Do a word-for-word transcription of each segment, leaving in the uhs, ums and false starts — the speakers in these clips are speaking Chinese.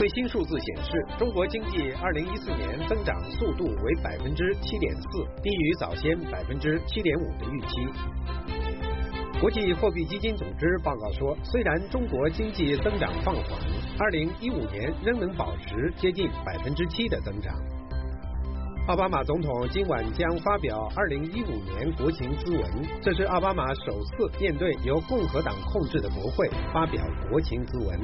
最新数字显示，中国经济二零一四年增长速度为百分之七点四，低于早先百分之七点五的预期。国际货币基金组织报告说，虽然中国经济增长放缓，二零一五年仍能保持接近百分之七的增长。奥巴马总统今晚将发表二零一五年国情咨文，这是奥巴马首次面对由共和党控制的国会发表国情咨文。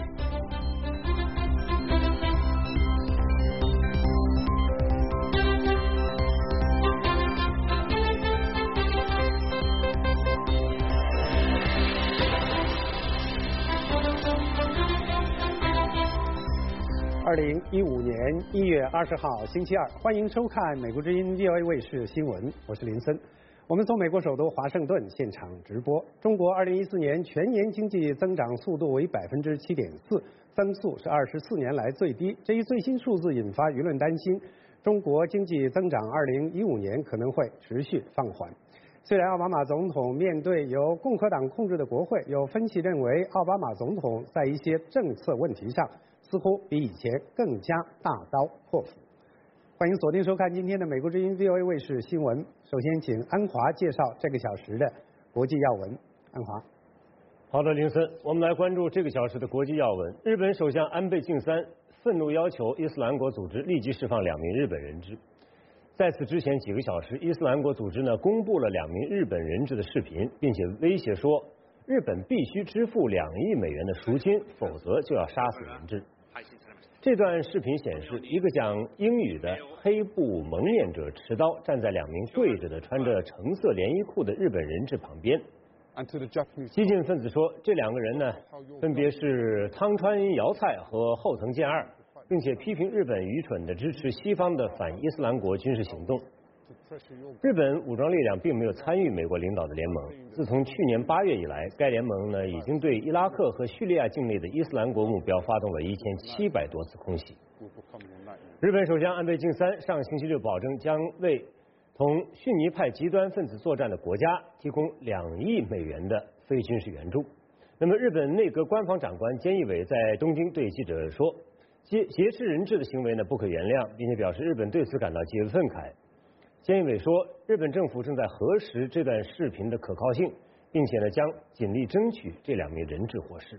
二零一五年一月二十号星期二，欢迎收看美国之音 V O A 卫视新闻，我是林森。我们从美国首都华盛顿现场直播。中国二零一四年全年经济增长速度为百分之七点四，增速是二十四年来最低。这一最新数字引发舆论担心，中国经济增长二零一五年可能会持续放缓。虽然奥巴马总统面对由共和党控制的国会，有分析认为奥巴马总统在一些政策问题上似乎比以前更加大刀阔斧。欢迎锁定收看今天的美国之音 V O A 卫视新闻。首先请安华介绍这个小时的国际要闻。安华。 好的，林森，我们来关注这个小时的国际要闻。日本首相安倍晋三愤怒要求伊斯兰国组织立即释放两名日本人质。在此之前几个小时，伊斯兰国组织呢公布了两名日本人质的视频，并且威胁说日本必须支付两亿美元的赎金，否则就要杀死人质。这段视频显示，一个讲英语的黑布蒙面者持刀站在两名跪着的穿着橙色连衣裤的日本人质旁边。激进分子说，这两个人呢，分别是汤川遥菜和后藤健二，并且批评日本愚蠢地支持西方的反伊斯兰国军事行动。日本武装力量并没有参与美国领导的联盟。自从去年八月以来，该联盟呢已经对伊拉克和叙利亚境内的伊斯兰国目标发动了一千七百多次空袭。日本首相安倍晋三上星期六保证将为同逊尼派极端分子作战的国家提供两亿美元的非军事援助。那么，日本内阁官房长官菅义伟在东京对记者说，劫劫持人质的行为呢不可原谅，并且表示日本对此感到极为愤慨。菅义伟说，日本政府正在核实这段视频的可靠性，并且呢将尽力争取这两名人质获释。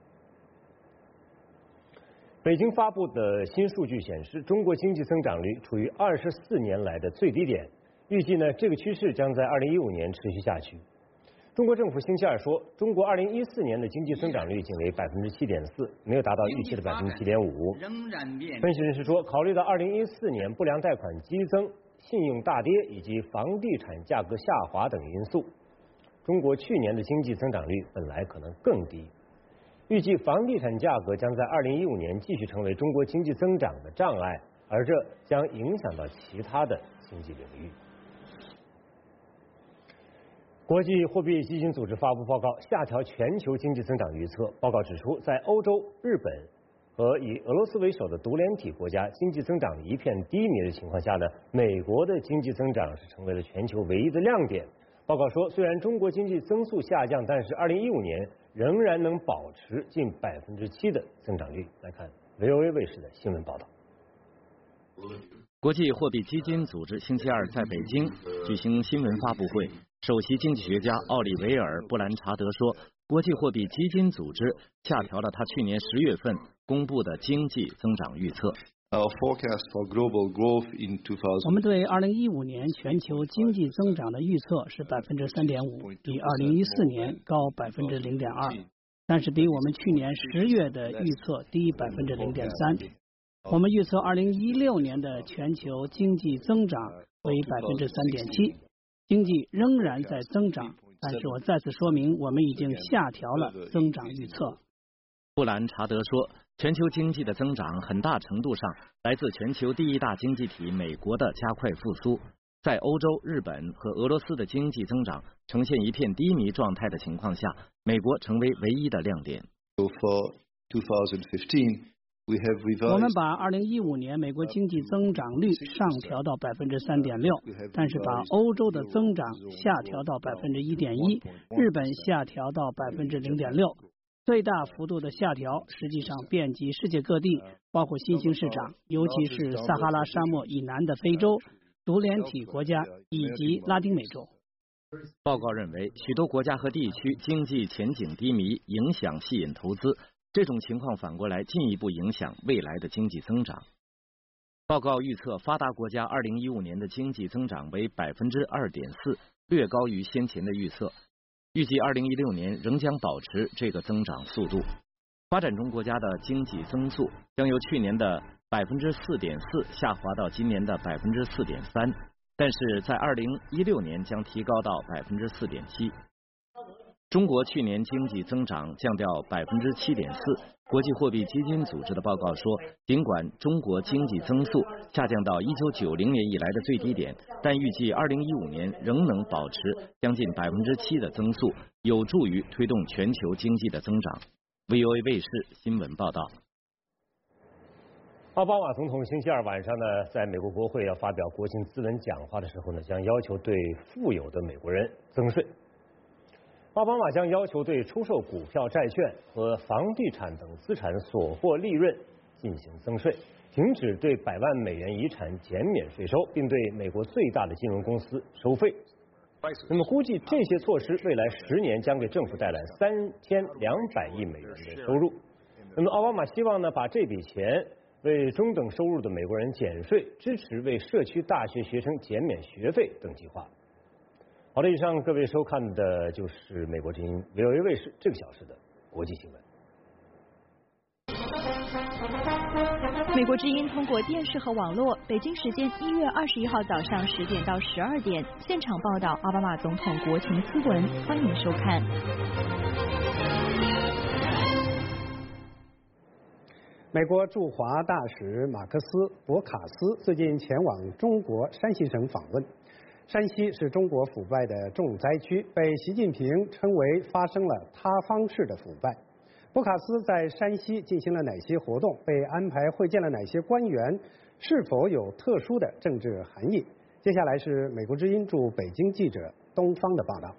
北京发布的新数据显示，中国经济增长率处于二十四年来的最低点，预计呢这个趋势将在二零一五年持续下去。中国政府星期二说，中国二零一四年的经济增长率仅为百分之七点四，没有达到预期的百分之七点五。分析人士说，考虑到二零一四年不良贷款激增、信用大跌以及房地产价格下滑等因素，中国去年的经济增长率本来可能更低。预计房地产价格将在二零一五年继续成为中国经济增长的障碍，而这将影响到其他的经济领域。国际货币基金组织发布报告，下调全球经济增长预测。报告指出，在欧洲、日本和以俄罗斯为首的独联体国家经济增长一片低迷的情况下呢，美国的经济增长是成为了全球唯一的亮点。报告说，虽然中国经济增速下降，但是二零一五年仍然能保持近百分之七的增长率。来看 V O A 卫视的新闻报道。 国际货币基金组织星期二在北京举行新闻发布会，首席经济学家奥利维尔·布兰查德说，国际货币基金组织下调了他去年十月份公布的经济增长预测。 我们对二零一五年全球经济增长的预测是百分之三点五，比二零一四年高百分之零点二，但是比我们去年十月的预测低百分之零点三。我们预测二零一六年的全球经济增长为百分之三点七，经济仍然在增长，但是我再次说明，我们已经下调了增长预测。 布兰查德说，全球经济的增长很大程度上来自全球第一大经济体美国的加快复苏。在欧洲、日本和俄罗斯的经济增长呈现一片低迷状态的情况下，美国成为唯一的亮点。 我们把二零一五年美国经济增长率上调到百分之三点六，但是把欧洲的增长下调到百分之一点一，日本下调到百分之零点六。 最大幅度的下调实际上遍及世界各地，包括新兴市场，尤其是撒哈拉沙漠以南的非洲、独联体国家以及拉丁美洲。 报告认为，许多国家和地区经济前景低迷，影响吸引投资。这种情况反过来进一步影响未来的经济增长。报告预测，发达国家二零一五年的经济增长为百分之二点四，略高于先前的预测。预计二零一六年仍将保持这个增长速度。发展中国家的经济增速将由去年的百分之四点四下滑到今年的百分之四点三。但是在二零一六年将提高到百分之四点七。中国去年经济增长降到百分之七点四。国际货币基金组织的报告说，尽管中国经济增速下降到一九九零年以来的最低点，但预计二零一五年仍能保持将近百分之七的增速，有助于推动全球经济的增长。V O A 卫视新闻报道。 奥巴马总统星期二晚上呢，在美国国会要发表国情咨文讲话的时候呢，将要求对富有的美国人增税。奥巴马将要求对出售股票、债券和房地产等资产所获利润进行增税，停止对百万美元遗产减免税收，并对美国最大的金融公司收费。那么估计这些措施未来十年将给政府带来三千两百亿美元的收入。那么奥巴马希望呢，把这笔钱为中等收入的美国人减税，支持为社区大学学生减免学费等计划。好的，以上各位收看的就是美国之音 V O A 卫视这个小时的国际新闻。 美国之音通过电视和网络，北京时间一月二十一号早上十点到十二点现场报道奥巴马总统国情咨文，欢迎收看。 美国驻华大使马克思·博卡斯最近前往中国山西省访问。山西是中国腐败的重灾区，被习近平称为发生了塌方式的腐败。博卡斯在山西进行了哪些活动？被安排会见了哪些官员？是否有特殊的政治含义？接下来是美国之音驻北京记者东方的报道。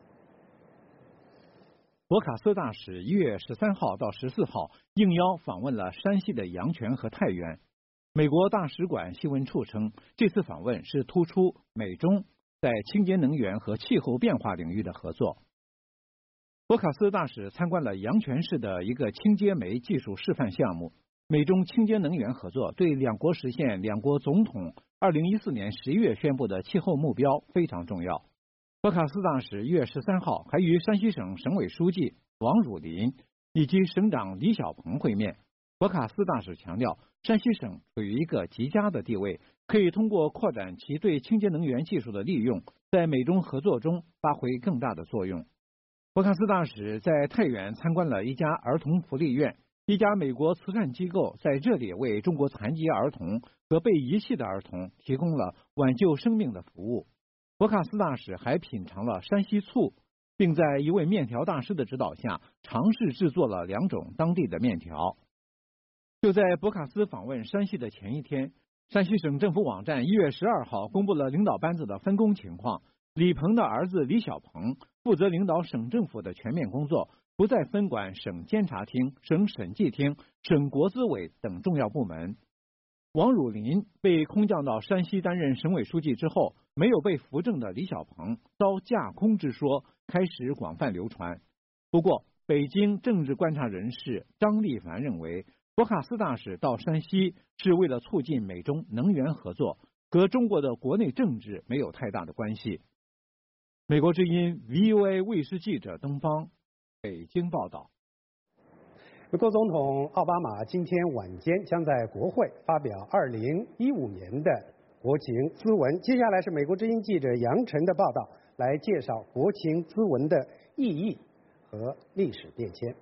博卡斯大使一月十三号到十四号应邀访问了山西的阳泉和太原。美国大使馆新闻处称，这次访问是突出美中在清洁能源和气候变化领域的合作。博卡斯大使参观了阳泉市的一个清洁煤技术示范项目。美中清洁能源合作对两国实现两国总统二零一四年十一月宣布的气候目标非常重要。博卡斯大使一月十三号还与山西省省委书记王汝霖以及省长李小鹏会面。博卡斯大使强调，山西省处于一个极佳的地位，可以通过扩展其对清洁能源技术的利用，在美中合作中发挥更大的作用。博卡斯大使在太原参观了一家儿童福利院，一家美国慈善机构在这里为中国残疾儿童和被遗弃的儿童提供了挽救生命的服务。博卡斯大使还品尝了山西醋，并在一位面条大师的指导下尝试制作了两种当地的面条。就在博卡斯访问山西的前一天，山西省政府网站一月十二号公布了领导班子的分工情况。李鹏的儿子李小鹏负责领导省政府的全面工作，不再分管省监察厅、省审计厅、省国资委等重要部门。王汝霖被空降到山西担任省委书记之后，没有被扶正的李小鹏遭架空之说开始广泛流传。不过，北京政治观察人士张立凡认为，博卡斯大使到山西是为了促进美中能源合作，和中国的国内政治没有太大的关系。美国之音 V O A 卫视记者东方北京报道。 美国总统奥巴马今天晚间将在国会发表二零一五年的国情咨文。接下来是美国之音记者杨晨的报道，来介绍国情咨文的意义和历史变迁。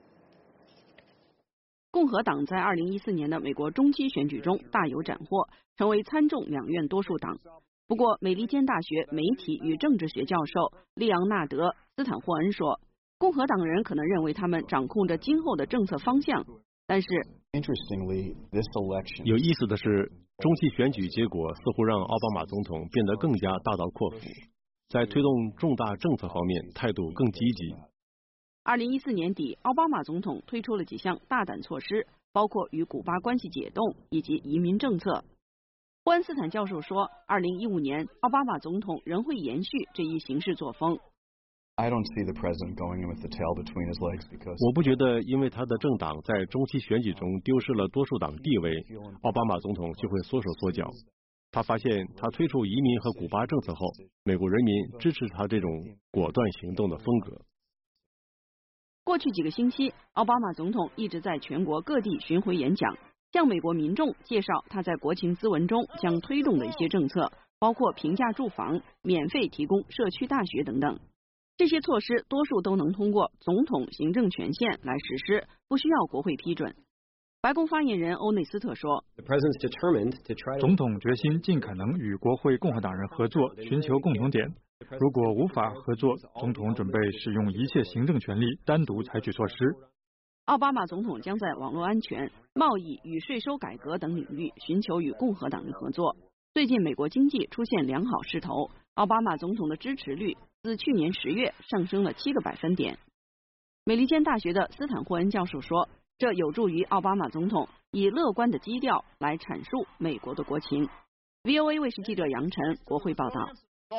共和党在二零一四年的美国中期选举中大有斩获，成为参众两院多数党。不过，美利坚大学媒体与政治学教授利昂纳德·斯坦霍恩说，共和党人可能认为他们掌控着今后的政策方向，但是有意思的是，中期选举结果似乎让奥巴马总统变得更加大刀阔斧，在推动重大政策方面态度更积极。 二零一四年底，奥巴马总统推出了几项大胆措施，包括与古巴关系解冻以及移民政策。霍恩斯坦教授说，二零一五年奥巴马总统仍会延续这一行事作风。 我不觉得，因为他的政党在中期选举中丢失了多数党地位，奥巴马总统就会缩手缩脚。他发现，他推出移民和古巴政策后，美国人民支持他这种果断行动的风格。 过去几个星期，奥巴马总统一直在全国各地巡回演讲，向美国民众介绍他在国情咨文中将推动的一些政策，包括平价住房、免费提供社区大学等等。这些措施多数都能通过总统行政权限来实施，不需要国会批准。白宫发言人欧内斯特说， 总统决心尽可能与国会共和党人合作，寻求共同点。如果无法合作，总统准备使用一切行政权力单独采取措施。 奥巴马总统将在网络安全、贸易与税收改革等领域寻求与共和党人合作。最近美国经济出现良好势头，奥巴马总统的支持率自去年十月上升了七个百分点。美利坚大学的斯坦霍恩教授说，这有助于奥巴马总统以乐观的基调来阐述美国的国情。V O A 卫视记者杨晨国会报道。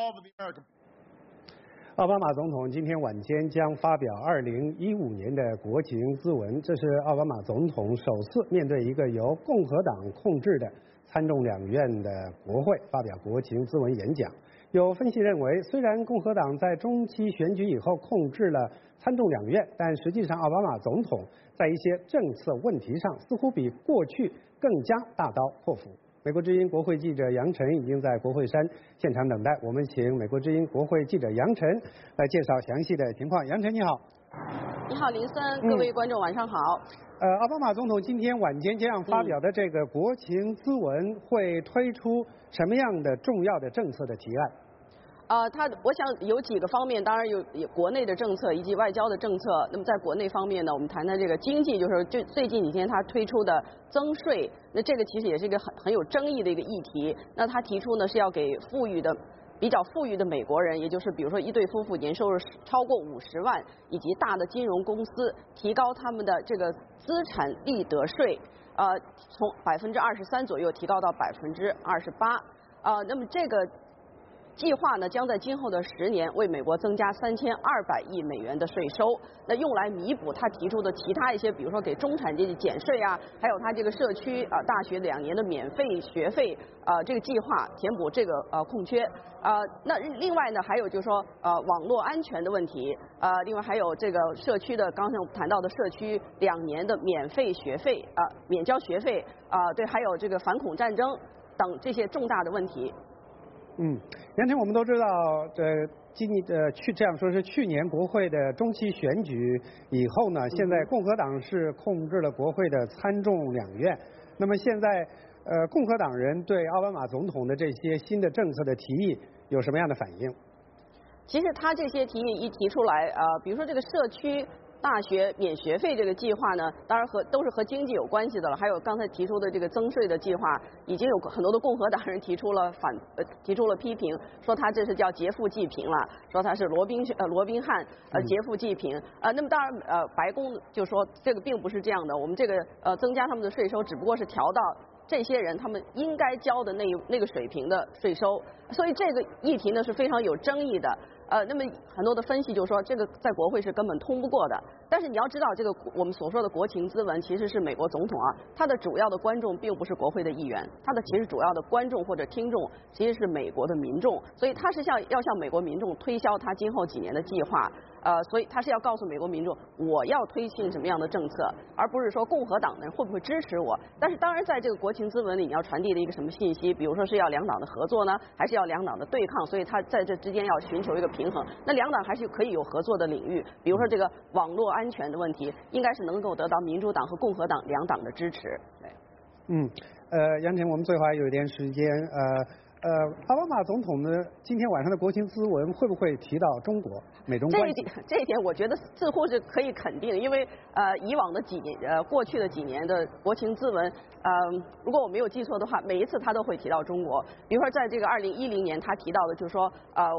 奥巴马总统今天晚间将发表二零一五年的国情咨文，这是奥巴马总统首次面对一个由共和党控制的参众两院的国会发表国情咨文演讲。有分析认为，虽然共和党在中期选举以后控制了参众两院，但实际上奥巴马总统在一些政策问题上似乎比过去更加大刀阔斧。美国之音国会记者杨晨已经在国会山现场等待，我们请美国之音国会记者杨晨来介绍详细的情况。杨晨你好。 你好林森，各位观众晚上好。 呃，奥巴马总统今天晚间将发表的这个国情咨文会推出什么样的重要的政策的提案？ 呃，他我想有几个方面，当然有有国内的政策以及外交的政策。那么在国内方面呢，我们谈谈这个经济，就是最最近几天他推出的增税，那这个其实也是一个很很有争议的一个议题。那他提出呢是要给富裕的。比较富裕的美国人，也就是比如说一对夫妇年收入超过五十万，以及大的金融公司，提高他们的这个资产利得税，呃，从百分之二十三左右提高到百分之二十八，呃，那么这个计划呢，将在今后的十年为美国增加三千二百亿美元的税收，那用来弥补他提出的其他一些，比如说给中产阶级减税啊，还有他这个社区啊、呃、大学两年的免费学费啊、呃、这个计划，填补这个呃空缺。呃，那另外呢，还有就是说呃网络安全的问题，呃，另外还有这个社区的刚才我们谈到的社区两年的免费学费啊、呃、免交学费啊、呃、对，还有这个反恐战争等这些重大的问题。 嗯，杨晨，我们都知道，这今呃去这样说是去年国会的中期选举以后呢，现在共和党是控制了国会的参众两院。那么现在呃共和党人对奥巴马总统的这些新的政策的提议有什么样的反应？ 其实他这些提议一提出来，呃，比如说这个社区大学免学费这个计划呢，当然和都是和经济有关系的了。还有刚才提出的这个增税的计划，已经有很多的共和党人提出了反呃提出了批评，说他这是叫劫富济贫了，说他是罗宾呃罗宾汉呃劫富济贫呃。那么当然呃白宫就说这个并不是这样的，我们这个呃增加他们的税收只不过是调到这些人他们应该交的那那个水平的税收，所以这个议题呢是非常有争议的。呃，那么很多的分析就说这个在国会是根本通不过的。但是你要知道，这个我们所说的国情咨文其实是美国总统啊，他的主要的观众并不是国会的议员，他的其实主要的观众或者听众其实是美国的民众，所以他是向要向美国民众推销他今后几年的计划。呃，所以他是要告诉美国民众，我要推行什么样的政策，而不是说共和党人会不会支持我。但是当然，在这个国情咨文里，你要传递的一个什么信息？比如说是要两党的合作呢，还是要两党的对抗？所以他在这之间要寻求一个平衡。那两党还是可以有合作的领域，比如说这个网络安全的问题，应该是能够得到民主党和共和党两党的支持。对， 嗯，呃，杨晨，我们最后还有一点时间，呃。呃，奥巴马总统呢，今天晚上的国情咨文会不会提到中国美中关系？ 这一点，这一点我觉得似乎是可以肯定，因为呃，以往的几年，呃，过去的几年的国情咨文，呃，如果我没有记错的话，每一次他都会提到中国。比如说，在这个二零一零年，他提到的就是说，呃。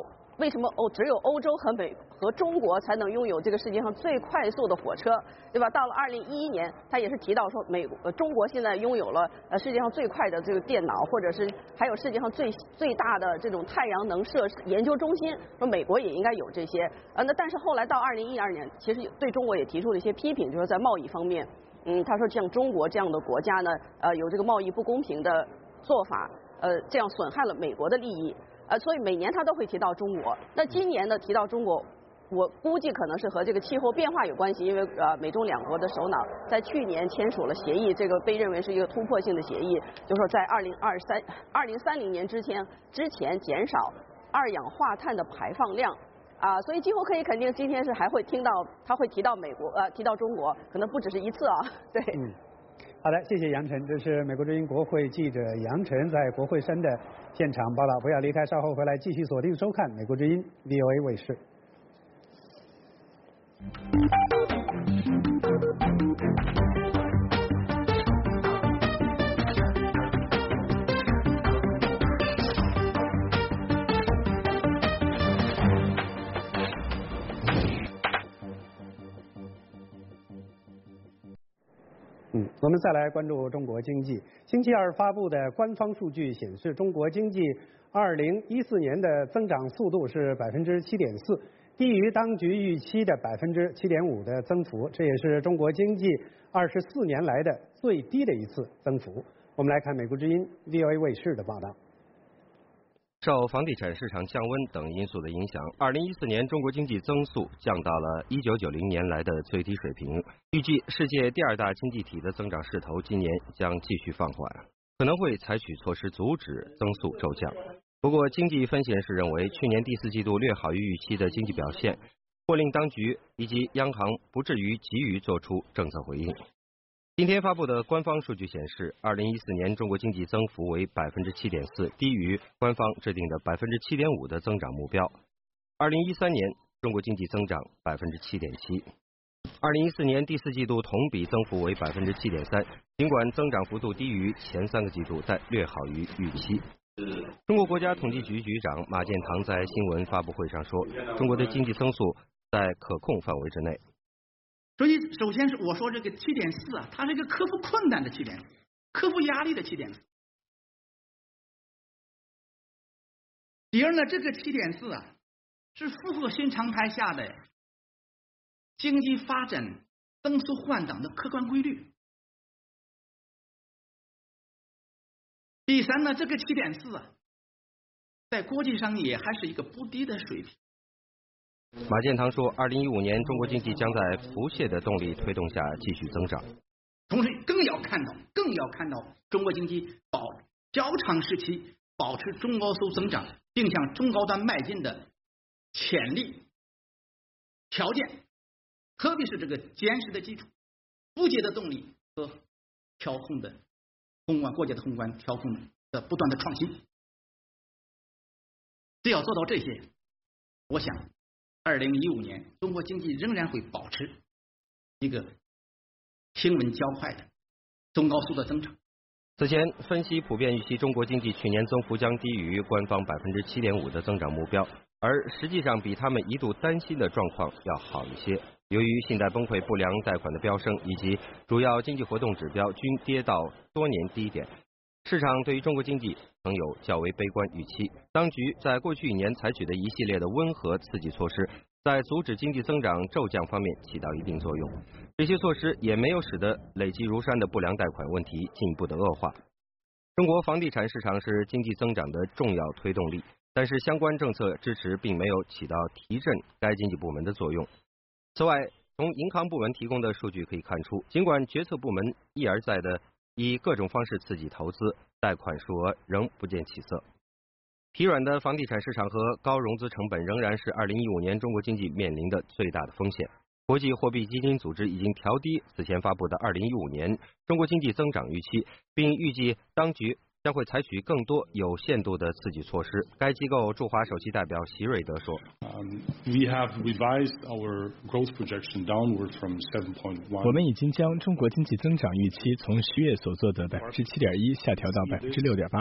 为什么欧只有欧洲和美和中国才能拥有这个世界上最快速的火车，对吧？到了二零一一年，他也是提到说美呃中国现在拥有了呃世界上最快的这个电脑，或者是还有世界上最最大的这种太阳能设施研究中心，说美国也应该有这些。呃，那但是后来到二零一二年，其实对中国也提出了一些批评，就是在贸易方面，嗯，他说像中国这样的国家呢，呃，有这个贸易不公平的做法，呃，这样损害了美国的利益。呃，所以每年他都会提到中国。那今年呢，提到中国，我估计可能是和这个气候变化有关系，因为呃，美中两国的首脑在去年签署了协议，这个被认为是一个突破性的协议，就说在二零二三、二零三零年之前之前减少二氧化碳的排放量。啊，所以几乎可以肯定，今天是还会听到他会提到美国，呃，提到中国，可能不只是一次啊。对。 嗯。好的，谢谢杨晨，这是美国之音国会记者杨晨在国会山的现场报道。不要离开，稍后回来继续锁定收看美国之音 V O A 卫视。嗯，我们再来关注中国经济。星期二发布的官方数据显示，中国经济二零一四年的增长速度是百分之七点四，低于当局预期的百分之七点五的增幅，这也是中国经济二十四年来的最低的一次增幅。我们来看美国之音 V O A 卫视的报道。 受房地产市场降温等因素的影响，二零一四年中国经济增速降到了一九九零年来的最低水平。预计世界第二大经济体的增长势头今年将继续放缓，可能会采取措施阻止增速骤降。不过，经济分析人士认为，去年第四季度略好于预期的经济表现，或令当局以及央行不至于急于做出政策回应。今天发布的官方数据显示，二零一四年中国经济增幅为百分之七点四，低于官方制定的百分之七点五的增长目标。二零一三年中国经济增长百分之七点七，二零一四年第四季度同比增幅为百分之七点三，尽管增长幅度低于前三个季度，但略好于预期。中国国家统计局局长马建堂在新闻发布会上说，中国的经济增速在可控范围之内。 所以，首先是我说这个七点四啊，它是一个克服困难的七点四，克服压力的七点四。第二呢，这个七点四啊，是符合新常态下的经济发展增速换挡的客观规律。第三呢，这个七点四啊，在国际上也还是一个不低的水平。 马建堂说，二零一五年中国经济将在不懈的动力推动下继续增长。 同时，更要看到，更要看到中国经济保较长时期保持中高速增长，并向中高端迈进的潜力条件，特别是这个坚实的基础、不竭的动力和调控的宏观国家的宏观调控的不断的创新。只要做到这些，我想。二零一五年，中国经济仍然会保持一个平稳较快的中高速的增长。 此前，分析普遍预期中国经济去年增幅将低于官方百分之七点五的增长目标，而实际上比他们一度担心的状况要好一些。由于信贷崩溃、不良贷款的飙升以及主要经济活动指标均跌到多年低点，市场对于中国经济曾有较为悲观预期。当局在过去一年采取的一系列的温和刺激措施，在阻止经济增长骤降方面起到一定作用。这些措施也没有使得累积如山的不良贷款问题进一步的恶化。中国房地产市场是经济增长的重要推动力，但是相关政策支持并没有起到提振该经济部门的作用。此外，从银行部门提供的数据可以看出，尽管决策部门一而再的以各种方式刺激投资，贷款数额仍不见起色。疲软的房地产市场和高融资成本仍然是二零一五年中国经济面临的最大的风险。国际货币基金组织已经调低此前发布的二零一五年中国经济增长预期，并预计当局将会采取更多有限度的刺激措施。该机构驻华首席代表席瑞德说， 我们已经将中国经济增长预期从十月所做的百分之七点一下调到百分之六点八。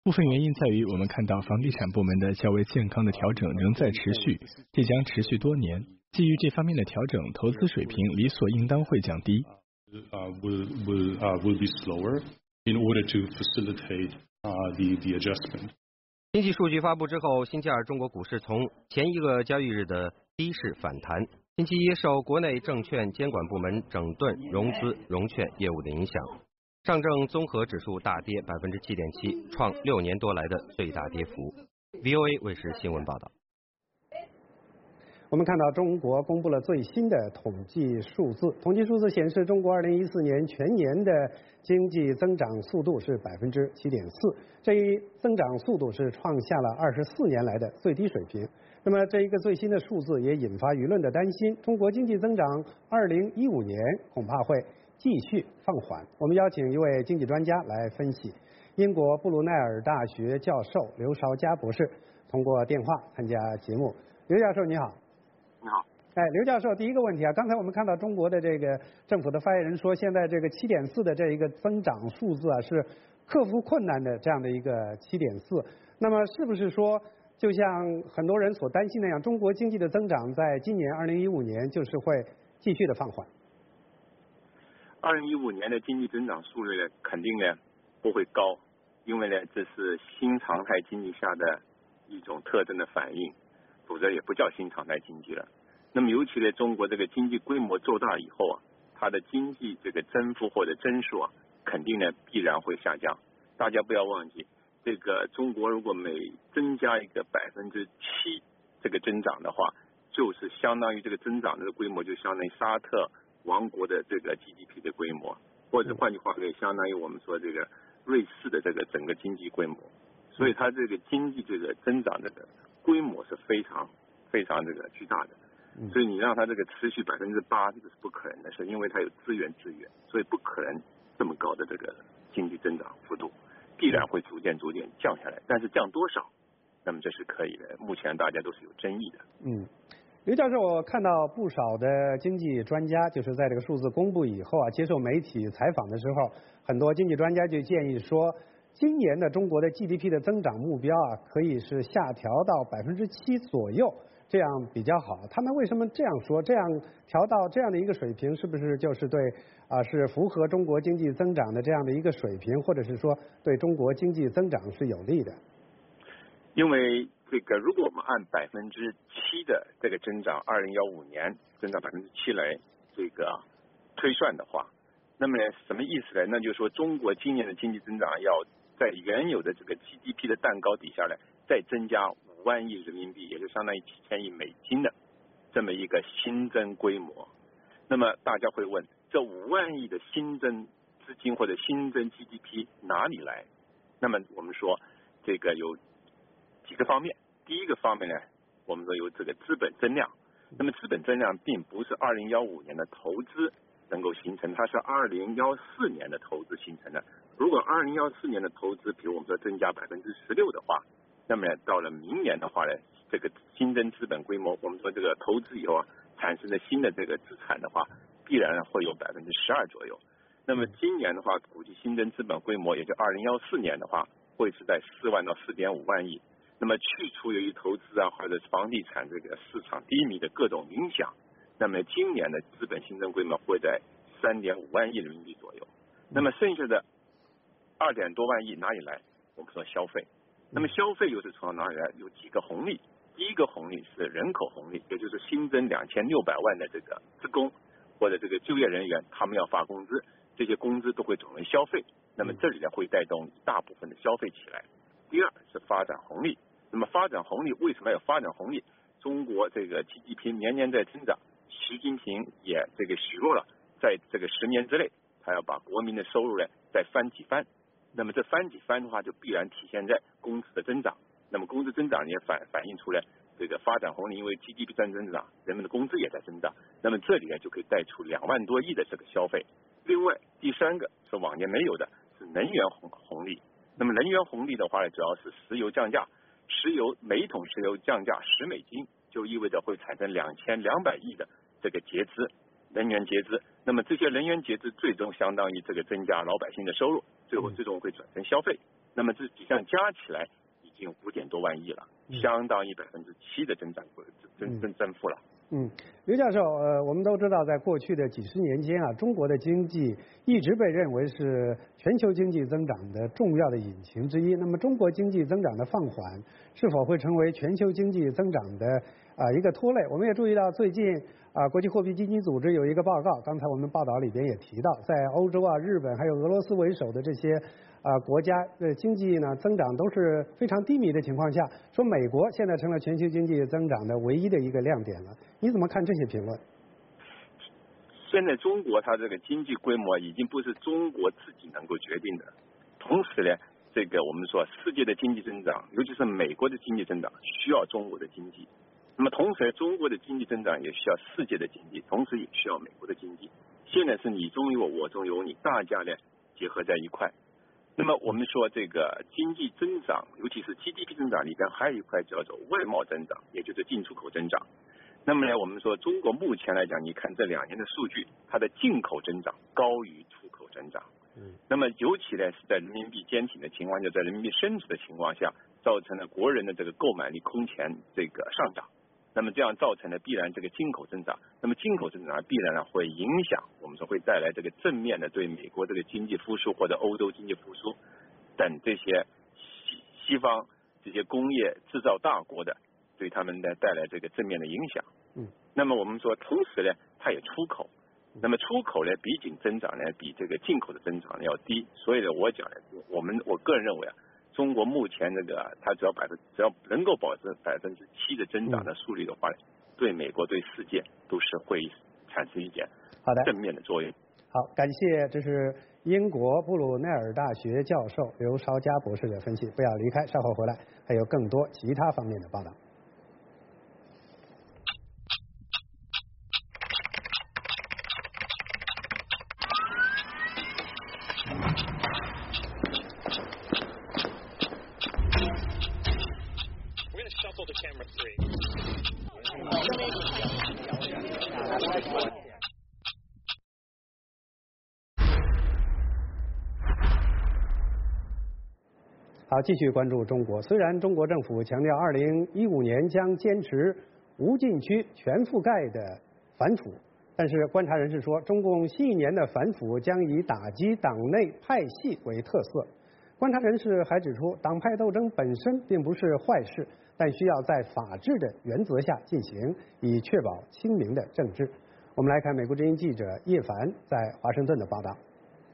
部分原因在于我们看到房地产部门的较为健康的调整仍在持续，即将持续多年。基于这方面的调整，投资水平理所应当会降低。 Uh, will will uh, will be slower in order to facilitate uh, the the adjustment. 经济数据发布之后，星期二中国股市从前一个交易日的低势反弹。星期一受国内证券监管部门整顿融资融券业务的影响，上证综合指数大跌百分之七点七，创六年多来的最大跌幅。V O A 卫视新闻报道。 我们看到中国公布了最新的统计数字，统计数字显示，中国二零一四年全年的经济增长速度是百分之七点四，这一增长速度是创下了二十四年来的最低水平。那么这一个最新的数字也引发舆论的担心，中国经济增长二零一五年恐怕会继续放缓。我们邀请一位经济专家来分析，英国布鲁奈尔大学教授刘绍佳博士通过电话参加节目。刘教授你好。 你好， 哎，刘教授，第一个问题啊，刚才我们看到中国的这个政府的发言人说，现在这个七点四的这一个增长数字啊，是克服困难的这样的一个七点四。那么是不是说，就像很多人所担心那样，中国经济的增长在今年二零一五年就是会继续的放缓？ 二零一五年的经济增长速率呢，肯定呢不会高，因为呢这是新常态经济下的一种特征的反应。否则也不叫新常态经济了。那么尤其呢，中国这个经济规模做大以后啊，它的经济这个增幅或者增速啊，肯定呢必然会下降。大家不要忘记，这个中国如果每增加一个百分之七这个增长的话，就是相当于这个增长的规模就相当于沙特王国的这个 G D P 的规模，或者换句话说，也相当于我们说这个瑞士的这个整个经济规模。所以它这个经济这个增长这个规模是非常非常这个巨大的，所以你让它这个持续百分之八，这个是不可能的，是因为它有资源资源，所以不可能这么高的这个经济增长幅度，必然会逐渐逐渐降下来。但是降多少，那么这是可以的，目前大家都是有争议的。 嗯，刘教授，我看到不少的经济专家，就是在这个数字公布以后啊，接受媒体采访的时候，很多经济专家就建议说，今年的中国的 G D P 的增长目标啊，可以是下调到百分之七左右，这样比较好。他们为什么这样说？这样调到这样的一个水平，是不是就是对啊是符合中国经济增长的这样的一个水平，或者是说对中国经济增长是有利的？ 因为这个，如果我们按百分之七的这个增长，二零幺五年增长百分之七来这个推算的话，那么呢，什么意思呢？那就是说，中国今年的经济增长要在原有的这个 G D P 的蛋糕底下呢，再增加五万亿人民币，也就相当于几千亿美金的这么一个新增规模。那么大家会问，这五万亿的新增资金或者新增 G D P 哪里来？那么我们说，这个有几个方面。第一个方面呢，我们说有这个资本增量。那么资本增量并不是二零幺五年的投资能够形成，它是二零幺四年的投资形成的。如果二零幺四年的投资，比如我们说增加百分之十六的话，那么到了明年的话呢，这个新增资本规模，我们说这个投资以后啊，产生的新的这个资产的话，必然会有百分之十二左右。那么今年的话，估计新增资本规模，也就二零幺四年的话，会是在四万到四点五万亿。那么去除由于投资啊或者房地产这个市场低迷的各种影响，那么今年的资本新增规模会在三点五万亿人民币左右。那么剩下的二点多万亿哪里来？我们说消费。那么消费又是从哪里来？有几个红利。第一个红利是人口红利，也就是新增两千六百万的这个职工或者这个就业人员，他们要发工资，这些工资都会转为消费。那么这里呢会带动一大部分的消费起来。第二是发展红利。那么发展红利为什么要发展红利？中国这个 G D P 年年在增长，习近平也这个许诺了，在这个十年之内，他要把国民的收入呢再翻几番。那么这翻几番的话，就必然体现在工资的增长。那么工资增长也反反映出来这个发展红利，因为 G D P 在增长，人们的工资也在增长。那么这里呢就可以带出两万多亿的这个消费。另外第三个是往年没有的，是能源红红利。那么能源红利的话呢，主要是石油降价。石油每一桶石油降价十美金，就意味着会产生两千两百亿的这个节资，能源节资。那么这些能源节资最终相当于这个增加老百姓的收入，最后最终会转成消费。 那么这几项加起来已经有五点多万亿了，相当于百分之七的增长增增增幅了。 嗯，刘教授，呃，我们都知道，在过去的几十年间啊，中国的经济一直被认为是全球经济增长的重要的引擎之一。那么，中国经济增长的放缓，是否会成为全球经济增长的啊、呃、一个拖累？我们也注意到，最近啊、呃，国际货币基金组织有一个报告，刚才我们报道里边也提到，在欧洲啊、日本还有俄罗斯为首的这些啊、呃、国家的经济呢增长都是非常低迷的情况下，说美国现在成了全球经济增长的唯一的一个亮点了。你怎么看这些评论？ 现在中国它这个经济规模已经不是中国自己能够决定的，同时呢，这个我们说世界的经济增长，尤其是美国的经济增长，需要中国的经济。那么同时，中国的经济增长也需要世界的经济，同时也需要美国的经济。现在是你中有我，我中有你，大家呢结合在一块。那么我们说这个经济增长，尤其是 G D P 增长里边还有一块叫做外贸增长，也就是进出口增长。那么呢，我们说中国目前来讲，你看这两年的数据，它的进口增长高于出口增长。嗯。那么尤其呢是在人民币坚挺的情况下，在人民币升值的情况下，造成了国人的这个购买力空前这个上涨。那么这样造成了必然这个进口增长，那么进口增长必然呢会影响，我们说会带来这个正面的对美国这个经济复苏或者欧洲经济复苏等这些西西方这些工业制造大国的对他们呢带来这个正面的影响。嗯。那么我们说，同时呢，它也出口，那么出口呢毕竟增长呢比这个进口的增长呢要低，所以呢我讲呢，我们我个人认为啊。中国目前这个，它只要百分只要能够保证百分之七的增长的速率的话，对美国对世界都是会产生一点好的正面的作用。 好，感谢，这是英国布鲁内尔大学教授刘绍佳博士的分析。不要离开，稍后回来还有更多其他方面的报道。好，继续关注中国。虽然中国政府强调二零一五年将坚持无禁区全覆盖的反腐，但是观察人士说，中共新一年的反腐将以打击党内派系为特色。观察人士还指出，党派斗争本身并不是坏事，但需要在法治的原则下进行，以确保清明的政治。我们来看美国之音记者叶凡在华盛顿的报道。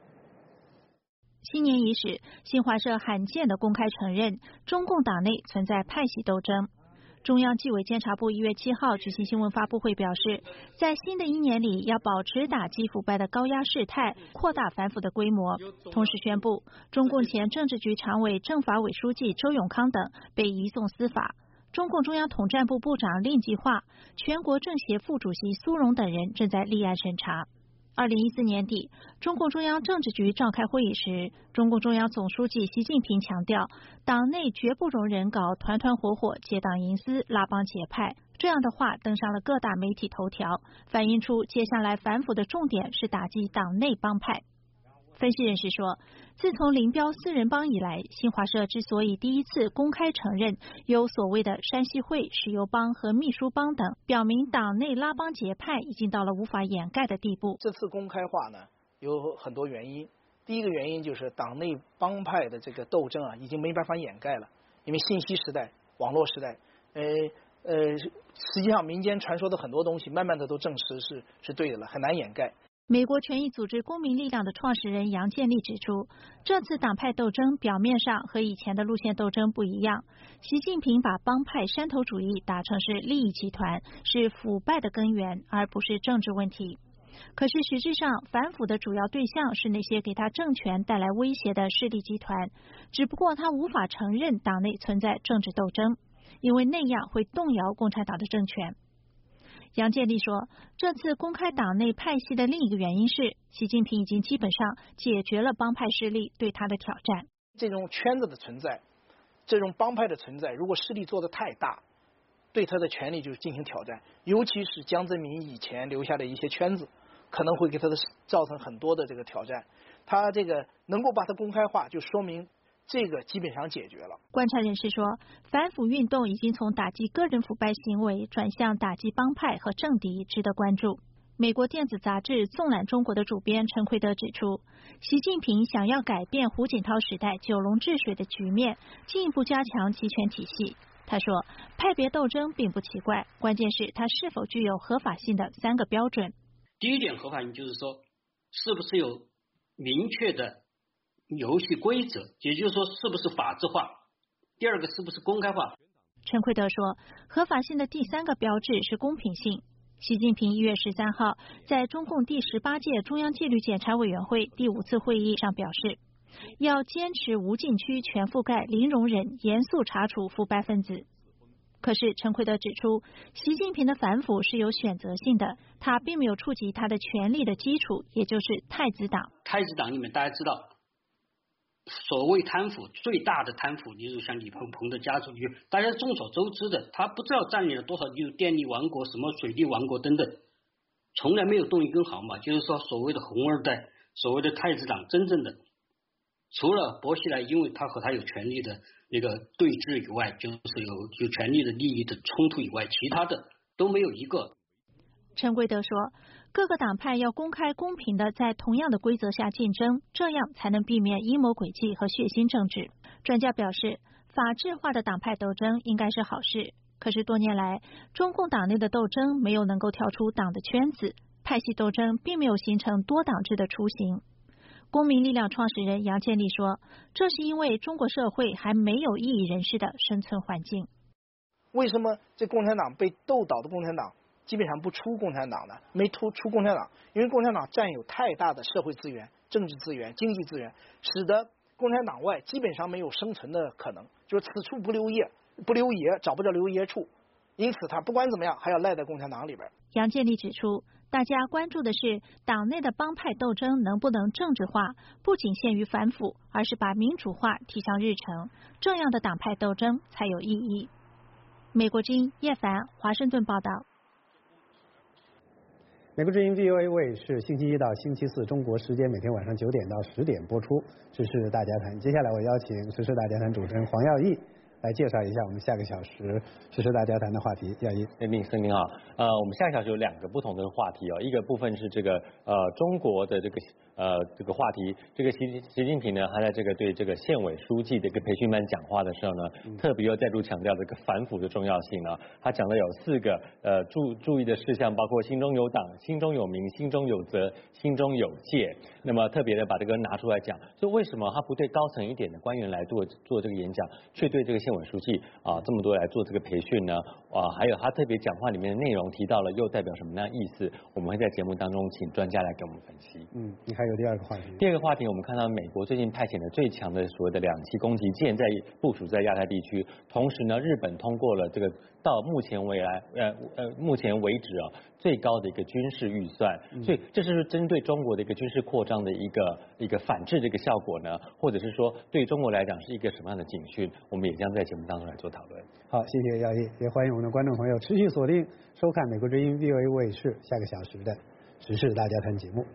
新年伊始，新华社罕见地公开承认，中共党内存在派系斗争。中央纪委监察部一月七号举行新闻发布会表示，在新的一年里要保持打击腐败的高压事态，扩大反腐的规模。同时宣布，中共前政治局常委、政法委书记周永康等被移送司法。中共中央统战部部长令计划，全国政协副主席苏荣等人正在立案审查。二零一四年底，中共中央政治局召开会议时，中共中央总书记习近平强调，党内绝不容人搞团团伙伙、结党营私、拉帮结派。这样的话登上了各大媒体头条，反映出接下来反腐的重点是打击党内帮派。分析人士说，自从林彪四人帮以来，新华社之所以第一次公开承认有所谓的山西会、石油帮和秘书帮等，表明党内拉帮结派已经到了无法掩盖的地步。 这次公开化呢，有很多原因。第一个原因就是党内帮派的这个斗争啊，已经没办法掩盖了，因为信息时代、网络时代，呃呃，实际上民间传说的很多东西，慢慢的都证实是是对的了，很难掩盖。 美国权益组织公民力量的创始人杨建立指出，这次党派斗争表面上和以前的路线斗争不一样。习近平把帮派山头主义打成是利益集团，是腐败的根源，而不是政治问题。可是实质上，反腐的主要对象是那些给他政权带来威胁的势力集团，只不过他无法承认党内存在政治斗争，因为那样会动摇共产党的政权。杨建立说，这次公开党内派系的另一个原因是，习近平已经基本上解决了帮派势力对他的挑战。 这种圈子的存在，这种帮派的存在，如果势力做得太大，对他的权力就进行挑战，尤其是江泽民以前留下的一些圈子，可能会给他的造成很多的这个挑战。他这个能够把它公开化，就说明这个基本上解决了。 观察人士说，反腐运动已经从打击个人腐败行为转向打击帮派和政敌，值得关注。美国电子杂志《纵览中国》的主编陈奎德指出，习近平想要改变胡锦涛时代九龙治水的局面，进一步加强集权体系。他说，派别斗争并不奇怪，关键是它是否具有合法性的三个标准。 第一点合法性就是说，是不是有明确的游戏规则，也就是说是不是法治化。第二个是不是公开化。 陈奎德说，合法性的第三个标志是公平性。习近平一月十三号在中共第十八届中央纪律检查委员会第五次会议上表示，要坚持无禁区、全覆盖、零容忍，严肃查处腐败分子。可是陈奎德指出，习近平的反腐是有选择性的，他并没有触及他的权力的基础，也就是太子党。 太子党里面大家知道，所谓贪腐最大的贪腐，例如像李鹏鹏的家族，大家众所周知的，他不知道占领了多少，例如电力王国、什么水利王国等等，从来没有动一根毫毛。就是说，所谓的红二代，所谓的太子党，真正的除了薄熙来，因为他和他有权力的那个对峙以外，就是有有权力的利益的冲突以外，其他的都没有一个。 陈贵德说，各个党派要公开公平的在同样的规则下竞争，这样才能避免阴谋诡计和血腥政治。专家表示，法治化的党派斗争应该是好事，可是多年来中共党内的斗争没有能够跳出党的圈子，派系斗争并没有形成多党制的雏形。公民力量创始人杨建立说，这是因为中国社会还没有异议人士的生存环境。 为什么这共产党被斗倒的共产党基本上不出共产党呢？没出出共产党，因为共产党占有太大的社会资源、政治资源、经济资源，使得共产党外基本上没有生存的可能，就是此处不留爷，不留爷找不着留爷处，因此他不管怎么样还要赖在共产党里边。 杨建立指出，大家关注的是党内的帮派斗争能不能政治化，不仅限于反腐，而是把民主化提上日程，这样的党派斗争才有意义。美国之音叶凡华盛顿报道。 美国之音 V O A 卫视星期一到星期四中国时间每天晚上九点到十点播出时事大家谈。接下来我邀请时事大家谈主持人黄耀义来介绍一下我们下个小时时事大家谈的话题。耀义， 林森您好，呃，我们下个小时有两个不同的话题哦，一个部分是这个呃中国的这个呃这个话题，这个习习近平呢，他在这个对这个县委书记的一个培训班讲话的时候呢，嗯、特别又再度强调这个反腐的重要性啊。他讲的有四个呃注注意的事项，包括心中有党、心中有民、心中有责、心中有戒。那么特别的把这个拿出来讲，就为什么他不对高层一点的官员来做做这个演讲，却对这个县委书记啊这么多来做这个培训呢？啊，还有他特别讲话里面的内容提到了，又代表什么样的意思？我们会在节目当中请专家来给我们分析。 嗯，你还有第二个话题？ 第二个话题，我们看到美国最近派遣的最强的所谓的两栖攻击舰在部署在亚太地区，同时呢，日本通过了这个到目前为来呃呃目前为止啊最高的一个军事预算，嗯、所以这是针对中国的一个军事扩张的一个一个反制的一个效果呢，或者是说对中国来讲是一个什么样的警讯？我们也将在节目当中来做讨论。 好，谢谢耀义，也欢迎我们的观众朋友持续锁定收看美国之音 V O A 卫视下个小时的时事大家谈节目。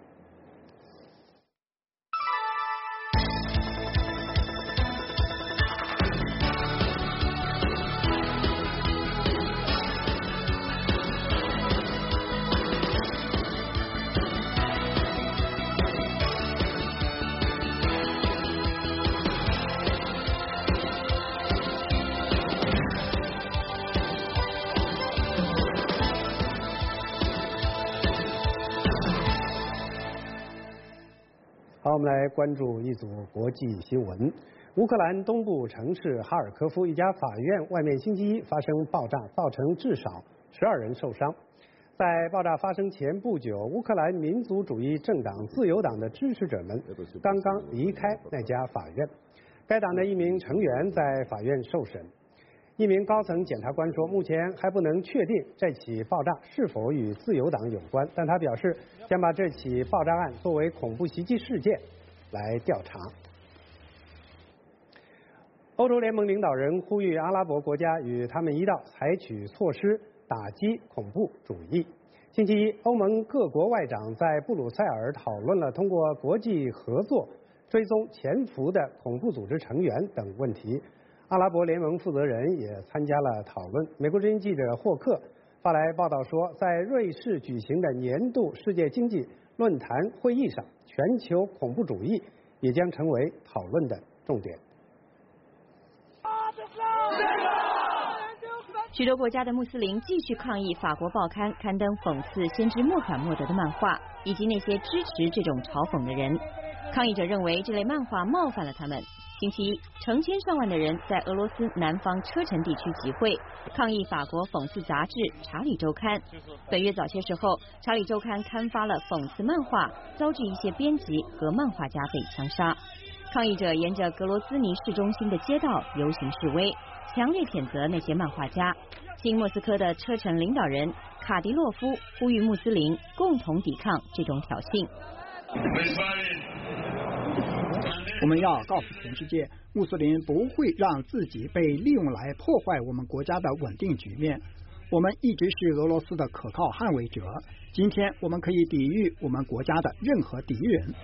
好，我们来关注一组国际新闻。乌克兰东部城市哈尔科夫一家法院外面星期一发生爆炸，造成至少十二人受伤。在爆炸发生前不久，乌克兰民族主义政党自由党的支持者们刚刚离开那家法院。该党的一名成员在法院受审。一名高层检察官说，目前还不能确定这起爆炸是否与自由党有关，但他表示将把这起爆炸案作为恐怖袭击事件来调查。欧洲联盟领导人呼吁阿拉伯国家与他们一道采取措施打击恐怖主义。星期一，欧盟各国外长在布鲁塞尔讨论了通过国际合作追踪潜伏的恐怖组织成员等问题。阿拉伯联盟负责人也参加了讨论。美国之音记者霍克发来报道说，在瑞士举行的年度世界经济论坛会议上，全球恐怖主义也将成为讨论的重点。 许多国家的穆斯林继续抗议法国报刊刊登讽刺先知穆罕默德的漫画，以及那些支持这种嘲讽的人。抗议者认为这类漫画冒犯了他们。星期一，成千上万的人在俄罗斯南方车臣地区集会，抗议法国讽刺杂志《查理周刊》。本月早些时候，《查理周刊》刊发了讽刺漫画，遭致一些编辑和漫画家被枪杀。抗议者沿着格罗兹尼市中心的街道游行示威，强烈谴责那些漫画家。亲莫斯科的车臣领导人卡迪洛夫呼吁穆斯林共同抵抗这种挑衅。 我们要告诉全世界，穆斯林不会让自己被利用来破坏我们国家的稳定局面。我们一直是俄罗斯的可靠捍卫者。今天我们可以抵御我们国家的任何敌人。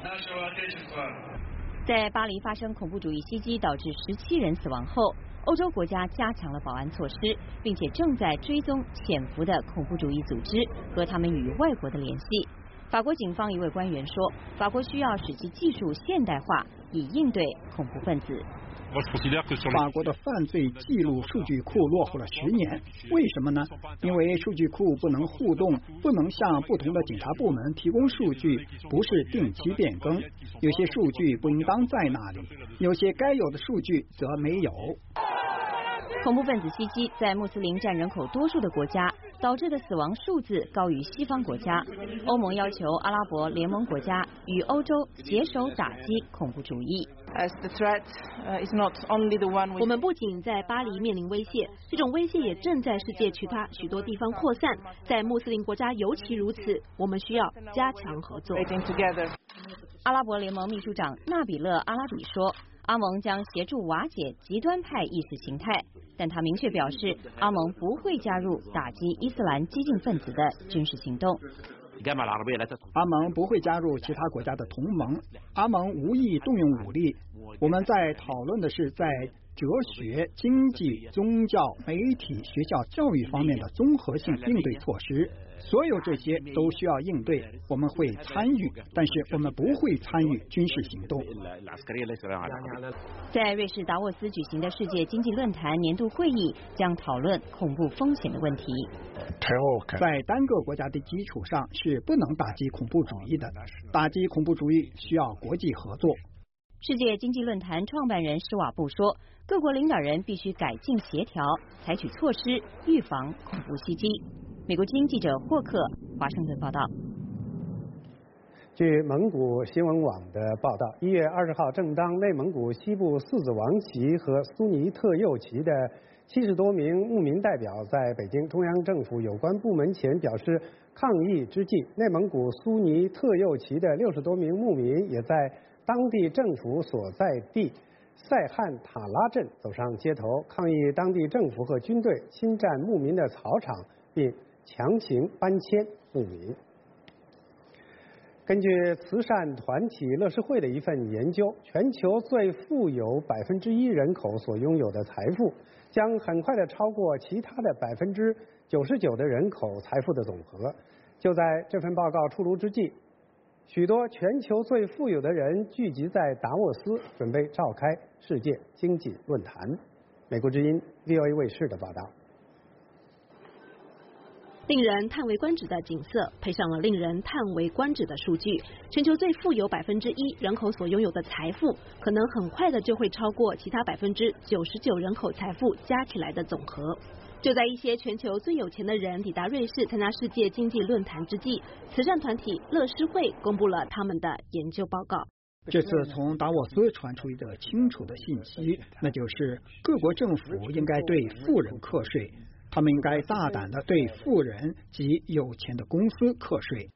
在巴黎发生恐怖主义袭击，导致十七人死亡后，欧洲国家加强了保安措施，并且正在追踪潜伏的恐怖主义组织和他们与外国的联系。法国警方一位官员说，法国需要使其技术现代化，以应对恐怖分子。 法国的犯罪记录数据库落后了十年，为什么呢？因为数据库不能互动，不能向不同的警察部门提供数据，不是定期变更。有些数据不应当在那里，有些该有的数据则没有。 恐怖分子袭击在穆斯林占人口多数的国家导致的死亡数字高于西方国家。欧盟要求阿拉伯联盟国家与欧洲携手打击恐怖主义。 我们不仅在巴黎面临威胁，这种威胁也正在世界其他许多地方扩散，在穆斯林国家尤其如此。我们需要加强合作。 阿拉伯联盟秘书长纳比勒阿拉比说，阿盟将协助瓦解极端派意识形态，但他明确表示，阿盟不会加入打击伊斯兰激进分子的军事行动。 阿盟不会加入其他国家的同盟，阿盟无意动用武力。我们在讨论的是在哲学、经济、宗教、媒体、学校教育方面的综合性应对措施。所有这些都需要应对，我们会参与，但是我们不会参与军事行动。 在瑞士达沃斯举行的世界经济论坛年度会议将讨论恐怖风险的问题。 在单个国家的基础上是不能打击恐怖主义的，打击恐怖主义需要国际合作。 世界经济论坛创办人施瓦布说，各国领导人必须改进协调，采取措施预防恐怖袭击。美国之音记者霍克华盛顿报道。 据蒙古新闻网的报道，一月二十号，正当内蒙古西部四子王旗和苏尼特右旗的七十多名牧民代表在北京中央政府有关部门前表示抗议之际，内蒙古苏尼特右旗的六十多名牧民也在当地政府所在地塞汉塔拉镇走上街头，抗议当地政府和军队侵占牧民的草场，并强行搬迁牧民。根据慈善团体乐施会的一份研究，全球最富有百分之一人口所拥有的财富，将很快的超过其他的百分之九十九的人口财富的总和。就在这份报告出炉之际，许多全球最富有的人聚集在达沃斯，准备召开世界经济论坛。美国之音 V O A 卫视的报道。 令人叹为观止的景色，配上了令人叹为观止的数据。全球最富有百分之一人口所拥有的财富，可能很快的就会超过其他百分之九十九人口财富加起来的总和。就在一些全球最有钱的人抵达瑞士参加世界经济论坛之际，慈善团体乐施会公布了他们的研究报告。 这次从达沃斯传出一个清楚的信息，那就是各国政府应该对富人课税。他们应该大胆地对富人及有钱的公司课税。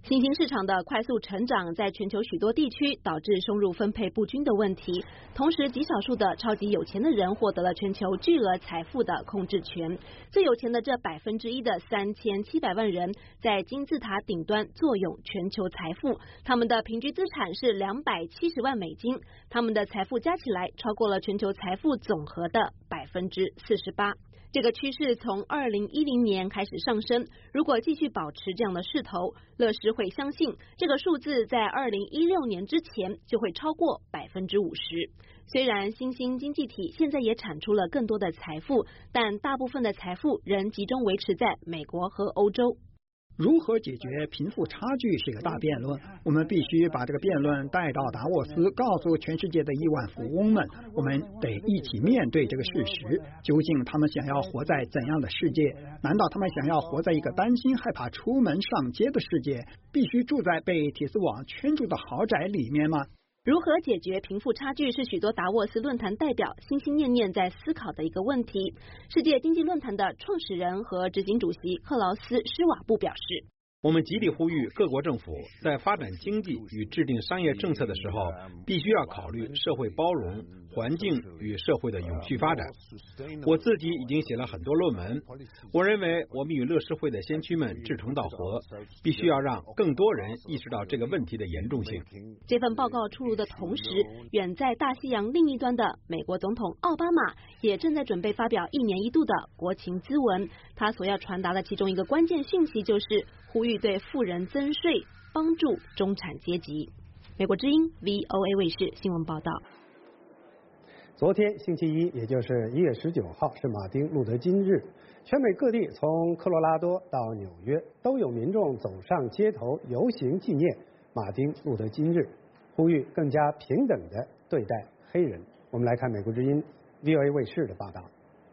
新兴市场的快速成长在全球许多地区导致收入分配不均的问题，同时极少数的超级有钱的人获得了全球巨额财富的控制权。最有钱的这百分之一的三千七百万人在金字塔顶端坐拥全球财富，他们的平均资产是两百七十万美金，他们的财富加起来超过了全球财富总和的百分之四十八。这个趋势从二零一零年开始上升，如果继续保持这样的势头，乐视会相信这个数字在二零一六年之前就会超过百分之五十。虽然新兴经济体现在也产出了更多的财富，但大部分的财富仍集中维持在美国和欧洲。 如何解决贫富差距是一个大辩论，我们必须把这个辩论带到达沃斯，告诉全世界的亿万富翁们，我们得一起面对这个事实。究竟他们想要活在怎样的世界？难道他们想要活在一个担心害怕出门上街的世界，必须住在被铁丝网圈住的豪宅里面吗？ 如何解决贫富差距是许多达沃斯论坛代表心心念念在思考的一个问题。世界经济论坛的创始人和执行主席克劳斯·施瓦布表示， 我们极力呼吁各国政府在发展经济与制定商业政策的时候，必须要考虑社会包容、环境与社会的永续发展。我自己已经写了很多论文，我认为我们与乐视会的先驱们志同道合，必须要让更多人意识到这个问题的严重性。 这份报告出炉的同时，远在大西洋另一端的美国总统奥巴马也正在准备发表一年一度的国情咨文，他所要传达的其中一个关键讯息就是呼吁对富人增税，帮助中产阶级。美国之音 V O A 卫视新闻报道。 昨天星期一，也就是一月十九号，是马丁路德金日。全美各地，从科罗拉多到纽约，都有民众走上街头游行纪念马丁路德金日，呼吁更加平等的对待黑人。我们来看美国之音 V O A 卫视的报道。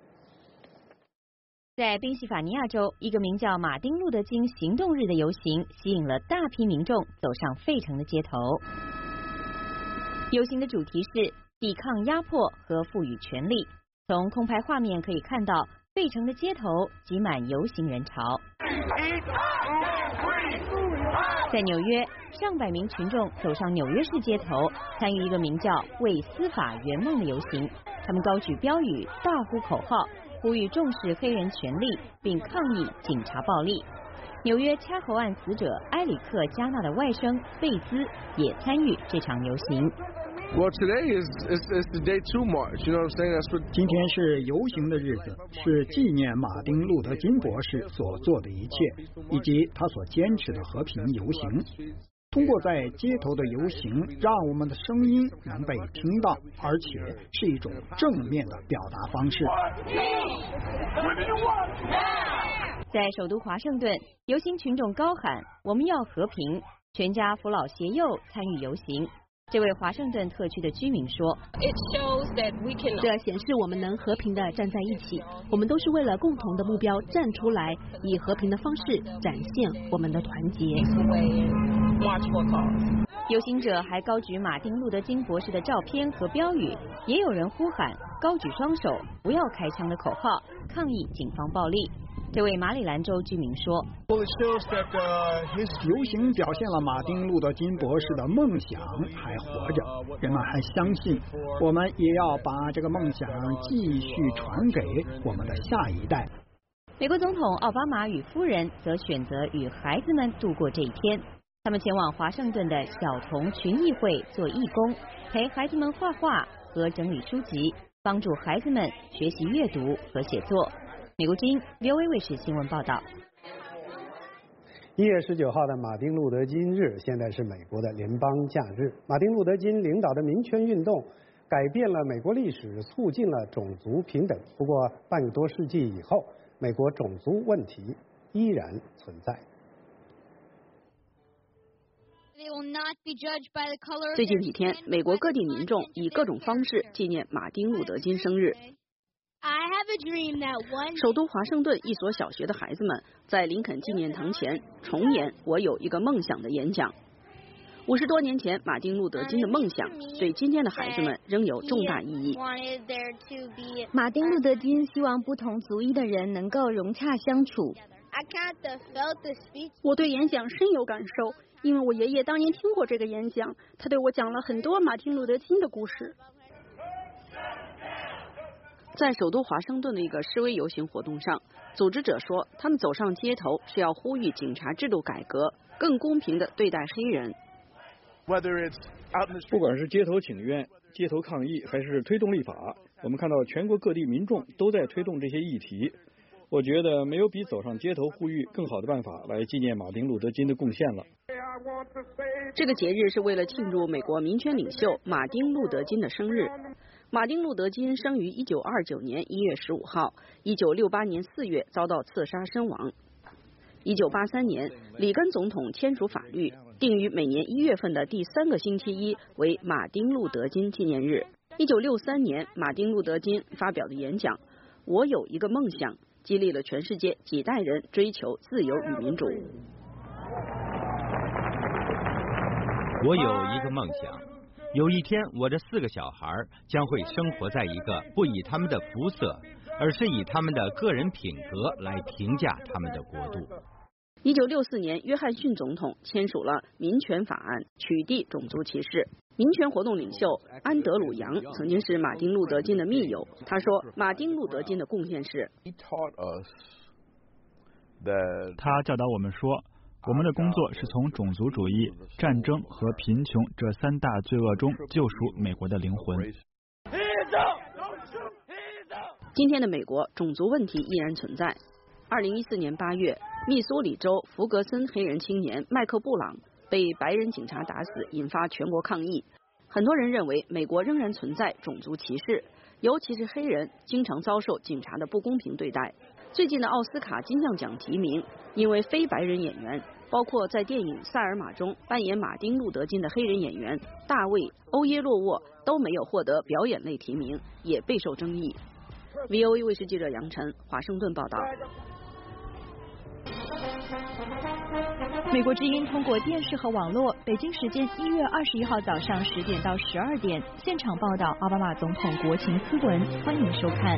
在宾夕法尼亚州，一个名叫马丁路德金行动日的游行吸引了大批民众走上费城的街头。游行的主题是抵抗压迫和赋予权利。从空拍画面可以看到，费城的街头挤满游行人潮。在纽约，上百名群众走上纽约市街头，参与一个名叫“为司法圆梦”的游行。他们高举标语，大呼口号，呼吁重视黑人权利，并抗议警察暴力。纽约掐喉案死者埃里克·加纳的外甥贝兹也参与这场游行。 Well, today is is is the day to march. You know what I'm saying? That's what. 今天是游行的日子，是纪念马丁·路德·金博士所做的一切，以及他所坚持的和平游行。通过在街头的游行，让我们的声音能被听到，而且是一种正面的表达方式。 在首都华盛顿，游行群众高喊“我们要和平”，全家扶老携幼参与游行。这位华盛顿特区的居民说：“ 这显示我们能和平地站在一起，我们都是为了共同的目标站出来，以和平的方式展现我们的团结。” 游行者还高举马丁·路德·金博士的照片和标语，也有人呼喊“高举双手，不要开枪”的口号，抗议警方暴力。这位马里兰州居民说：“ 游行表现了马丁·路德·金博士的梦想还活着，人们还相信，我们也要把这个梦想继续传给我们的下一代。” 美国总统奥巴马与夫人则选择与孩子们度过这一天，他们前往华盛顿的小童群益会做义工，陪孩子们画画和整理书籍，帮助孩子们学习阅读和写作。美国之音 V O A 卫视新闻报道。 一月十九号的马丁路德金日，现在是美国的联邦假日。马丁路德金领导的民权运动改变了美国历史，促进了种族平等。不过半个多世纪以后，美国种族问题依然存在。 最近几天，美国各地民众以各种方式纪念马丁路德金生日。首都华盛顿一所小学的孩子们在林肯纪念堂前重演“我有一个梦想”的演讲。五十多年前，马丁路德金的梦想对今天的孩子们仍有重大意义。 马丁路德金希望不同族裔的人能够融洽相处， 我对演讲深有感受，因为我爷爷当年听过这个演讲，他对我讲了很多马丁·路德·金的故事。 在首都华盛顿的一个示威游行活动上，组织者说，他们走上街头是要呼吁警察制度改革，更公平地对待黑人。 不管是街头请愿、街头抗议，还是推动立法，我们看到全国各地民众都在推动这些议题。我觉得没有比走上街头呼吁更好的办法来纪念马丁·路德·金的贡献了。 这个节日是为了庆祝美国民权领袖马丁·路德·金的生日。马丁·路德·金生于一九二九年一月十五号，一九六八年四月遭到刺杀身亡。一九八三年，里根总统签署法律，定于每年一月份的第三个星期一为马丁·路德·金纪念日。一九六三年，马丁·路德·金发表的演讲《我有一个梦想》，激励了全世界几代人追求自由与民主。 我有一个梦想，有一天我这四个小孩将会生活在一个不以他们的肤色，而是以他们的个人品格来评价他们的国度。 一九六四年，约翰逊总统签署了民权法案，取缔种族歧视。民权活动领袖安德鲁·杨曾经是马丁·路德·金的密友，他说，马丁·路德·金的贡献是， 他教导我们说，我们的工作是从种族主义、战争和贫穷这三大罪恶中救赎美国的灵魂。 今天的美国，种族问题依然存在。二零一四年八月，密苏里州弗格森黑人青年麦克布朗被白人警察打死，引发全国抗议。很多人认为美国仍然存在种族歧视，尤其是黑人经常遭受警察的不公平对待。最近的奥斯卡金像奖提名，因为非白人演员，包括在电影《塞尔玛》中扮演马丁·路德·金的黑人演员大卫·欧耶洛沃都没有获得表演类提名，也备受争议。V O A 卫视记者杨晨，华盛顿报道。 美国之音通过电视和网络，北京时间一月二十一号早上十点到十二点现场报道奥巴马总统国情咨文，欢迎收看。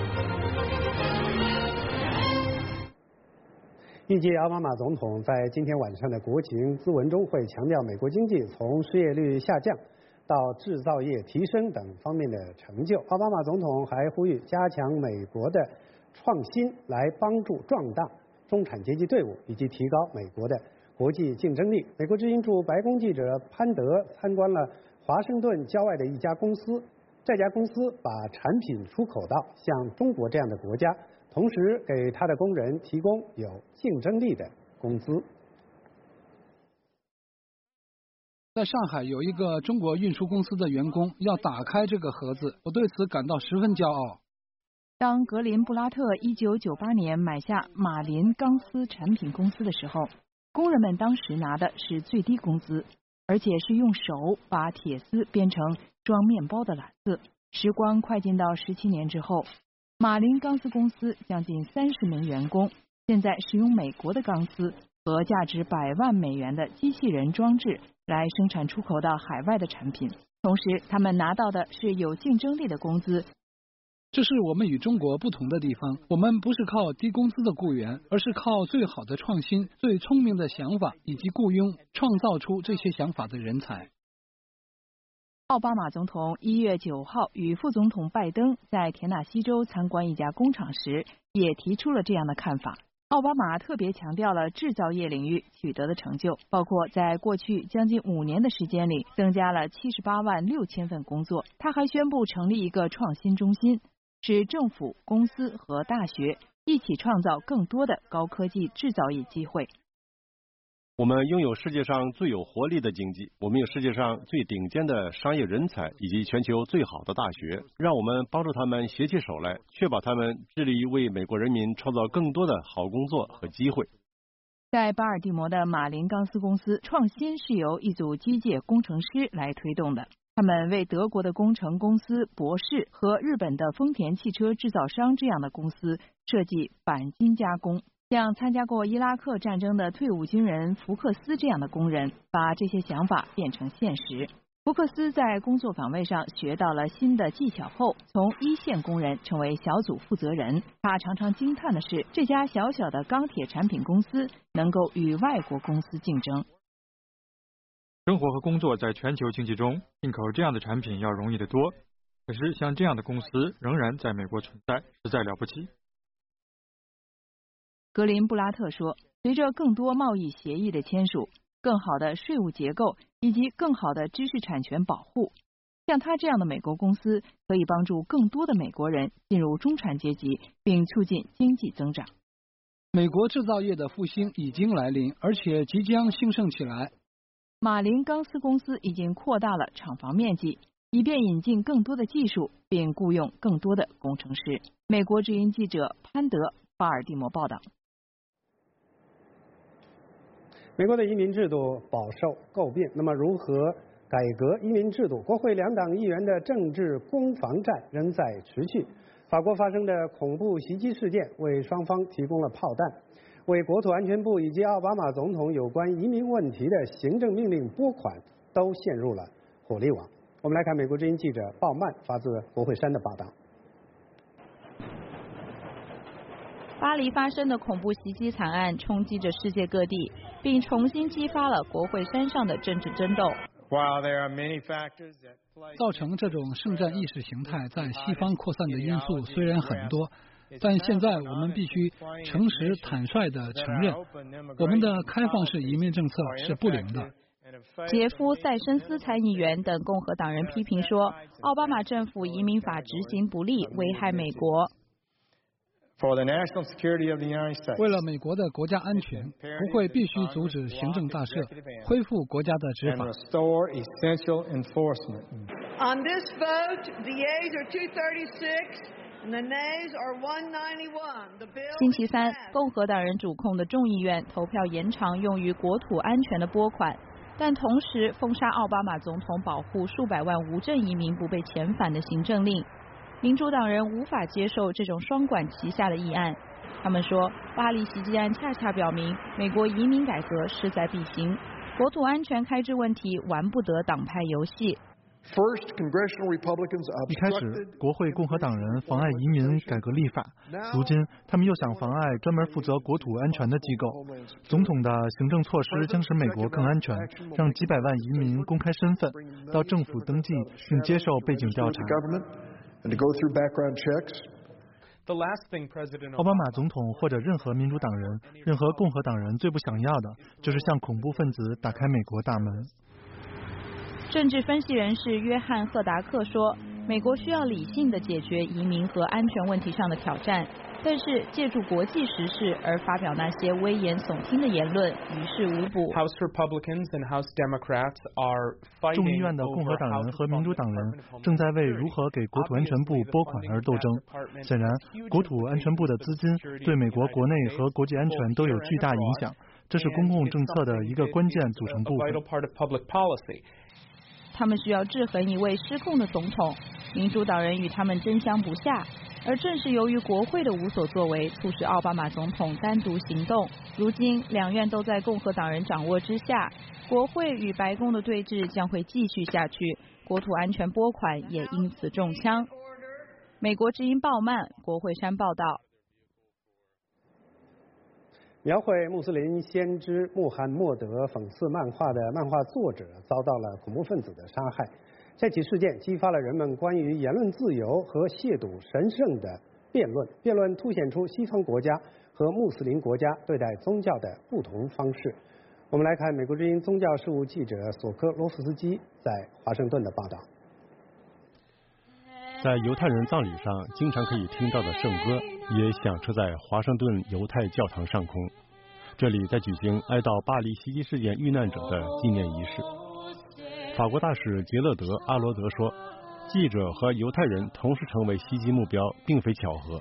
预计奥巴马总统在今天晚上的国情咨文中会强调美国经济从失业率下降到制造业提升等方面的成就。奥巴马总统还呼吁加强美国的创新，来帮助壮大中产阶级队伍，以及提高美国的国际竞争力。美国之音驻白宫记者潘德参观了华盛顿郊外的一家公司，这家公司把产品出口到像中国这样的国家，同时给他的工人提供有竞争力的工资。 在上海有一个中国运输公司的员工要打开这个盒子，我对此感到十分骄傲。 当格林布拉特一九九八年买下马林钢丝产品公司的时候，工人们当时拿的是最低工资，而且是用手把铁丝编成装面包的篮子。时光快进到十七年之后，马林钢丝公司将近三十名员工现在使用美国的钢丝和价值百万美元的机器人装置来生产出口到海外的产品，同时他们拿到的是有竞争力的工资。 这是我们与中国不同的地方，我们不是靠低工资的雇员，而是靠最好的创新、最聪明的想法以及雇佣创造出这些想法的人才。 奥巴马总统一月九号与副总统拜登在田纳西州参观一家工厂时，也提出了这样的看法。奥巴马特别强调了制造业领域取得的成就，包括在过去将近五年的时间里增加了七十八万六千份工作。他还宣布成立一个创新中心，使政府、公司和大学一起创造更多的高科技制造业机会。 我们拥有世界上最有活力的经济，我们有世界上最顶尖的商业人才以及全球最好的大学，让我们帮助他们携起手来，确保他们致力于为美国人民创造更多的好工作和机会。 在巴尔的摩的马林钢丝公司，创新是由一组机械工程师来推动的。他们为德国的工程公司博士和日本的丰田汽车制造商这样的公司设计钣金加工。像参加过伊拉克战争的退伍军人福克斯这样的工人，把这些想法变成现实。 福克斯在工作岗位上学到了新的技巧后，从一线工人成为小组负责人。他常常惊叹的是，这家小小的钢铁产品公司能够与外国公司竞争。 生活和工作在全球经济中，进口这样的产品要容易得多。可是像这样的公司仍然在美国存在，实在了不起。 格林布拉特说，随着更多贸易协议的签署，更好的税务结构以及更好的知识产权保护，像他这样的美国公司可以帮助更多的美国人进入中产阶级，并促进经济增长。 美国制造业的复兴已经来临，而且即将兴盛起来。 马林钢丝公司已经扩大了厂房面积，以便引进更多的技术，并雇佣更多的工程师。美国之音记者潘德·巴尔的摩报道。 美国的移民制度饱受诟病，那么如何改革移民制度？国会两党议员的政治攻防战仍在持续。法国发生的恐怖袭击事件为双方提供了炮弹，为国土安全部以及奥巴马总统有关移民问题的行政命令拨款都陷入了火力网。我们来看美国之音记者鲍曼发自国会山的报道。 巴黎发生的恐怖袭击惨案冲击着世界各地，并重新激发了国会山上的政治争斗。 造成这种圣战意识形态在西方扩散的因素虽然很多，但现在我们必须诚实坦率地承认，我们的开放式移民政策是不灵的。 杰夫·塞申斯参议员等共和党人批评说，奥巴马政府移民法执行不力，危害美国。 为了美国的国家安全，国会必须阻止行政大赦，恢复国家的执法。 On this vote, the yeas are two thirty-six and the nays are one ninety-one. The bill 星期三，共和党人主控的众议院投票延长用于国土安全的拨款，但同时封杀奥巴马总统保护数百万无证移民不被遣返的行政令。民主党人无法接受这种双管齐下的议案，他们说，巴黎袭击案恰恰表明美国移民改革势在必行，国土安全开支问题玩不得党派游戏。 一开始，国会共和党人妨碍移民改革立法，如今他们又想妨碍专门负责国土安全的机构。总统的行政措施将使美国更安全，让几百万移民公开身份，到政府登记并接受背景调查。奥巴马总统或者任何民主党人、任何共和党人最不想要的，就是向恐怖分子打开美国大门。 政治分析人士约翰·赫达克说，美国需要理性地解决移民和安全问题上的挑战，但是借助国际时事而发表那些危言耸听的言论于事无补。 众议院的共和党人和民主党人正在为如何给国土安全部拨款而斗争。显然，国土安全部的资金对美国国内和国际安全都有巨大影响，这是公共政策的一个关键组成部分。 他们需要制衡一位失控的总统，民主党人与他们争相不下，而正是由于国会的无所作为，促使奥巴马总统单独行动。如今两院都在共和党人掌握之下，国会与白宫的对峙将会继续下去，国土安全拨款也因此中枪。美国之音鲍曼，国会山报道。 描绘穆斯林先知穆罕默德讽刺漫画的漫画作者遭到了恐怖分子的杀害。这起事件激发了人们关于言论自由和亵渎神圣的辩论，辩论凸显出西方国家和穆斯林国家对待宗教的不同方式。我们来看美国之音宗教事务记者索科罗夫斯基在华盛顿的报道。 在犹太人葬礼上经常可以听到的圣歌也响彻在华盛顿犹太教堂上空，这里在举行哀悼巴黎袭击事件遇难者的纪念仪式。法国大使杰勒德·阿罗德说，记者和犹太人同时成为袭击目标并非巧合。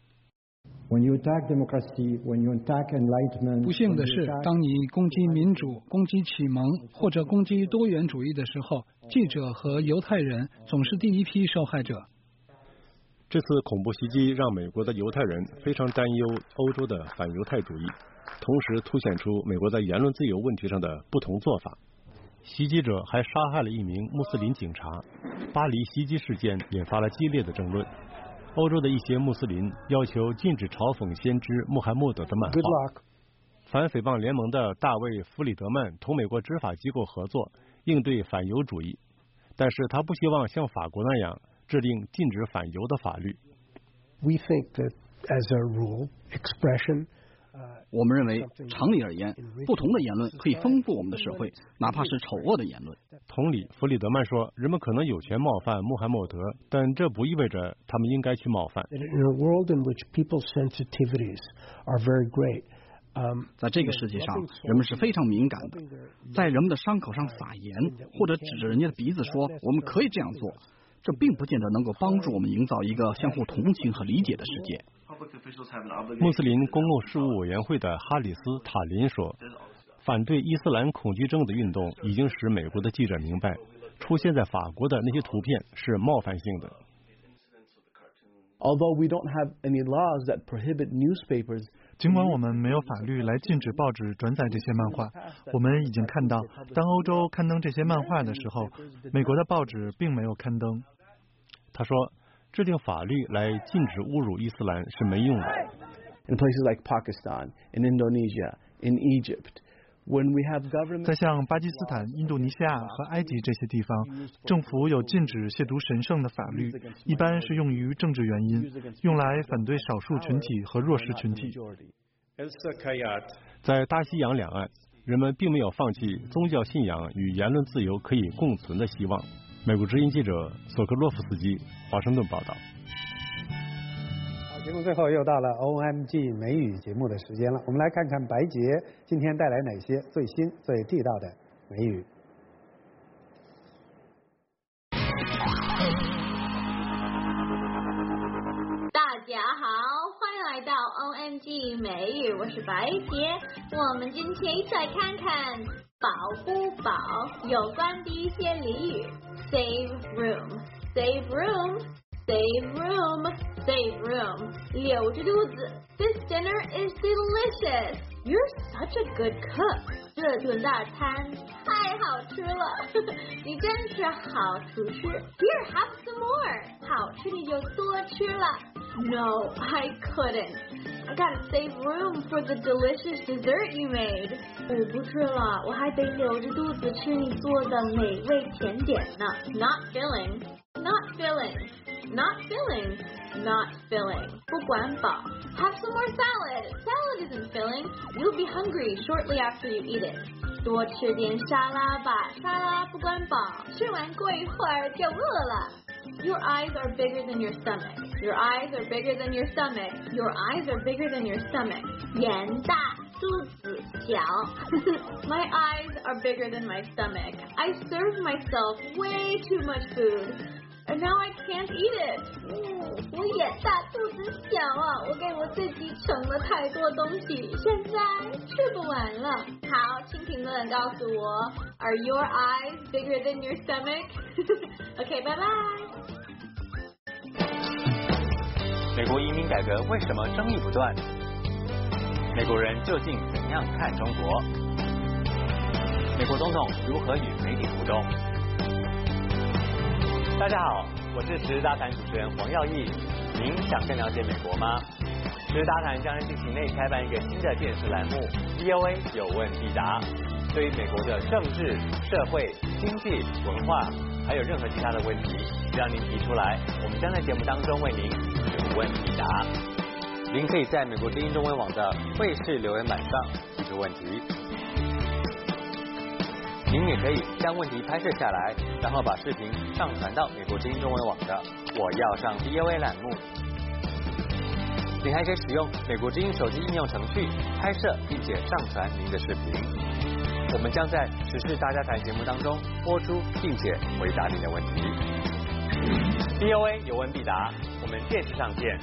不幸的是，当你攻击民主、攻击启蒙或者攻击多元主义的时候，记者和犹太人总是第一批受害者。 这次恐怖袭击让美国的犹太人非常担忧欧洲的反犹太主义，同时凸显出美国在言论自由问题上的不同做法。 袭击者还杀害了一名穆斯林警察。巴黎袭击事件引发了激烈的争论。欧洲的一些穆斯林要求禁止嘲讽先知穆罕默德的漫画。反诽谤联盟的大卫·弗里德曼同美国执法机构合作，应对反犹主义，但是他不希望像法国那样制定禁止反犹的法律。 We think that as a rule, expression 我们认为，常理而言，不同的言论可以丰富我们的社会，哪怕是丑恶的言论。 同理，弗里德曼说，人们可能有权冒犯穆罕默德，但这不意味着他们应该去冒犯。 在这个世界上，人们是非常敏感的，在人们的伤口上撒盐，或者指着人家的鼻子说我们可以这样做，这并不见得能够帮助我们营造一个相互同情和理解的世界。 穆斯林公共事务委员会的哈里斯·塔林说，反对伊斯兰恐惧症的运动已经使美国的记者明白，出现在法国的那些图片是冒犯性的。 Although we don't have any laws that prohibit newspapers， 尽管我们没有法律来禁止报纸转载这些漫画，我们已经看到，当欧洲刊登这些漫画的时候，美国的报纸并没有刊登。 他说，制定法律来禁止侮辱伊斯兰是没用的。 In places like Pakistan, in Indonesia, in Egypt, when we have government， 在像巴基斯坦、印度尼西亚和埃及这些地方，政府有禁止亵渎神圣的法律，一般是用于政治原因，用来反对少数群体和弱势群体。 在大西洋两岸，人们并没有放弃宗教信仰与言论自由可以共存的希望。美国之音记者索克洛夫斯基华盛顿报道。 好，节目最后又到了 O M G 美语节目的时间了，我们来看看白洁今天带来哪些最新最地道的美语。 大家好，欢迎来到 O M G 美语，我是白洁。我们今天一起来看看保不保有关的一些俚语。Save room, save room, save room, save room. 留着肚子 ，This dinner is delicious. You're such a good cook. 这顿大餐太好吃了，你真是好厨师。Here, have some more. 好吃你就多吃了。No, I couldn't. I gotta save room for the delicious dessert you made. 我不吃了，我还得留着肚子吃你做的美味甜点呢。Not filling, not filling, not filling, not filling. 不管饱。Have some more salad. Salad isn't filling. You'll be hungry shortly after you eat it. 多吃点沙拉吧，沙拉不管饱，吃完过一会儿就饿了。Your eyes are bigger than your stomach. Your eyes are bigger than your stomach. Your eyes are bigger than your stomach. 眼大，肚子小。My eyes are bigger than my stomach. I serve myself way too much food. And now I can't eat it. 嗯，我眼大肚子小啊，我给我自己盛了太多东西，现在吃不完了。好，请评论告诉我 ，Are your eyes bigger than your stomach? OK, bye bye. 美国移民改革为什么争议不断？美国人究竟怎样看中国？美国总统如何与媒体互动？大家好，我是时事大谈主持人黄耀义。您想更了解美国吗？时事大谈将在近期内开办一个新的电视栏目 V O A 有问必答，对于美国的政治、社会、经济、文化，还有任何其他的问题，只要您提出来，我们将在节目当中为您有问必答。您可以在美国之音中文网的卫视留言板上提出问题。您也可以将问题拍摄下来，然后把视频上传到美国之音中文网的我要上 V O A 栏目。您还可以使用美国之音手机应用程序拍摄并且上传您的视频。我们将在时事大家谈节目当中播出，并且回答您的问题。V O A 有问必答，我们电视上见。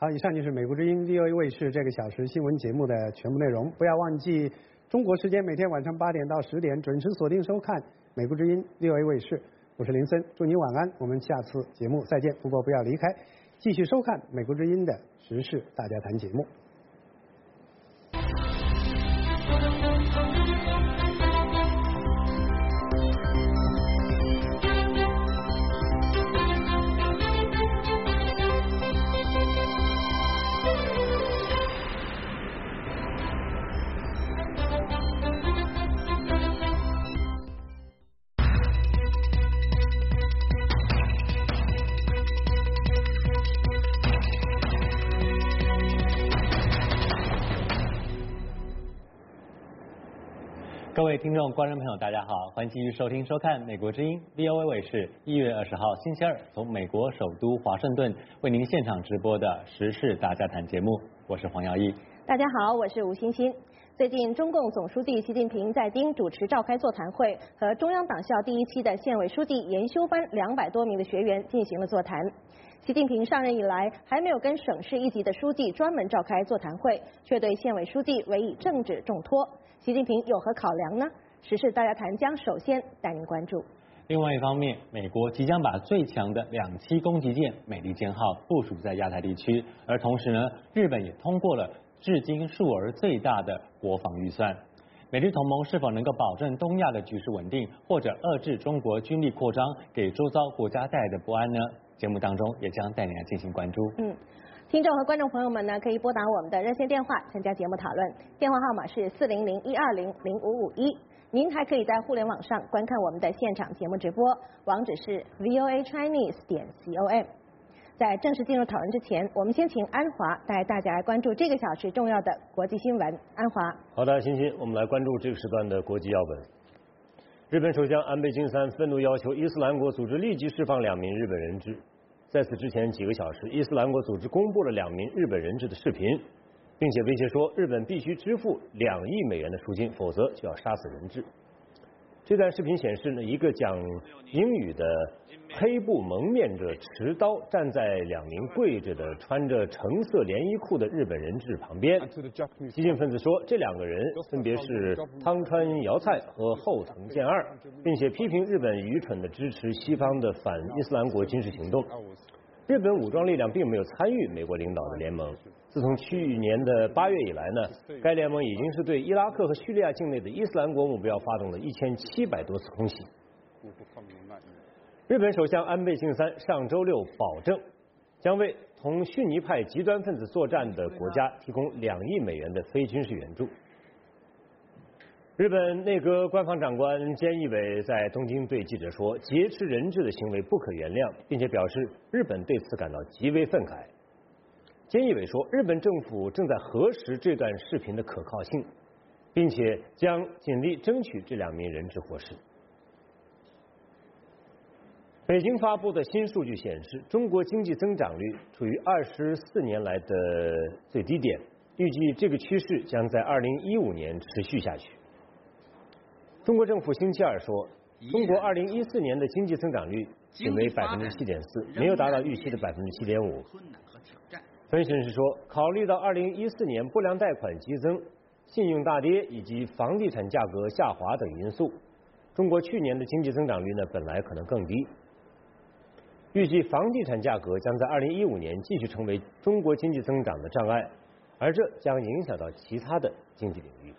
好，以上就是美国之音 V O A 卫视这个小时新闻节目的全部内容。不要忘记中国时间每天晚上八点到十点准时锁定收看美国之音 V O A 卫视。我是林森，祝你晚安，我们下次节目再见。不过不要离开，继续收看美国之音的时事大家谈节目。 各位听众、观众朋友，大家好，欢迎继续收听、收看美国之音 V O A 卫视一月二十号星期二从美国首都华盛顿为您现场直播的时事大家谈节目，我是黄耀义。 大家好，我是吴欣欣。最近，中共总书记习近平在京主持召开座谈会，和中央党校第一期的县委书记研修班两百多名的学员进行了座谈。习近平上任以来，还没有跟省市一级的书记专门召开座谈会，却对县委书记委以政治重托。习近平有何考量呢？时事大家谈将首先带您关注。 另外一方面，美国即将把最强的两栖攻击舰美利坚号部署在亚太地区，而同时呢，日本也通过了至今数额最大的国防预算。美日同盟是否能够保证东亚的局势稳定，或者遏制中国军力扩张给周遭国家带来的不安呢？节目当中也将带您来进行关注。 嗯。听众和观众朋友们呢，可以拨打我们的热线电话参加节目讨论，电话号码是四零零一二零零五五一。您还可以在互联网上观看我们的现场节目直播，网址是 v o a chinese 点 com。在正式进入讨论之前，我们先请安华带大家来关注这个小时重要的国际新闻。安华， 好的，欣欣，我们来关注这个时段的国际要闻。日本首相安倍晋三愤怒要求伊斯兰国组织立即释放两名日本人质。在此之前几个小时，伊斯兰国组织公布了两名日本人质的视频，并且威胁说日本必须支付两亿美元的赎金，否则就要杀死人质。这段视频显示呢，一个讲英语的黑布蒙面着持刀站在两名跪着的穿着橙色连衣裤的日本人质旁边。激进分子说，这两个人分别是汤川遥菜和后藤健二，并且批评日本愚蠢地支持西方的反伊斯兰国军事行动。日本武装力量并没有参与美国领导的联盟。自从去年的八月以来呢，该联盟已经是对伊拉克和叙利亚境内的伊斯兰国目标发动了一千七百多次空袭。日本首相安倍晋三上周六保证，将为同逊尼派极端分子作战的国家提供两亿美元的非军事援助。日本内阁官房长官菅义伟在东京对记者说，劫持人质的行为不可原谅，并且表示日本对此感到极为愤慨。菅义伟说，日本政府正在核实这段视频的可靠性，并且将尽力争取这两名人质获释。北京发布的新数据显示，中国经济增长率处于二十四年来的最低点，预计这个趋势将在二零一五年持续下去。中国政府星期二说，中国二零一四年的经济增长率仅为百分之七点四，没有达到预期的百分之七点五。分析人士说，考虑到二零一四年不良贷款激增、信用大跌以及房地产价格下滑等因素，中国去年的经济增长率呢本来可能更低。预计房地产价格将在二零一五年继续成为中国经济增长的障碍，而这将影响到其他的经济领域。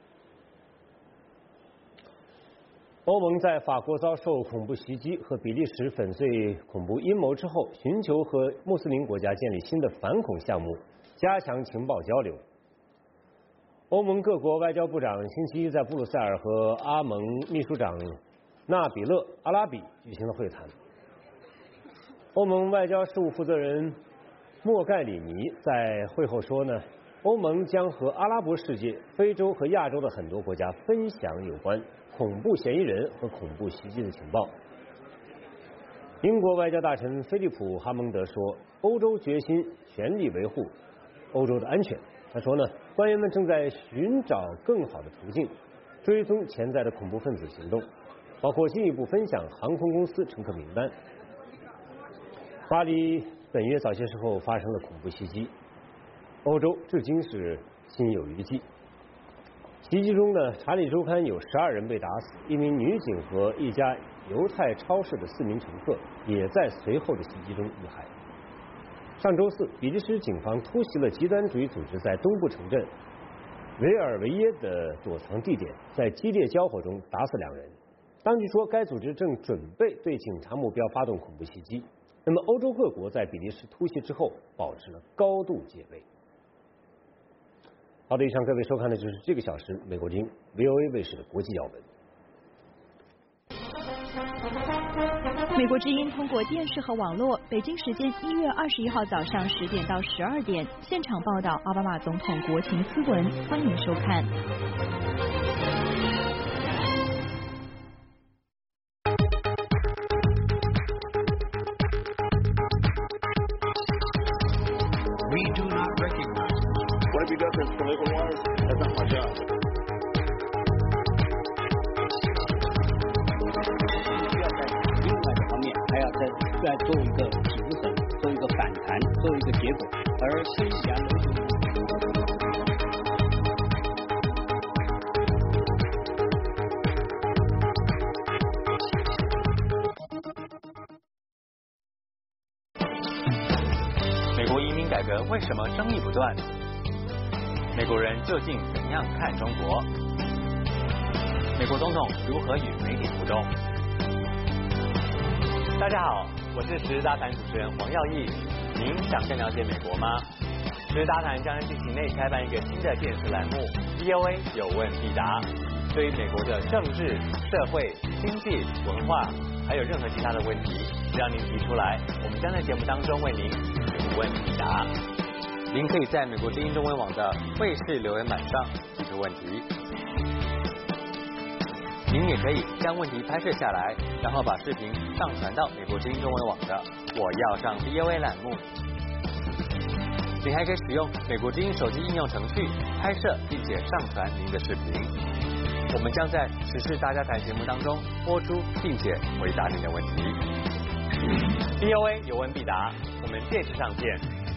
欧盟在法国遭受恐怖袭击和比利时粉碎恐怖阴谋之后，寻求和穆斯林国家建立新的反恐项目，加强情报交流。欧盟各国外交部长星期一在布鲁塞尔和阿盟秘书长纳比勒·阿拉比举行了会谈。欧盟外交事务负责人莫盖里尼在会后说呢，欧盟将和阿拉伯世界、非洲和亚洲的很多国家分享有关恐怖嫌疑人和恐怖袭击的情报。英国外交大臣菲利普·哈蒙德说，欧洲决心全力维护欧洲的安全。他说呢，官员们正在寻找更好的途径，追踪潜在的恐怖分子行动，包括进一步分享航空公司乘客名单。巴黎本月早些时候发生了恐怖袭击， 欧洲至今是心有余悸。袭击中的《查理周刊》有十二人被打死，一名女警和一家犹太超市的四名乘客也在随后的袭击中遇害。上周四，比利时警方突袭了极端主义组织在东部城镇维尔维耶的躲藏地点，在激烈交火中打死两人。当局说，该组织正准备对警察目标发动恐怖袭击。那么，欧洲各国在比利时突袭之后保持了高度戒备。好的，以上各位收看的就是这个小时美国之音 V O A 卫视的国际要闻。 美国之音通过电视和网络，北京时间一月二十一号早上十点到十二点现场报道奥巴马总统国情咨文，欢迎收看。 We do not recognize. What have you got this political wires? That's not my job. 还要再再做一个止损，做一个反弹，做一个结果，而西洋流行。 美国移民改革为什么争议不断？美国人究竟怎样看中国？美国总统如何与媒体互动？大家好，我是时事大谈主持人黄耀义。您想更了解美国吗？时事大谈将在近期内开办一个新的电视栏目 V O A 有问必答。对于美国的政治、社会、经济、文化，还有任何其他的问题，只要您提出来，我们将在节目当中为您有问必答。您可以在美国之音中文网的卫视留言板上提出问题。您也可以将问题拍摄下来，然后把视频上传到美国之音中文网的我要上 V O A 栏目。您还可以使用美国之音手机应用程序拍摄并且上传您的视频。我们将在时事大家谈节目当中播出并且回答您的问题。V O A 有问必答，我们电视上见。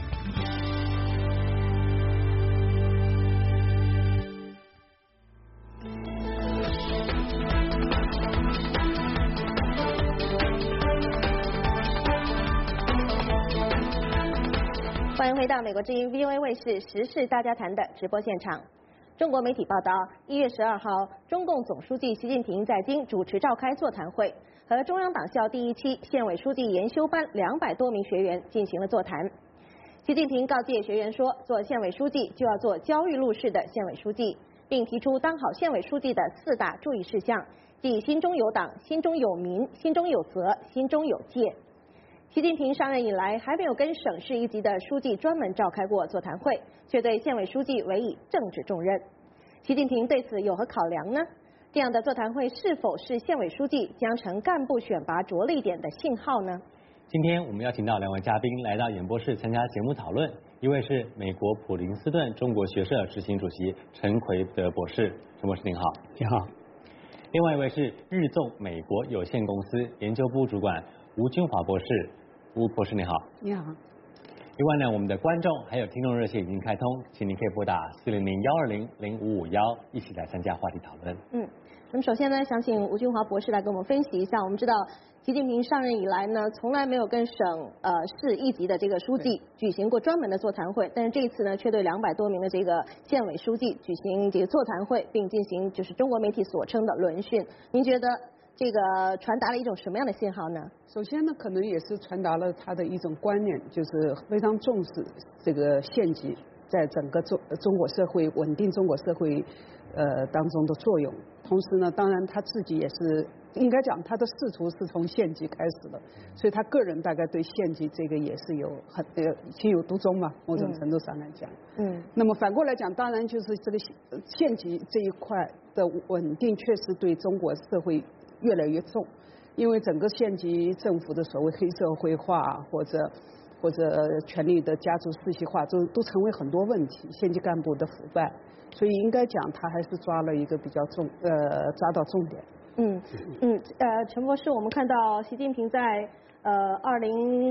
欢迎回到美国之音 V O A 卫视时事大家谈的直播现场。中国媒体报道，一月十二号，中共总书记习近平在京主持召开座谈会，和中央党校第一期县委书记研修班两百多名学员进行了座谈。习近平告诫学员说，做县委书记就要做焦裕禄式的县委书记，并提出当好县委书记的四大注意事项，即心中有党、心中有民、心中有责、心中有戒。习近平上任以来，还没有跟省市一级的书记专门召开过座谈会，却对县委书记委以政治重任。习近平对此有何考量呢？这样的座谈会是否是县委书记将成干部选拔着力点的信号呢？ 今天我们邀请到两位嘉宾来到演播室参加节目讨论，一位是美国普林斯顿中国学社执行主席陈奎德博士，陈博士您好。 你好。 另外一位是日纵美国有限公司研究部主管吴军华博士，吴博士你好。 你好。 另外呢，我们的观众还有听众热线已经开通，请您可以拨打四零零幺二零零五五幺，一起来参加话题讨论。 嗯，那么首先呢，想请吴军华博士来给我们分析一下。我们知道，习近平上任以来呢，从来没有跟省呃市一级的这个书记举行过专门的座谈会，但是这一次呢，却对两百多名的这个县委书记举行这个座谈会，并进行就是中国媒体所称的轮训。您觉得这个传达了一种什么样的信号呢？ 首先呢，可能也是传达了他的一种观念，就是非常重视这个县级在整个中中国社会稳定中国社会呃当中的作用。同时呢，当然他自己也是应该讲他的仕途是从县级开始的，所以他个人大概对县级这个也是有很呃情有独钟嘛，某种程度上来讲。 嗯。 那么反过来讲，当然就是这个县级这一块的稳定，确实对中国社会越来越重。因为整个县级政府的所谓黑社会化或者或者权力的家族世袭化，都都成为很多问题，县级干部的腐败，所以应该讲他还是抓了一个比较重呃抓到重点。 嗯嗯呃，陈博士，我们看到习近平在呃二零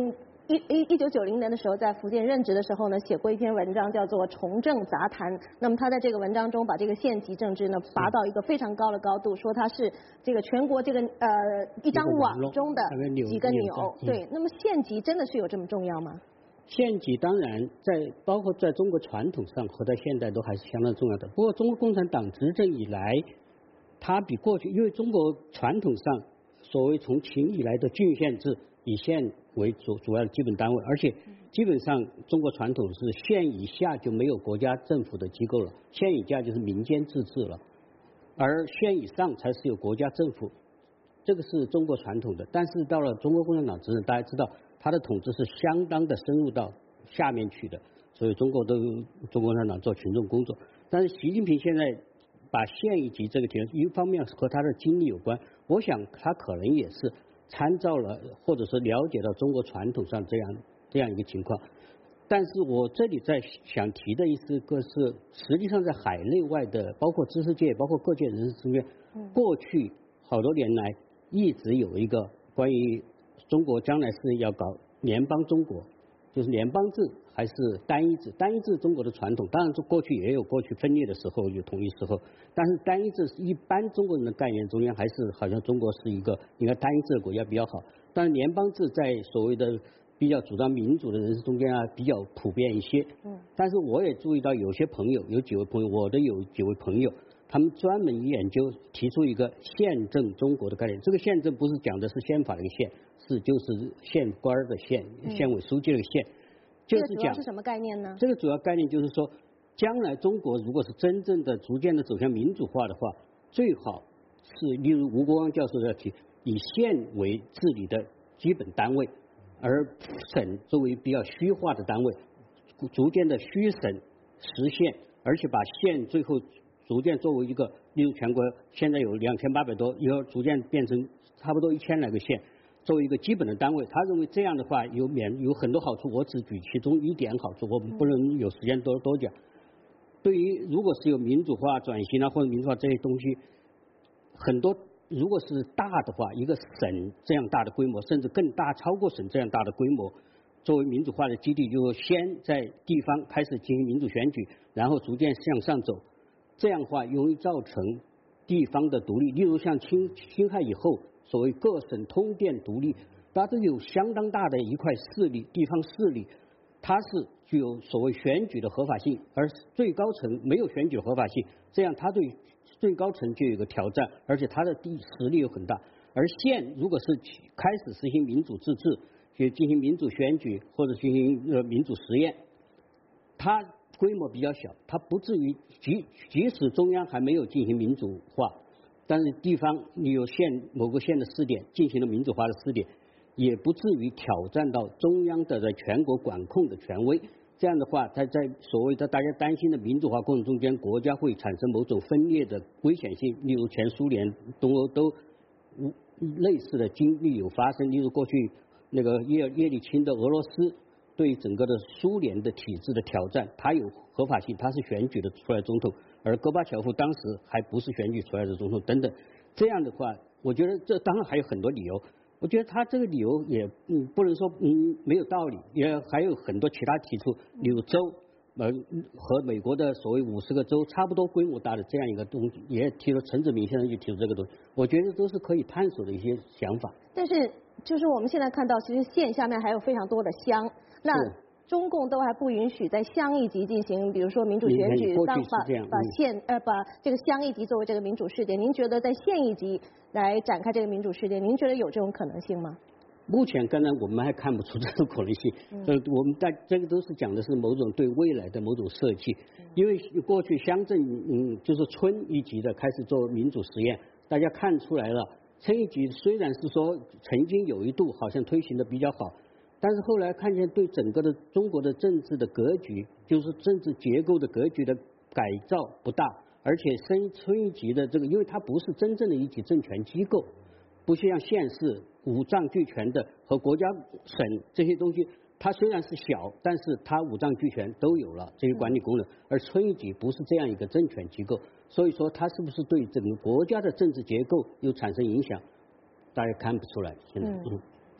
一一一九九零年的时候，在福建任职的时候呢，写过一篇文章，叫做《重政杂谈》。那么他在这个文章中，把这个县级政治呢拔到一个非常高的高度，说它是这个全国这个呃一张网中的几个钮。对，那么县级真的是有这么重要吗？ 县级当然在包括在中国传统上和在现代都还是相当重要的。不过中国共产党执政以来，它比过去，因为中国传统上所谓从秦以来的郡县制，以县为主主要的基本单位，而且基本上中国传统是县以下就没有国家政府的机构了，县以下就是民间自治了，而县以上才是有国家政府，这个是中国传统的。但是到了中国共产党执政，大家知道他的统治是相当的深入到下面去的，所以中国都中国共产党做群众工作。但是习近平现在把县一级这个题，一方面和他的经历有关，我想他可能也是参照了或者是了解到中国传统上这样这样一个情况。但是我这里在想提的一个是，实际上在海内外的包括知识界包括各界人士中间，过去好多年来一直有一个关于中国将来是要搞联邦中国，就是联邦制还是单一制。单一制中国的传统，当然过去也有过去分裂的时候，有统一时候，但是单一制是一般中国人的概念中间还是好像中国是一个应该单一制的国家比较好。但是联邦制在所谓的比较主张民主的人士中间啊比较普遍一些。嗯。但是我也注意到有些朋友，有几位朋友，我的有几位朋友，他们专门研究提出一个宪政中国的概念。这个宪政不是讲的是宪法的一个宪，是就是县官的县，县委书记的县。就是讲这个主要是什么概念呢？ 这个主要概念就是说，将来中国如果是真正的逐渐的走向民主化的话，最好是例如吴国光教授的提，以县为治理的基本单位，而省作为比较虚化的单位，逐渐的虚省实县，而且把县最后逐渐作为一个，例如全国现在有两千八百多，以后逐渐变成差不多一千来个县。作为一个基本的单位，他认为这样的话有免有很多好处，我只举其中一点好处，我们不能有时间多多讲。对于如果是有民主化转型啊或者民主化这些东西，很多如果是大的话，一个省这样大的规模，甚至更大超过省这样大的规模，作为民主化的基地，就先在地方开始进行民主选举，然后逐渐向上走，这样的话容易造成地方的独立。例如像辛辛亥以后。所谓各省通电独立，它都有相当大的一块势力，地方势力，它是具有所谓选举的合法性，而最高层没有选举的合法性，这样它对最高层就有个挑战，而且它的地实力又很大。而县如果是开始实行民主自治，去进行民主选举或者进行呃民主实验，它规模比较小，它不至于即即使中央还没有进行民主化。但是地方你有县某个县的试点进行了民主化的试点，也不至于挑战到中央的在全国管控的权威。这样的话，它在所谓的大家担心的民主化过程中间，国家会产生某种分裂的危险性。例如前苏联、东欧都类似的经历有发生。例如过去那个叶叶利钦的俄罗斯对整个的苏联的体制的挑战，它有合法性，它是选举的出来总统。而戈巴乔夫当时还不是选举出来的总统等等，这样的话，我觉得这当然还有很多理由。我觉得他这个理由也嗯不能说嗯没有道理，也还有很多其他提出，例如州呃和美国的所谓五十个州差不多规模大的这样一个东西，也提出陈子明先生就提出这个东西，我觉得都是可以探索的一些想法。 但是就是我们现在看到，其实县下面还有非常多的乡，那。中共都还不允许在乡一级进行，比如说民主选举，当把把县呃把这个乡一级作为这个民主试点。您觉得在县一级来展开这个民主试点，您觉得有这种可能性吗？ 目前当然我们还看不出这种可能性。呃、嗯，我们在这个都是讲的是某种对未来的某种设计，因为过去乡镇嗯就是村一级的开始做民主实验，大家看出来了，村一级虽然是说曾经有一度好像推行的比较好。但是后来看见对整个的中国的政治的格局，就是政治结构的格局的改造不大，而且村村一级的这个，因为它不是真正的一级政权机构，不像县市五脏俱全的和国家省这些东西，它虽然是小，但是它五脏俱全都有了这些管理功能，而村一级不是这样一个政权机构，所以说它是不是对整个国家的政治结构又产生影响，大家看不出来。现在。嗯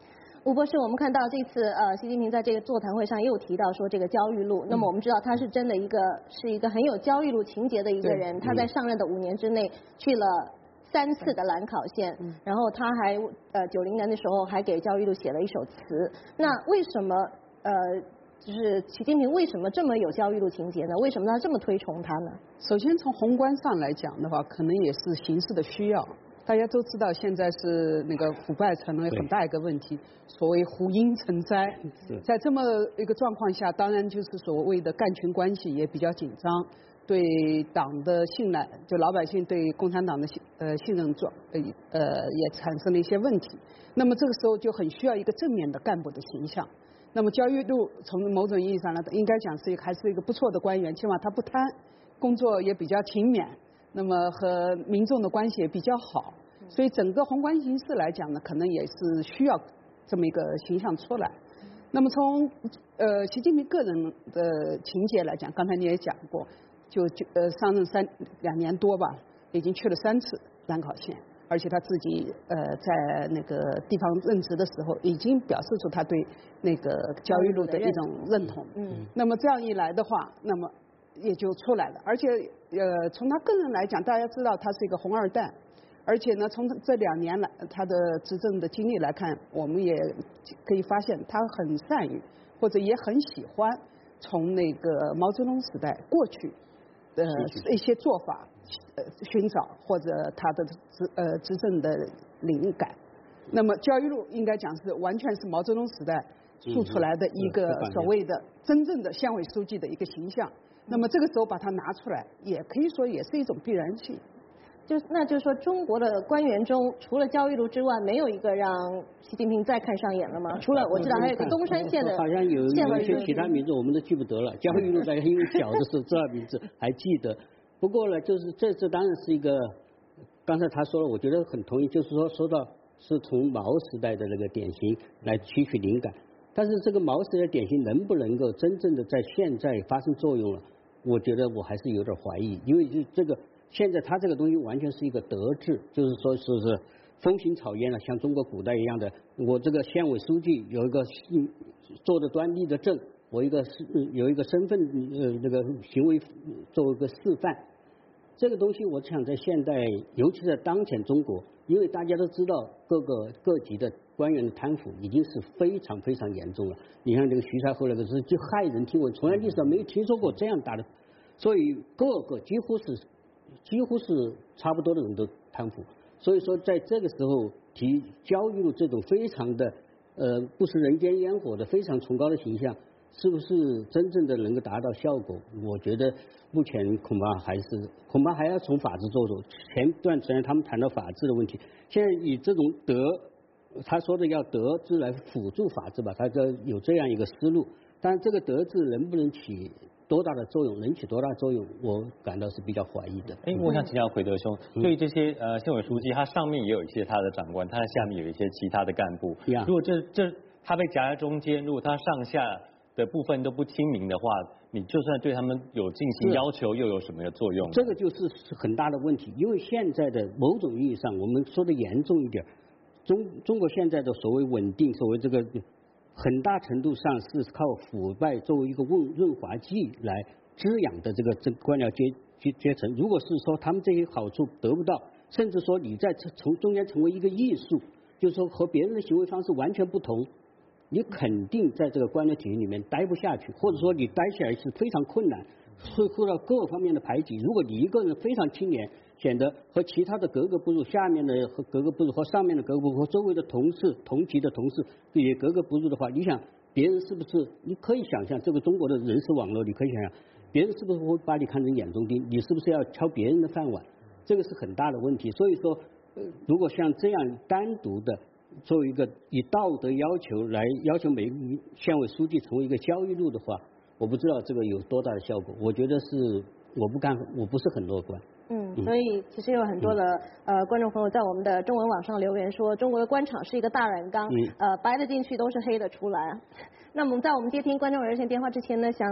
吴博士，我们看到这次呃，习近平在这个座谈会上又提到说这个焦裕禄，嗯、那么我们知道他是真的一个是一个很有焦裕禄情节的一个人，他在上任的五年之内去了三次的兰考县，嗯、然后他还呃九零年的时候还给焦裕禄写了一首词。那为什么呃就是习近平为什么这么有焦裕禄情节呢？为什么他这么推崇他呢？ 首先从宏观上来讲的话，可能也是形势的需要。大家都知道，现在是那个腐败成了很大一个问题，所谓虎鹰成灾。在这么一个状况下，当然就是所谓的干群关系也比较紧张，对党的信赖，就老百姓对共产党的信呃信任状呃呃也产生了一些问题。那么这个时候就很需要一个正面的干部的形象。那么焦裕禄从某种意义上来，应该讲是一个还是一个不错的官员，起码他不贪，工作也比较勤勉。那么和民众的关系也比较好，所以整个宏观形势来讲呢，可能也是需要这么一个形象出来。那么从呃习近平个人的情节来讲，刚才你也讲过，就就呃上任三两年多吧，已经去了三次兰考县，而且他自己呃在那个地方任职的时候，已经表示出他对那个焦裕禄的一种认同。嗯，那么这样一来的话，那么也就出来了，而且呃，从他个人来讲，大家知道他是一个红二代，而且呢，从这两年来他的执政的经历来看，我们也可以发现他很善于或者也很喜欢从那个毛泽东时代过去的一些做法呃寻找或者他的执呃执政的灵感。那么焦裕禄应该讲是完全是毛泽东时代塑出来的一个所谓的真正的县委书记的一个形象。那么这个时候把它拿出来，也可以说也是一种必然性。 就那就是说，中国的官员中，除了焦裕禄之外，没有一个让习近平再看上眼了吗？除了我知道还有个东山县的， 好像有有一些其他名字我们都记不得了。焦裕禄大家因为小的时候这道名字还记得。不过呢，就是这这当然是一个，刚才他说了，我觉得很同意，就是说说到是从毛时代的那个典型来提取灵感，但是这个毛时代典型能不能够真正的在现在发生作用了？我觉得我还是有点怀疑，因为就这个现在他这个东西完全是一个德治，就是说是是风行草原了，像中国古代一样的，我这个县委书记有一个坐着端立的正，我一个是有一个身份呃这个行为作为一个示范，这个东西我想在现代，尤其在当前中国，因为大家都知道各个各级的官员的贪腐已经是非常非常严重了。你看这个徐才厚那个是就骇人听闻，从来历史上没有听说过这样大的，所以各个几乎是几乎是差不多的人都贪腐。所以说在这个时候提焦裕禄这种非常的呃不食人间烟火的非常崇高的形象，是不是真正的能够达到效果？我觉得目前恐怕还是恐怕还要从法治做做。前段时间他们谈到法治的问题，现在以这种德，他说的要德治来辅助法治吧，他这有这样一个思路。但这个德治能不能起多大的作用，能起多大作用，我感到是比较怀疑的。 哎，我想请教奎德兄，嗯、对于这些呃县委书记，他上面也有一些他的长官，他的下面有一些其他的干部。如果这这他被夹在中间，如果他上下的部分都不清明的话，你就算对他们有进行要求，又有什么作用？ 这个就是很大的问题，因为现在的某种意义上，我们说的严重一点，中中国现在的所谓稳定，所谓这个很大程度上是靠腐败作为一个润润滑剂来滋养的这个这官僚阶阶阶层。如果是说他们这些好处得不到，甚至说你在从中间成为一个艺术，就是说和别人的行为方式完全不同，你肯定在这个官僚体系里面待不下去，或者说你待下来是非常困难，会受到各方面的排挤。如果你一个人非常清廉，显得和其他的格格不入，下面的和格格不入，和上面的格格不入，和周围的同事同级的同事也格格不入的话，你想别人是不是？你可以想象这个中国的人事网络，你可以想象别人是不是会把你看成眼中钉？你是不是要敲别人的饭碗？这个是很大的问题。所以说，呃，如果像这样单独的作为一个以道德要求来要求每个县委书记成为一个焦裕禄的话，我不知道这个有多大的效果。我觉得是我不干，我不是很乐观。 嗯，所以其实有很多的、嗯、呃观众朋友在我们的中文网上留言说，中国的官场是一个大染缸，嗯、呃白的进去都是黑的出来。那么在我们接听观众热线电话之前呢，想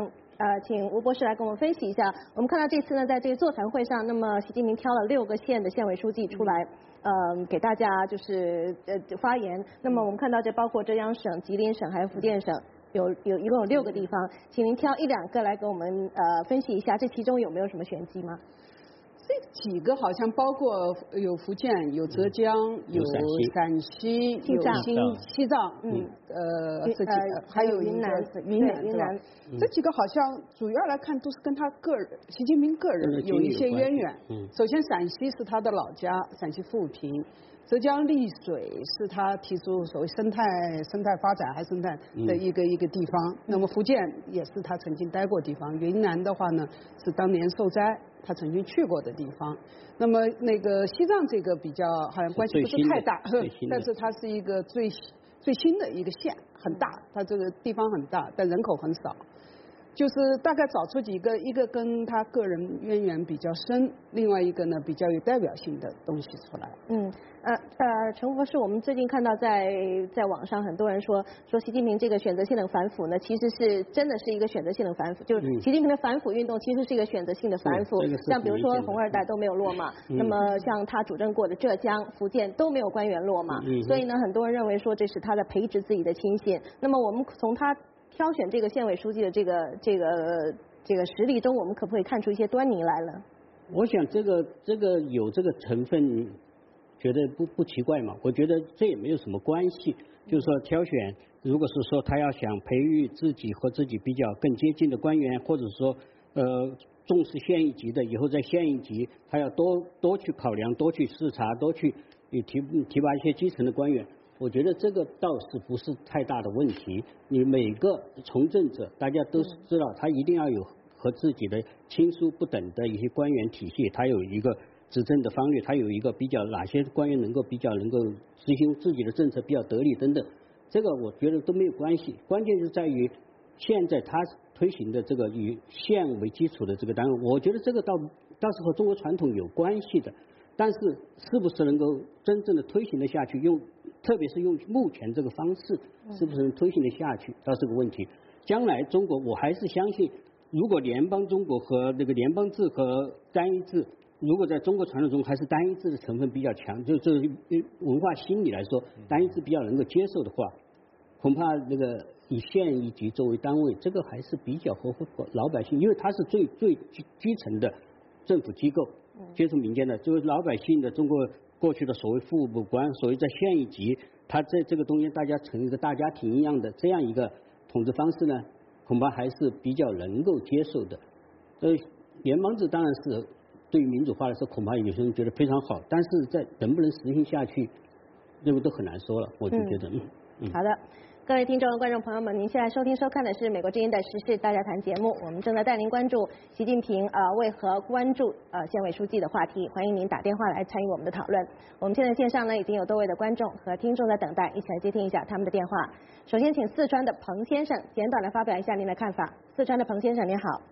呃，请吴博士来跟我们分析一下。我们看到这次呢，在这个座谈会上，那么习近平挑了六个县的县委书记出来，呃，给大家就是呃发言。那么我们看到这包括浙江省、吉林省还有福建省。有有一共有六个地方，请您挑一两个来给我们呃分析一下，这其中有没有什么玄机吗？ 这几个好像包括有福建、有浙江、有陕西、 西藏、 西藏，嗯，呃，这几个还有云南， 云南， 云南， 这几个好像主要来看都是跟他个人，习近平个人有一些渊源。首先，陕西是他的老家，陕西富平。浙江丽水是他提出所谓生态生态发展还生态的一个、嗯、一个地方，那么福建也是他曾经待过地方，云南的话呢是当年受灾他曾经去过的地方，那么那个西藏这个比较好像关系不是太大，但是它是一个最最新的一个县，很大，它这个地方很大，但人口很少。就是大概找出几个，一个跟他个人渊源比较深，另外一个呢比较有代表性的东西出来。 嗯，呃呃，陈博士，我们最近看到在在网上很多人说说习近平这个选择性的反腐呢，其实是真的是一个选择性的反腐，就是习近平的反腐运动其实是一个选择性的反腐，嗯、像比如说红二代都没有落马，嗯、那么像他主政过的浙江、福建都没有官员落马，嗯、所以呢，很多人认为说这是他在培植自己的亲信。那么我们从他挑选这个县委书记的这个这个这个实力中，我们可不可以看出一些端倪来了？ 我想这个这个有这个成分，觉得不不奇怪嘛。我觉得这也没有什么关系。就是说挑选，如果是说他要想培育自己和自己比较更接近的官员，或者说呃重视县一级的，以后在县一级他要多多去考量，多去视察，多去提提拔一些基层的官员。我觉得这个倒是不是太大的问题。你每个从政者，大家都知道，他一定要有和自己的亲疏不等的一些官员体系，他有一个执政的方略，他有一个比较哪些官员能够比较能够执行自己的政策比较得力等等。这个我觉得都没有关系，关键是在于现在他推行的这个以县为基础的这个单位，我觉得这个倒倒是和中国传统有关系的。但是是不是能够真正的推行的下去，用特别是用目前这个方式是不是能推行的下去倒是个问题。将来中国我还是相信，如果联邦中国和那个联邦制和单一制，如果在中国传统中还是单一制的成分比较强，就这文化心理来说单一制比较能够接受的话，恐怕那个以县一级作为单位，这个还是比较合乎老百姓，因为它是最最基层的政府机构，接触民间的，就是老百姓的中国过去的所谓父母官，所谓在县一级，他在这个东西大家成一个大家庭一样的这样一个统治方式呢，恐怕还是比较能够接受的。呃，联邦制当然是对于民主化来说，恐怕有些人觉得非常好，但是在能不能实行下去，这个都很难说了。我就觉得，嗯嗯。好的。各位听众、观众朋友们，您现在收听、收看的是美国之音的时事大家谈节目，我们正在带您关注习近平呃为何关注呃县委书记的话题，欢迎您打电话来参与我们的讨论。我们现在线上呢已经有多位的观众和听众在等待，一起来接听一下他们的电话。首先，请四川的彭先生简短的发表一下您的看法。四川的彭先生您好。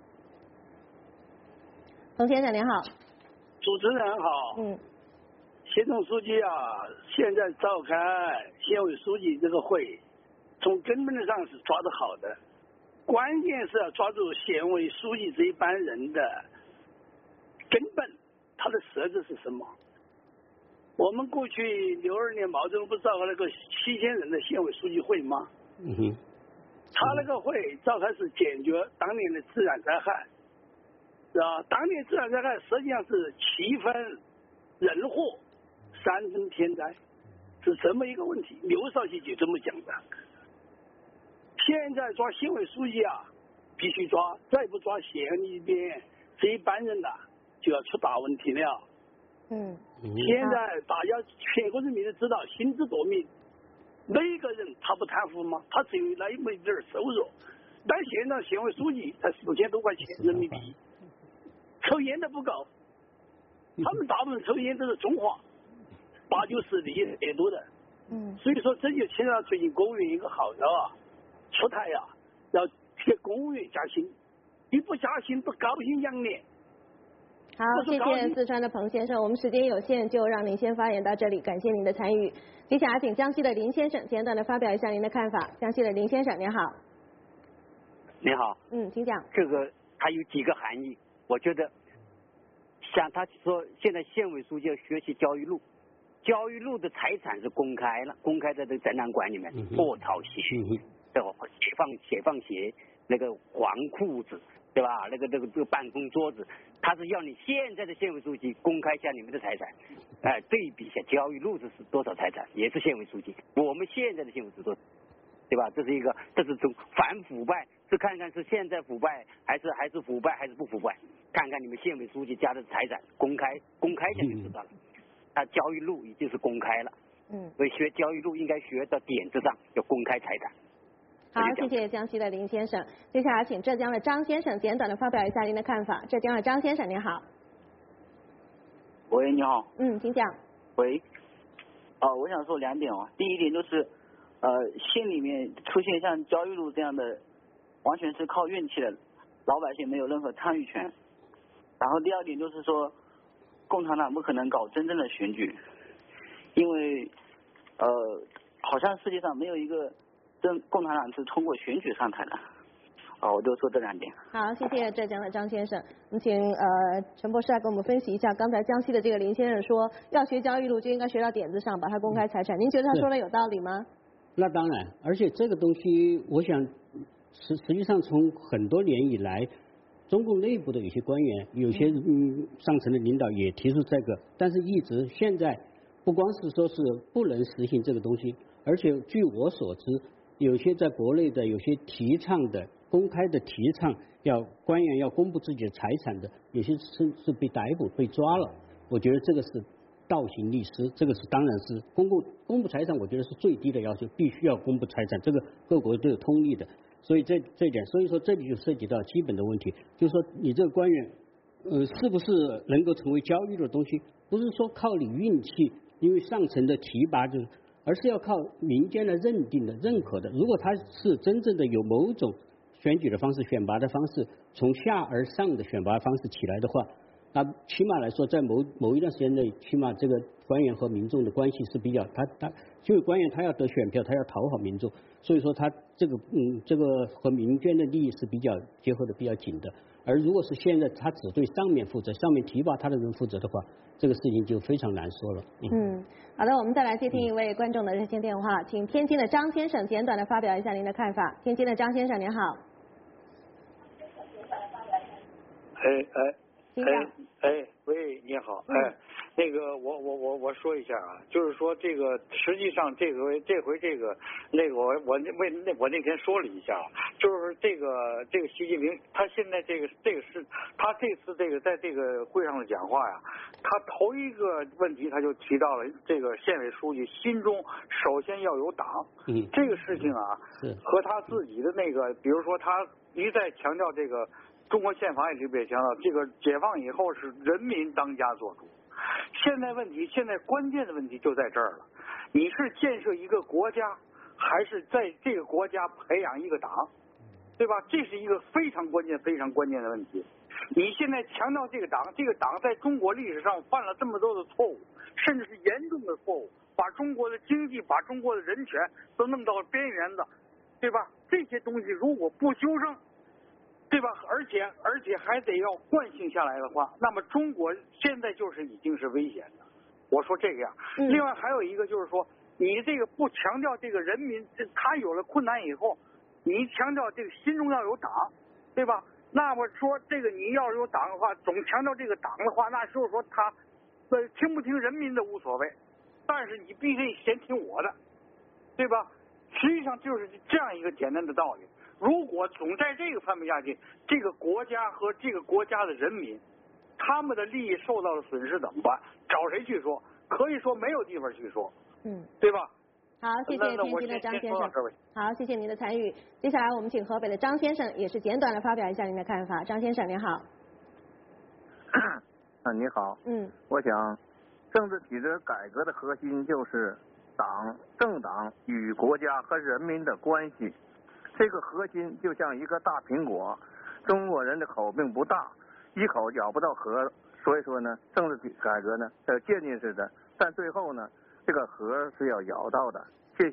彭先生您好。 主持人好。 嗯。 习总书记啊，现在召开县委书记这个会。从根本上是抓得好的，关键是要抓住县委书记这一班人的根本，他的设置是什么？我们过去六二年毛泽东不是召开了个七千人的县委书记会吗？ 嗯哼。 他那个会召开是解决当年的自然灾害，是吧？当年自然灾害实际上是七分人祸，三分天灾，是这么一个问题。刘少奇就这么讲的。现在抓县委书记啊，必须抓，再不抓县里边这一班人呐、啊，就要出大问题了。 嗯。 现在大家全国人民都知道，心知肚明，每个人他不贪腐吗？他只有那么一点收入，但现在县委书记才四千多块钱人民币，抽烟都不够。他们大部分抽烟都是中华，八九十的也也多的。 嗯。 所以说，这就牵扯到最近公务员一个号召啊。出台呀、啊，要给公务员加薪，你不加薪不高兴养脸。 好，谢谢四川的彭先生，我们时间有限，就让您先发言到这里，感谢您的参与。接下来请江西的林先生简短的发表一下您的看法。江西的林先生您好。 你好。 嗯，请讲。 这个它有几个含义，我觉得，像他说现在县委书记要学习教育路，教育路的财产是公开了，公开在这个展览馆里面，破草鞋，对吧？解放解放鞋，那个黄裤子，对吧？那个那个这个办公桌子，他是要你现在的县委书记公开一下你们的财产，哎、呃，对比一下教育路子是多少财产，也是县委书记，我们现在的县委书记多少，对吧？这是一个，这是从反腐败，是看看是现在腐败还是还是腐败还是不腐败，看看你们县委书记家的财产公开公开一下就知道了。他教育路已经是公开了， 嗯， 所以学教育路应该学到点子上，要公开财产。 好，谢谢江西的林先生。接下来请浙江的张先生简短的发表一下您的看法。浙江的张先生您好。 喂，你好。 嗯，请讲。 喂，啊，我想说两点哦。第一点就是，呃，县里面出现像焦裕禄这样的，完全是靠运气的，老百姓没有任何参与权。然后第二点就是说，共产党不可能搞真正的选举，因为，呃，好像世界上没有一个真共产党是通过选举上台的。啊，我就说这两点。 好，谢谢浙江的张先生。我们请呃陈博士来给我们分析一下，刚才江西的这个林先生说，要学教育路就应该学到点子上，把它公开财产。您觉得他说的有道理吗？ 那当然，而且这个东西，我想实实际上从很多年以来，中共内部的有些官员，有些嗯上层的领导也提出这个，但是一直现在不光是说是不能实行这个东西，而且据我所知，有些在国内的有些提倡的。公开的提倡要官员要公布自己的财产的，有些甚至被逮捕被抓了。我觉得这个是倒行逆施，这个是当然是公布公布财产，我觉得是最低的要求，必须要公布财产，这个各国都有通例的。所以这这一点，所以说这里就涉及到基本的问题，就是说你这个官员，呃，是不是能够成为焦裕禄的东西，不是说靠你运气，因为上层的提拔就是，而是要靠民间的认定的、认可的。如果他是真正的有某种选举的方式、选拔的方式，从下而上的选拔方式起来的话，那起码来说，在某某一段时间内，起码这个官员和民众的关系是比较，他他因为官员他要得选票，他要讨好民众，所以说他这个嗯这个和民间的利益是比较结合的比较紧的。而如果是现在他只对上面负责，上面提拔他的人负责的话，这个事情就非常难说了。 嗯，嗯好的，我们再来接听一位观众的热线电话，请天津的张先生简短的发表一下您的看法。天津的张先生您好。 哎哎哎哎，喂，你好，哎，那个我我我我说一下啊，就是说这个实际上这回这回这个那个我我为那我那天说了一下，就是这个这个习近平他现在这个这个是他这次这个在这个会上的讲话呀，他头一个问题他就提到了这个县委书记心中首先要有党， 嗯， 这个事情啊， 是和他自己的那个，比如说他一再强调这个。中国宪法也特别强调，这个解放以后是人民当家作主。现在问题，现在关键的问题就在这儿了。你是建设一个国家，还是在这个国家培养一个党，对吧？这是一个非常关键、非常关键的问题。你现在强调这个党，这个党在中国历史上犯了这么多的错误，甚至是严重的错误，把中国的经济、把中国的人权都弄到了边缘的，对吧？这些东西如果不修正，对吧？而且而且还得要惯性下来的话，那么中国现在就是已经是危险的。我说这个呀， 嗯、 另外还有一个就是说，你这个不强调这个人民，他有了困难以后，你强调这个心中要有党，对吧？那么说这个你要有党的话，总强调这个党的话，那就是说他，呃，听不听人民的无所谓，但是你必须先听我的，对吧？实际上就是这样一个简单的道理。如果总在这个范围下去，这个国家和这个国家的人民，他们的利益受到了损失怎么办？找谁去说？可以说没有地方去说， 嗯， 对吧？ 好，谢谢天津的张先生。好，谢谢您的参与。接下来我们请河北的张先生，也是简短的发表一下您的看法。张先生您好。 啊，你好。 嗯。 我想，政治体制改革的核心就是党、政党与国家和人民的关系。这个核心就像一个大苹果，中国人的口并不大，一口咬不到核，所以说呢，政治体改革呢，呃，渐进式的，但最后呢，这个核是要咬到的。谢谢。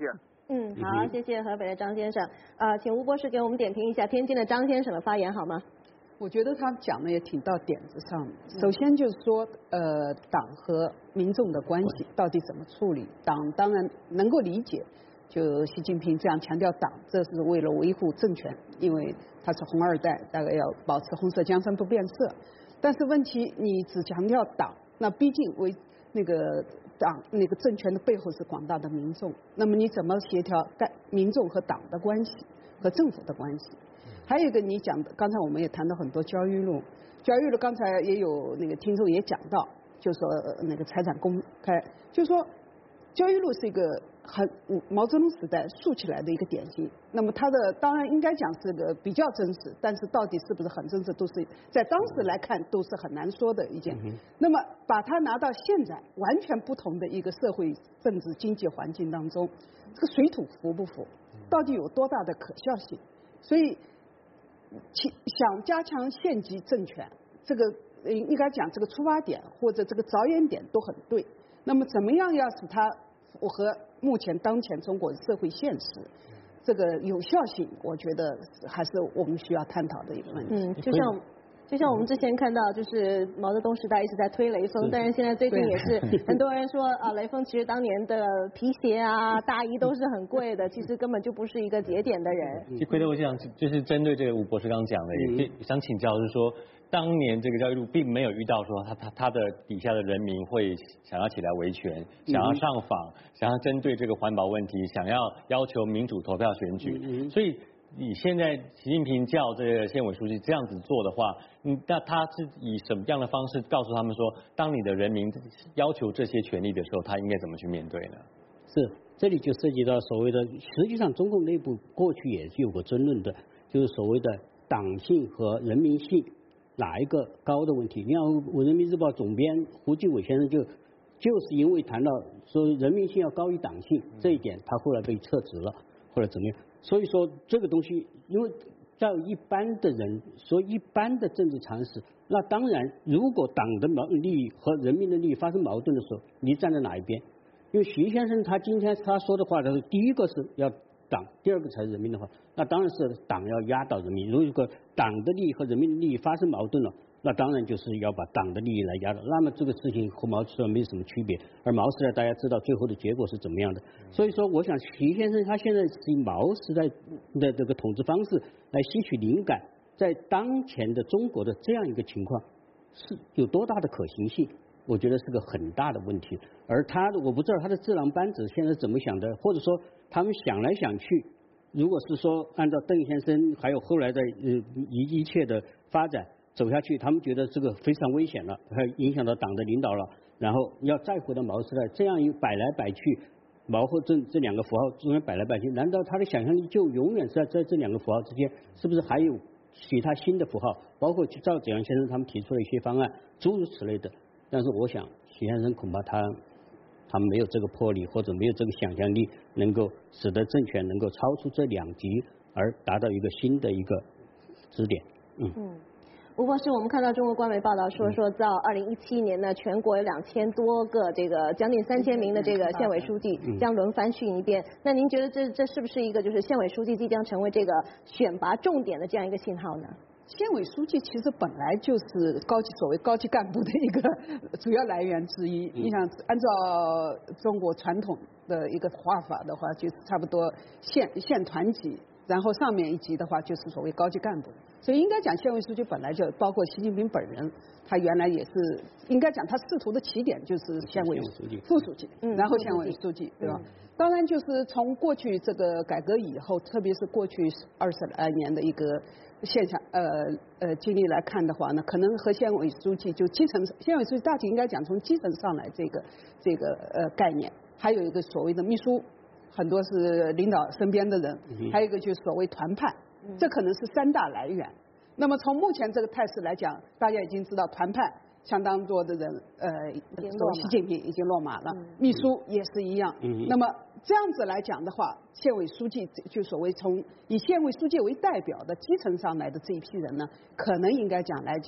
嗯，好，谢谢河北的张先生。啊、呃，请吴博士给我们点评一下天津的张先生的发言好吗？ 我觉得他讲的也挺到点子上。首先就是说，呃，党和民众的关系到底怎么处理？党当然能够理解，就习近平这样强调党，这是为了维护政权，因为他是红二代，大概要保持红色江山不变色。但是问题，你只强调党，那毕竟为那个党那个政权的背后是广大的民众，那么你怎么协调带民众和党的关系和政府的关系？还有一个你讲的，刚才我们也谈到很多焦裕禄，焦裕禄刚才也有那个听众也讲到，就说那个财产公开，就说焦裕禄是一个很毛泽东时代竖起来的一个典型。那么他的当然应该讲是个比较真实，但是到底是不是很真实，都是在当时来看都是很难说的一件。嗯、那么把它拿到现在完全不同的一个社会、政治、经济环境当中，这个水土服不服，到底有多大的可笑性？所以。想加强县级政权，这个应该讲这个出发点或者这个着眼点都很对。那么怎么样要使它符合目前当前中国社会现实，这个有效性，我觉得还是我们需要探讨的一个问题。 嗯，就像。就像我们之前看到，就是毛泽东时代一直在推雷锋，但是现在最近也是很多人说啊，雷锋其实当年的皮鞋啊、大衣都是很贵的，其实根本就不是一个节俭的人。 其实奎德，我想就是针对这个吴博士刚刚讲的，也想请教，就是说当年这个焦裕禄并没有遇到说他他他的底下的人民会想要起来维权，想要上访，想要针对这个环保问题，想要要求民主投票选举，所以。以现在习近平叫这个县委书记这样子做的话，嗯，那他是以什么样的方式告诉他们说，当你的人民要求这些权利的时候，他应该怎么去面对呢？ 是，这里就涉及到所谓的，实际上中共内部过去也是有过争论的，就是所谓的党性和人民性哪一个高的问题。你看，我人民日报总编胡继伟先生就就是因为谈到说人民性要高于党性这一点，他后来被撤职了，或者怎么样。所以说这个东西，因为在一般的人说一般的政治常识，那当然，如果党的矛利益和人民的利益发生矛盾的时候，你站在哪一边？因为徐先生他今天他说的话，他说第一个是要党，第二个才是人民的话，那当然是党要压倒人民。如果党的利益和人民的利益发生矛盾了，那当然就是要把党的利益来压倒。那么这个事情和毛时代没什么区别，而毛时代大家知道最后的结果是怎么样的。所以说，我想徐先生他现在是以毛时代的这个统治方式来吸取灵感，在当前的中国的这样一个情况，是有多大的可行性？我觉得是个很大的问题。而他的我不知道他的智囊班子现在怎么想的，或者说他们想来想去，如果是说按照邓先生还有后来的呃一一切的发展走下去，他们觉得这个非常危险了，还影响到党的领导了，然后要再回到毛时代，这样一摆来摆去，毛和郑这两个符号中间摆来摆去，难道他的想象力就永远是在在这两个符号之间？是不是还有其他新的符号？包括赵子阳先生他们提出了一些方案，诸如此类的。但是我想，徐先生恐怕他他没有这个魄力，或者没有这个想象力，能够使得政权能够超出这两极，而达到一个新的一个支点。嗯。嗯吴博士，我们看到中国官媒报道说，说到二零一七年呢，全国有两千多个这个将近三千名的这个县委书记将轮番训一遍。那您觉得这这是不是一个就是县委书记即将成为这个选拔重点的这样一个信号呢？ 县委书记其实本来就是高级所谓高级干部的一个主要来源之一。你想，按照中国传统的一个划法的话，就是差不多县县团级，然后上面一级的话就是所谓高级干部。所以应该讲，县委书记本来就包括习近平本人，他原来也是应该讲他仕途的起点就是县委副书记，然后县委书记，对吧？当然就是从过去这个改革以后，特别是过去二十来年的一个现象呃呃经历来看的话呢，可能和县委书记就基层县委书记大体应该讲从基层上来这个这个呃概念，还有一个所谓的秘书，很多是领导身边的人，还有一个就是所谓团派，这可能是三大来源。那么从目前这个态势来讲，大家已经知道团派相当多的人，呃，所谓习近平已经落马了，嗯、秘书也是一样。嗯、那么这样子来讲的话，县委书记就所谓从以县委书记为代表的基层上来的这一批人呢，可能应该讲来讲，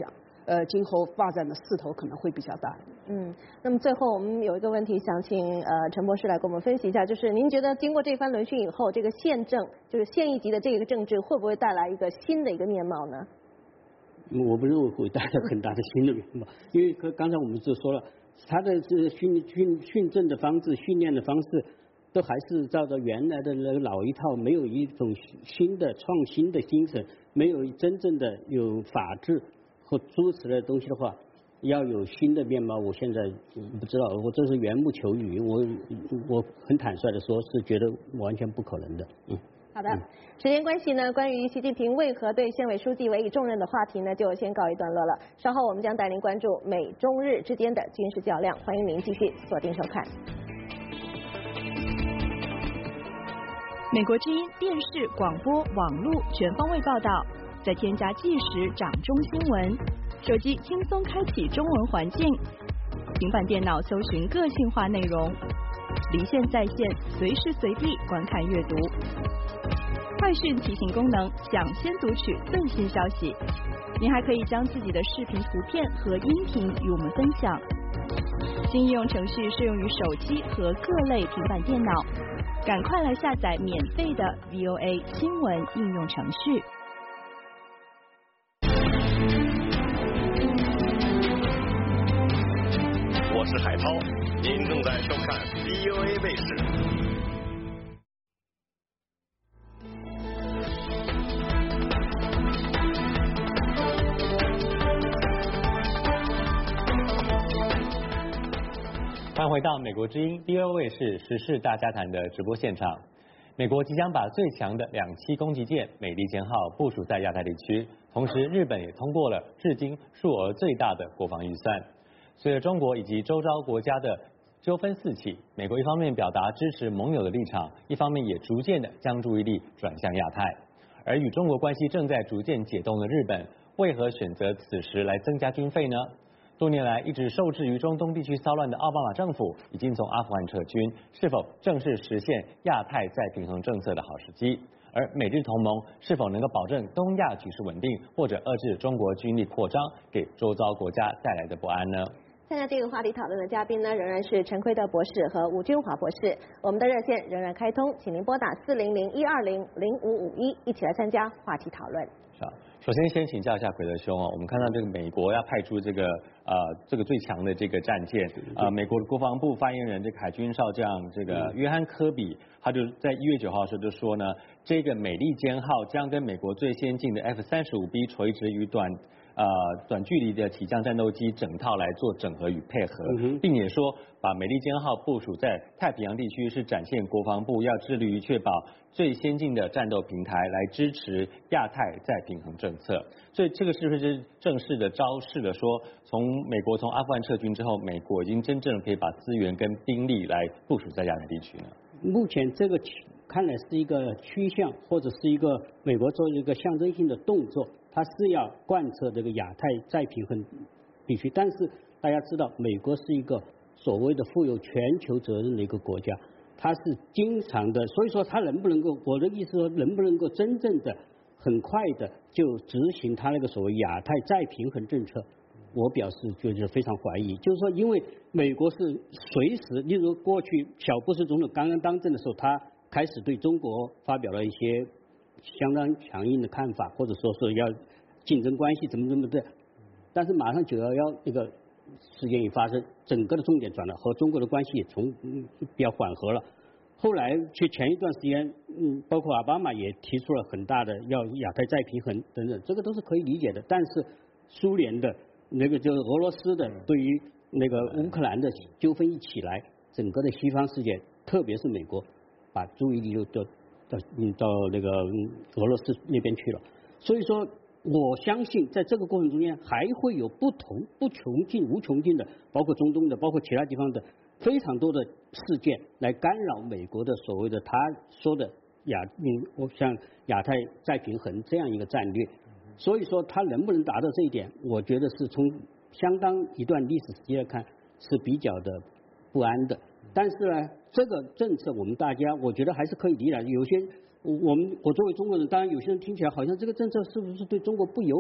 呃，今后发展的势头可能会比较大。 嗯，那么最后我们有一个问题想请呃陈博士来给我们分析一下，就是您觉得经过这番轮训以后，这个县政就是县一级的这个政治会不会带来一个新的一个面貌呢？ 我不认为会带来很大的新的面貌，因为刚才我们就说了，他的这训训训政的方式、训练的方式，都还是照着原来的那个老一套，没有一种新的创新的精神，没有真正的有法治和诸此类的东西的话，要有新的面貌，我现在不知道，我这是缘木求鱼，我我很坦率的说，是觉得完全不可能的。嗯。 好的，时间关系呢，关于习近平为何对县委书记委以重任的话题呢，就先告一段落了。稍后我们将带您关注美中日之间的军事较量，欢迎您继续锁定收看。 美国之音电视、广播、网络全方位报道，再添加即时掌中新闻，手机轻松开启中文环境，平板电脑搜寻个性化内容，离线在线，随时随地观看阅读。快讯提醒功能，抢先读取最新消息。您还可以将自己的视频、图片和音频与我们分享。新应用程序适用于手机和各类平板电脑，赶快来下载免费的 V O A 新闻应用程序。 我是海涛，您正在收看 V O A 卫视。 欢迎回到美国之音 V O A 卫视时事大家谈的直播现场。美国即将把最强的两栖攻击舰美利坚号部署在亚太地区，同时日本也通过了至今数额最大的国防预算。随着中国以及周遭国家的纠纷四起，美国一方面表达支持盟友的立场，一方面也逐渐的将注意力转向亚太。而与中国关系正在逐渐解冻的日本，为何选择此时来增加军费呢？多年来一直受制于中东地区骚乱的奥巴马政府已经从阿富汗撤军，是否正是实现亚太再平衡政策的好时机？而美日同盟是否能够保证东亚局势稳定，或者遏制中国军力扩张给周遭国家带来的不安呢？ 参加这个话题讨论的嘉宾呢，仍然是陈奎德博士和吴军华博士。我们的热线仍然开通，请您拨打四零零一二零零五五一，一起来参加话题讨论。 是啊，首先先请教一下奎德兄啊，我们看到这个美国要派出这个呃这个最强的这个战舰，呃美国的国防部发言人这个海军少将这个约翰科比，他就在一月九号的时候就说呢，这个美利坚号将跟美国最先进的 F 三十五 B 垂直与短呃短距离的起降战斗机整套来做整合与配合，并且说把美利坚号部署在太平洋地区是展现国防部要致力于确保最先进的战斗平台来支持亚太再平衡政策。所以这个是不是正式的昭示了说，从美国从阿富汗撤军之后，美国已经真正可以把资源跟兵力来部署在亚太地区呢？ 目前这个看来是一个趋向，或者是一个美国做一个象征性的动作，它是要贯彻这个亚太再平衡地区。但是大家知道，美国是一个所谓的负有全球责任的一个国家，它是经常的，所以说它能不能够，我的意思说，能不能够真正的很快的就执行它那个所谓亚太再平衡政策，我表示就是非常怀疑。就是说，因为美国是随时，例如过去小布什总统刚刚当政的时候，他开始对中国发表了一些相当强硬的看法，或者说是要竞争关系怎么怎么的，但是马上九幺幺那个事件一发生，整个的重点转了，和中国的关系也从嗯比较缓和了。后来去前一段时间，嗯，包括奥巴马也提出了很大的要亚太再平衡等等，这个都是可以理解的。但是苏联的那个就是俄罗斯的对于那个乌克兰的纠纷一起来，整个的西方世界，特别是美国，把注意力就到到嗯到那个俄罗斯那边去了。所以说，我相信在这个过程中间还会有不同不穷尽无穷尽的，包括中东的，包括其他地方的非常多的事件来干扰美国的所谓的他说的亚嗯，我像亚太再平衡这样一个战略。所以说，他能不能达到这一点，我觉得是从相当一段历史时期来看是比较的不安的。但是呢，这个政策我们大家我觉得还是可以理解。有些我们我作为中国人，当然有些人听起来好像这个政策是不是对中国不友好？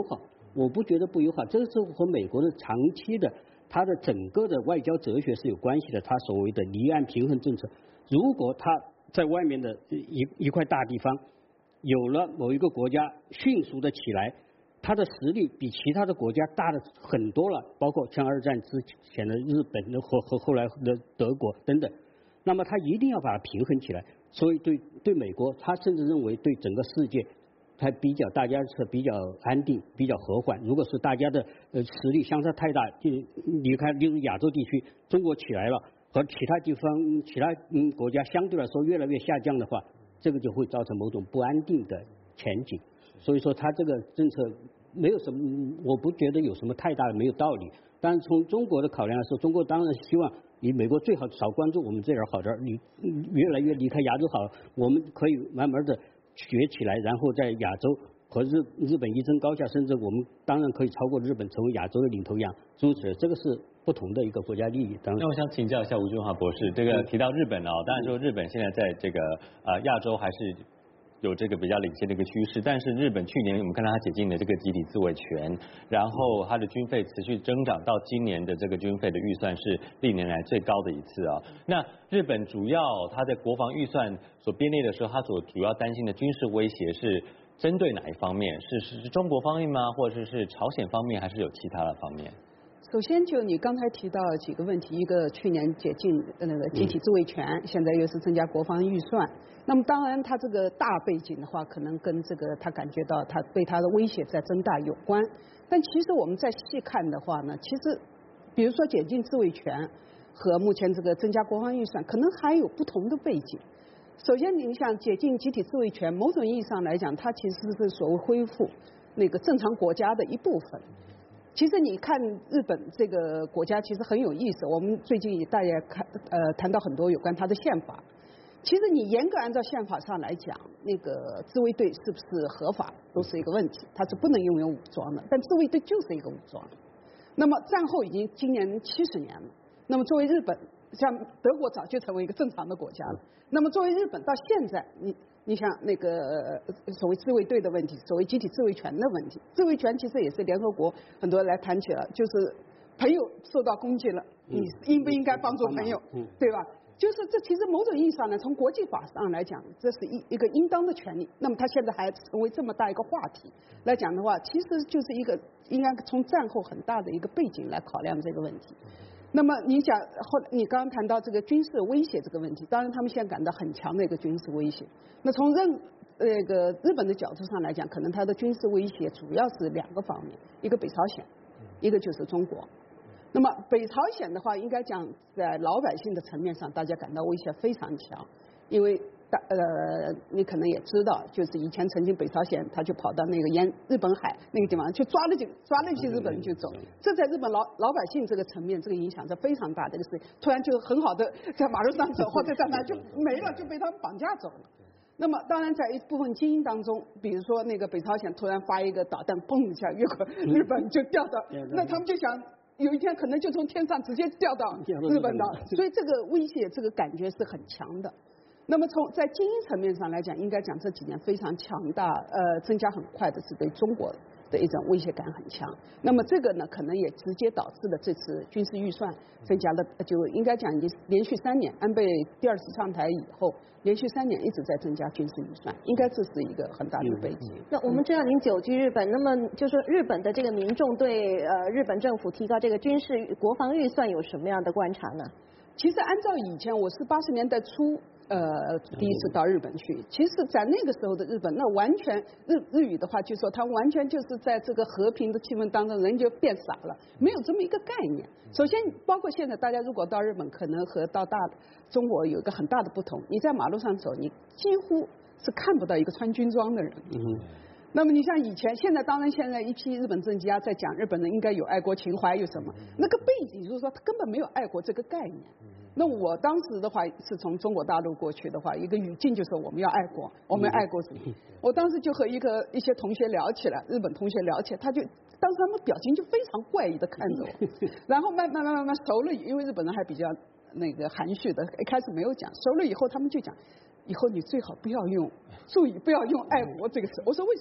我不觉得不友好，这是和美国的长期的它的整个的外交哲学是有关系的。它所谓的离岸平衡政策，如果它在外面的一一块大地方有了某一个国家迅速的起来，它的实力比其他的国家大的很多了，包括像二战之前的日本和和后来的德国等等，那么它一定要把它平衡起来。所以对对美国，他甚至认为对整个世界，它比较大家是比较安定、比较和缓。如果是大家的呃实力相差太大，就离开例如亚洲地区，中国起来了，和其他地方其他嗯国家相对来说越来越下降的话，这个就会造成某种不安定的前景。所以说，他这个政策没有什么，我不觉得有什么太大的没有道理。但是从中国的考量来说，中国当然希望你美国最好少关注我们这点好点，你越来越离开亚洲好，我们可以慢慢的学起来，然后在亚洲和日日本一争高下，甚至我们当然可以超过日本，成为亚洲的领头羊，诸如此类，这个是不同的一个国家利益。当然， 那我想请教一下吴俊华博士，这个提到日本啊，当然说日本现在在这个呃亚洲还是有这个比较领先的一个趋势，但是日本去年我们看到它解禁了这个集体自卫权，然后它的军费持续增长，到今年的这个军费的预算是历年来最高的一次啊。那日本主要它在国防预算所编列的时候，它所主要担心的军事威胁是针对哪一方面？是是是中国方面吗？或者是朝鲜方面，还是有其他的方面？ 首先，就你刚才提到几个问题，一个去年解禁那个集体自卫权，嗯、现在又是增加国防预算。那么当然，它这个大背景的话，可能跟这个他感觉到他对他的威胁在增大有关。但其实我们再细看的话呢，其实比如说解禁自卫权和目前这个增加国防预算，可能还有不同的背景。首先，你想解禁集体自卫权，某种意义上来讲，它其实是所谓恢复那个正常国家的一部分。其实你看日本这个国家其实很有意思，我们最近也大家看呃谈到很多有关它的宪法。其实你严格按照宪法上来讲，那个自卫队是不是合法都是一个问题，它是不能拥有武装的。但自卫队就是一个武装。那么战后已经今年七十年了，那么作为日本，像德国早就成为一个正常的国家了。那么作为日本到现在，你你像那个所谓自卫队的问题，所谓集体自卫权的问题，自卫权其实也是联合国很多人来谈起了，就是朋友受到攻击了，你应不应该帮助朋友，对吧？就是这其实某种意义上呢，从国际法上来讲，这是一一个应当的权利。那么它现在还成为这么大一个话题来讲的话，其实就是一个应该从战后很大的一个背景来考量这个问题。那么你讲后，你刚刚谈到这个军事威胁这个问题，当然他们现在感到很强的一个军事威胁。那从任那个日本的角度上来讲，可能它的军事威胁主要是两个方面，一个北朝鲜，一个就是中国。那么北朝鲜的话，应该讲在老百姓的层面上，大家感到威胁非常强，因为大呃，你可能也知道，就是以前曾经北朝鲜他就跑到那个沿日本海那个地方去抓了几抓了一批日本人就走，这在日本老老百姓这个层面，这个影响是非常大的一个事情。突然就很好的在马路上走，或者在哪就没了，就被他们绑架走了。那么当然在一部分精英当中，比如说那个北朝鲜突然发一个导弹，砰一下越过日本就掉到，那他们就想。有一天可能就从天上直接掉到日本的，所以这个威胁这个感觉是很强的。那么从在精英层面上来讲，应该讲这几年非常强大，呃，增加很快的是对中国的一种威胁感很强。那么这个呢，可能也直接导致了这次军事预算增加了，就应该讲已经连续三年，安倍第二次上台以后，连续三年一直在增加军事预算，应该这是一个很大的背景。 嗯、那我们知道您久居日本，那么就是日本的这个民众对呃日本政府提高这个军事国防预算有什么样的观察呢？ 其实按照以前，我是八十年代初。呃，第一次到日本去，其实，在那个时候的日本，那完全日日语的话，就说他完全就是在这个和平的气氛当中，人就变傻了，没有这么一个概念。首先，包括现在大家如果到日本，可能和到大中国有一个很大的不同，你在马路上走，你几乎是看不到一个穿军装的人。嗯。那么你像以前，现在当然现在一批日本政治家在讲日本人应该有爱国情怀，有什么？那个背景就是说他根本没有爱国这个概念。那我当时的话是从中国大陆过去的话，一个语境就是我们要爱国，我们爱国主义。我当时就和一个一些同学聊起来，日本同学聊起来，他就当时他们表情就非常怪异的看着我，然后慢慢慢慢慢熟了，因为日本人还比较那个含蓄的，一开始没有讲，熟了以后他们就讲。以后你最好不要用，注意不要用爱国这个词。我说为什么？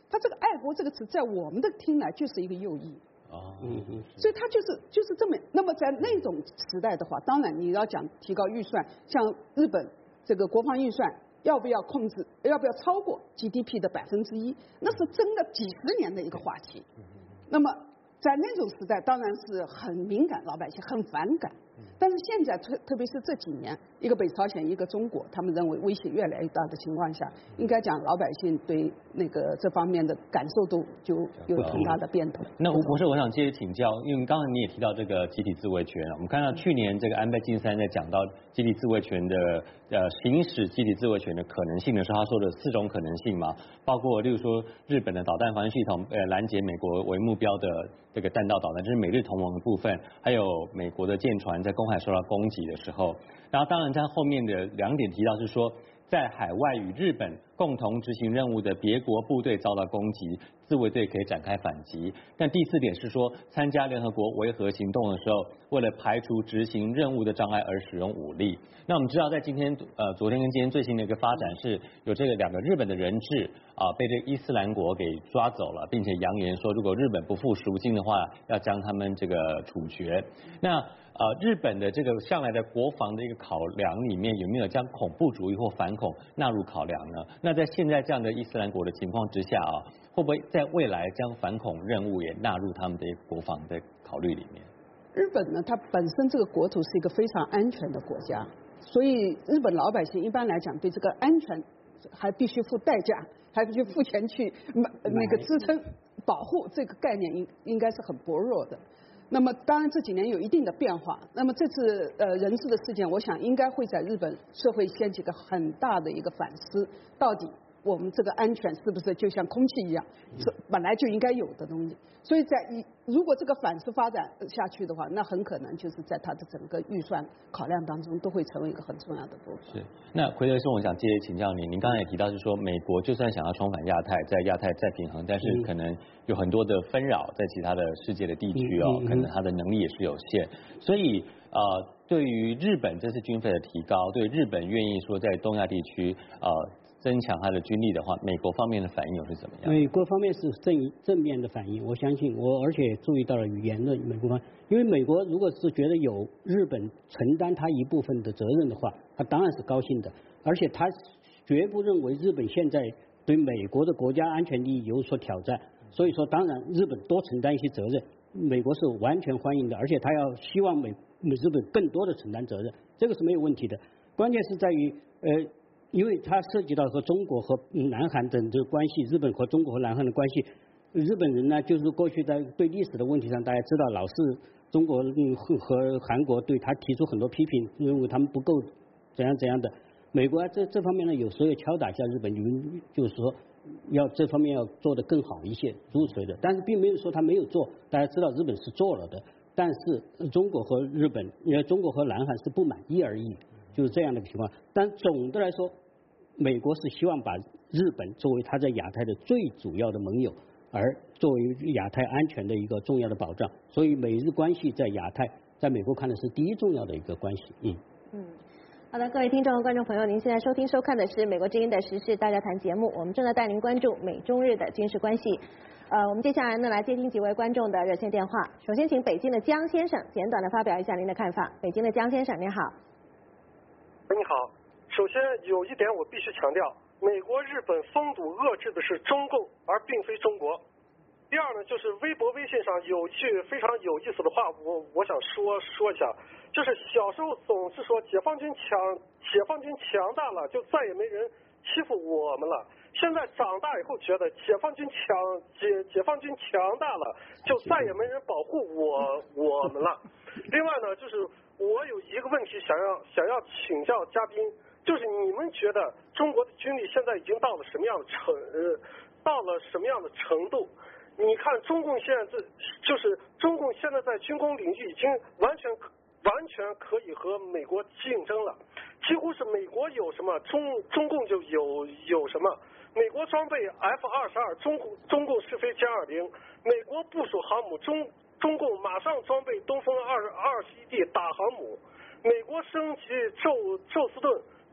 他这个爱国这个词在我们的听来就是一个右翼。 哦， 嗯嗯，所以他就是就是这么。那么在那种时代的话，当然你要讲提高预算，像日本这个国防预算要不要控制，要不要超过 G D P 的百分之一，那是争了几十年的一个话题。那么在那种时代，当然是很敏感，老百姓很反感。但是现在特特别是这几年，一个北朝鲜，一个中国，他们认为威胁越来越大的情况下，应该讲老百姓对那个这方面的感受度就有很大的变动。 那吴博士，我想接着请教，因为刚才你也提到这个集体自卫权，我们看到去年这个安倍晋三在讲到集体自卫权的呃行使集体自卫权的可能性的时候，他说的四种可能性嘛，包括例如说日本的导弹防御系统呃拦截美国为目标的这个弹道导弹，这是美日同盟的部分，还有美国的舰船在公海受到攻击的时候，然后当然在后面的两点提到是说，在海外与日本共同执行任务的别国部队遭到攻击，自卫队可以展开反击。但第四点是说，参加联合国维和行动的时候，为了排除执行任务的障碍而使用武力。那我们知道，在今天呃昨天跟今天最新的一个发展是，有这个两个日本的人质啊、呃、被这伊斯兰国给抓走了，并且扬言说，如果日本不付赎金的话，要将他们这个处决。那呃，日本的这个向来的国防的一个考量里面，有没有将恐怖主义或反恐纳入考量呢？那在现在这样的伊斯兰国的情况之下啊，会不会在未来将反恐任务也纳入他们的国防的考虑里面？ 日本呢，它本身这个国土是一个非常安全的国家，所以日本老百姓一般来讲对这个安全还必须付代价，还必须付钱去买那个支撑保护，这个概念应应该是很薄弱的。那么当然这几年有一定的变化，那么这次呃人质的事件，我想应该会在日本社会掀起个很大的一个反思，到底我们这个安全是不是就像空气一样，是本来就应该有的东西。所以在一如果这个反思发展下去的话，那很可能就是在它的整个预算考量当中都会成为一个很重要的部分。 是。那奎德师，我想接着请教您，您刚才也提到是说，美国就算想要重返亚太，在亚太再平衡，但是可能有很多的纷扰在其他的世界的地区哦，可能它的能力也是有限。所以呃，对于日本这次军费的提高，对日本愿意说在东亚地区呃。增强它的军力的话，美国方面的反应又是怎么样？ 美国方面是正正面的反应，我相信我而且注意到了言论，美国方，因为美国如果是觉得有日本承担他一部分的责任的话，他当然是高兴的，而且他绝不认为日本现在对美国的国家安全利益有所挑战，所以说当然日本多承担一些责任，美国是完全欢迎的，而且他要希望美日本更多的承担责任，这个是没有问题的。关键是在于呃。因为它涉及到和中国和南韩等这个关系，日本和中国和南韩的关系，日本人呢就是过去在对历史的问题上，大家知道老是中国嗯和韩国对他提出很多批评，认为他们不够怎样怎样的。美国这这方面呢有时候也敲打一下日本，就是说要这方面要做得更好一些，诸如此类的。但是并没有说他没有做，大家知道日本是做了的，但是中国和日本，因为中国和南韩是不满意而已。就是这样的情况，但总的来说，美国是希望把日本作为它在亚太的最主要的盟友，而作为亚太安全的一个重要的保障，所以美日关系在亚太，在美国看的是第一重要的一个关系。嗯嗯，好的，各位听众和观众朋友，您现在收听收看的是美国之音的时事大家谈节目，我们正在带您关注美中日的军事关系。呃，我们接下来呢来接听几位观众的热线电话，首先请北京的江先生简短的发表一下您的看法。北京的江先生，您好。 你好，首先有一点我必须强调，美国、日本封堵遏制的是中共，而并非中国。第二呢，就是微博、微信上有句非常有意思的话，我我想说说一下，就是小时候总是说解放军强，解放军强大了，就再也没人欺负我们了。现在长大以后觉得解放军强解解放军强大了，就再也没人保护我我们了。另外呢，就是我有一个问题想要想要请教嘉宾，就是你们觉得中国的军力现在已经到了什么样的程呃到了什么样的程度？你看中共现在这就是中共现在在军工领域已经完全完全可以和美国竞争了，几乎是美国有什么中中共就有有什么。美国装备 F 二十二，中中共试飞歼二零，美国部署航母，中中共马上装备东风二二十一 D 打航母，美国升级宙宙斯盾，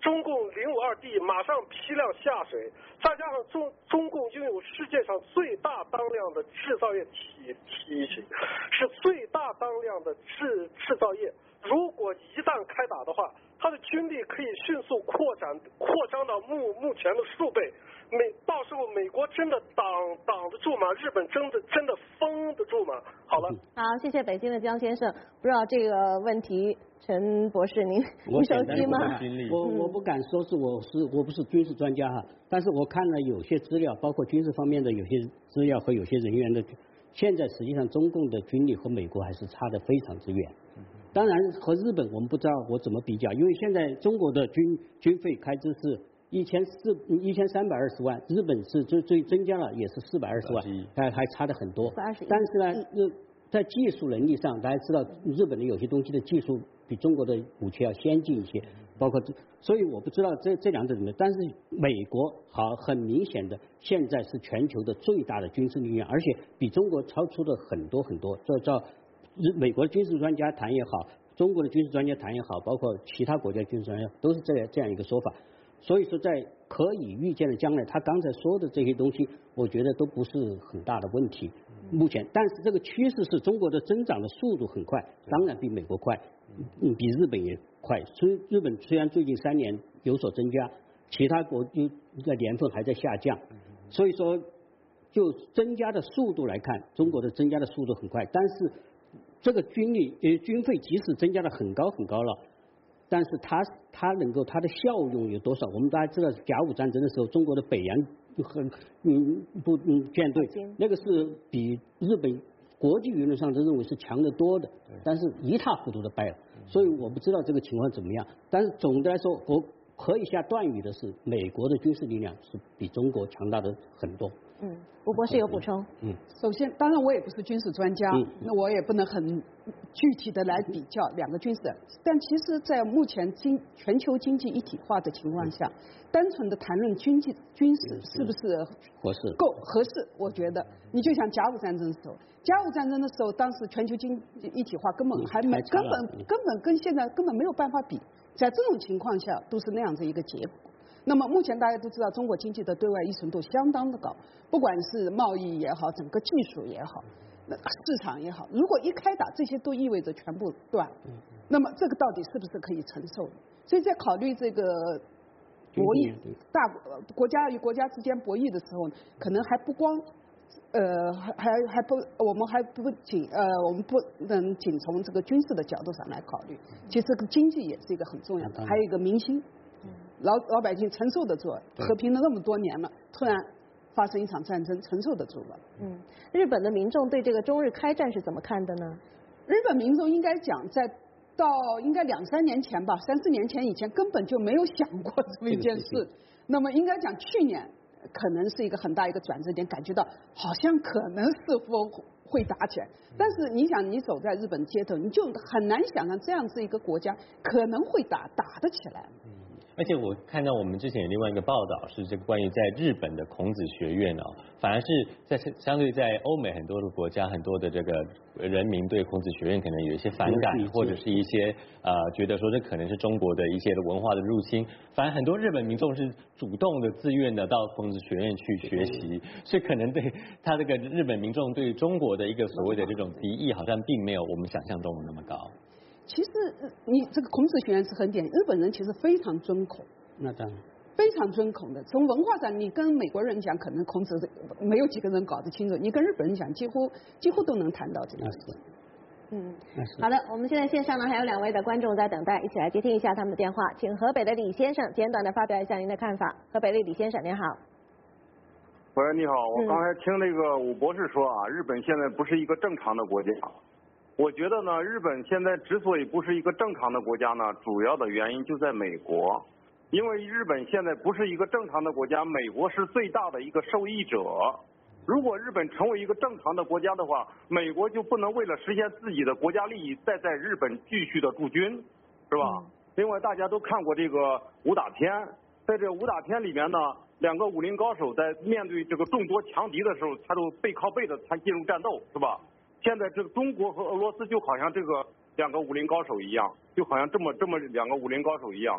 中共零五二 D 马上批量下水，再加上中中共拥有世界上最大当量的制造业体体系，是最大当量的制制造业。如果一旦开打的话，它的军力可以迅速扩展扩张到目目前的数倍。美到时候美国真的挡挡得住吗？日本真的真的封得住吗？好了， 好，谢谢北京的江先生。不知道这个问题，陈博士您您熟悉吗？ 我我不敢说是我是我不是军事专家哈，但是我看了有些资料，包括军事方面的有些资料和有些人员的，现在实际上中共的军力和美国还是差得非常之远。当然和日本我们不知道我怎么比较，因为现在中国的军军费开支是一千四一千三百二十万，日本是最最增加了也是四百二十万，还还差的很多。但是呢，日在技术能力上，大家知道日本的有些东西的技术比中国的武器要先进一些，包括所以我不知道这这两者怎么，但是美国好很明显的现在是全球的最大的军事力量，而且比中国超出了很多很多。照照日美国的军事专家谈也好，中国的军事专家谈也好，包括其他国家军事专家都是这样这样一个说法。所以说，在可以预见的将来，他刚才说的这些东西，我觉得都不是很大的问题。目前，但是这个趋势是中国的增长的速度很快，当然比美国快，嗯，比日本也快。所以日本虽然最近三年有所增加，其他国就在年份还在下降。所以说，就增加的速度来看，中国的增加的速度很快，但是这个军力呃军费即使增加的很高很高了。但是它它能够它的效用有多少？我们大家知道，甲午战争的时候，中国的北洋很嗯不嗯舰队那个是比日本国际舆论上都认为是强得多的，但是一塌糊涂的败了。所以我不知道这个情况怎么样。但是总的来说，我可以下断语的是，美国的军事力量是比中国强大的很多。 嗯，吴博士有补充。 嗯， 首先，当然我也不是军事专家，嗯、那我也不能很具体的来比较两个军事。但其实，在目前经全球经济一体化的情况下，嗯、单纯的谈论军济军事是不是合适够合适？我觉得，你就像甲午战争的时候，甲午战争的时候，当时全球经济一体化根本还没根本根本跟现在根本没有办法比，在这种情况下，都是那样子一个结果。那么目前大家都知道，中国经济的对外依存度相当的高，不管是贸易也好，整个技术也好，那市场也好，如果一开打，这些都意味着全部断。那么这个到底是不是可以承受的？所以在考虑这个博弈大国家与国家之间博弈的时候，可能还不光呃还还还不我们还不仅呃我们不能仅从这个军事的角度上来考虑，其实这个经济也是一个很重要的，还有一个民心。老老百姓承受得住，和平了那么多年了，突然发生一场战争，承受得住了。 嗯，日本的民众对这个中日开战是怎么看的呢？ 日本民众应该讲，在到应该两三年前吧，三四年前以前根本就没有想过这么一件事。那么应该讲，去年可能是一个很大一个转折点，感觉到好像可能似乎会打起来。但是你想，你走在日本街头，你就很难想象这样子一个国家可能会打打得起来。 而且我看到我们之前有另外一个报道，是这个关于在日本的孔子学院哦，反而是在相对在欧美很多的国家，很多的这个人民对孔子学院可能有一些反感，或者是一些呃觉得说这可能是中国的一些文化的入侵，反而很多日本民众是主动的、自愿的到孔子学院去学习，所以可能对他这个日本民众对中国的一个所谓的这种敌意，好像并没有我们想象中的那么高。 其实你这个孔子学院是很点，日本人其实非常尊孔， 那当然非常尊孔的。从文化上，你跟美国人讲，可能孔子没有几个人搞得清楚；你跟日本人讲，几乎几乎都能谈到这个事。 嗯，好的，我们现在线上呢还有两位的观众在等待，一起来接听一下他们的电话。请河北的李先生简短的发表一下您的看法。河北的李先生，您好。 喂，你好，我刚才听那个武博士说啊，日本现在不是一个正常的国家。我觉得呢，日本现在之所以不是一个正常的国家呢，主要的原因就在美国，因为日本现在不是一个正常的国家，美国是最大的一个受益者。如果日本成为一个正常的国家的话，美国就不能为了实现自己的国家利益，再在日本继续的驻军，是吧？嗯、另外，大家都看过这个武打片，在这武打片里面呢，两个武林高手在面对这个众多强敌的时候，他都背靠背的才进入战斗，是吧？现在这个中国和俄罗斯就好像这个两个武林高手一样，就好像这么这么两个武林高手一样。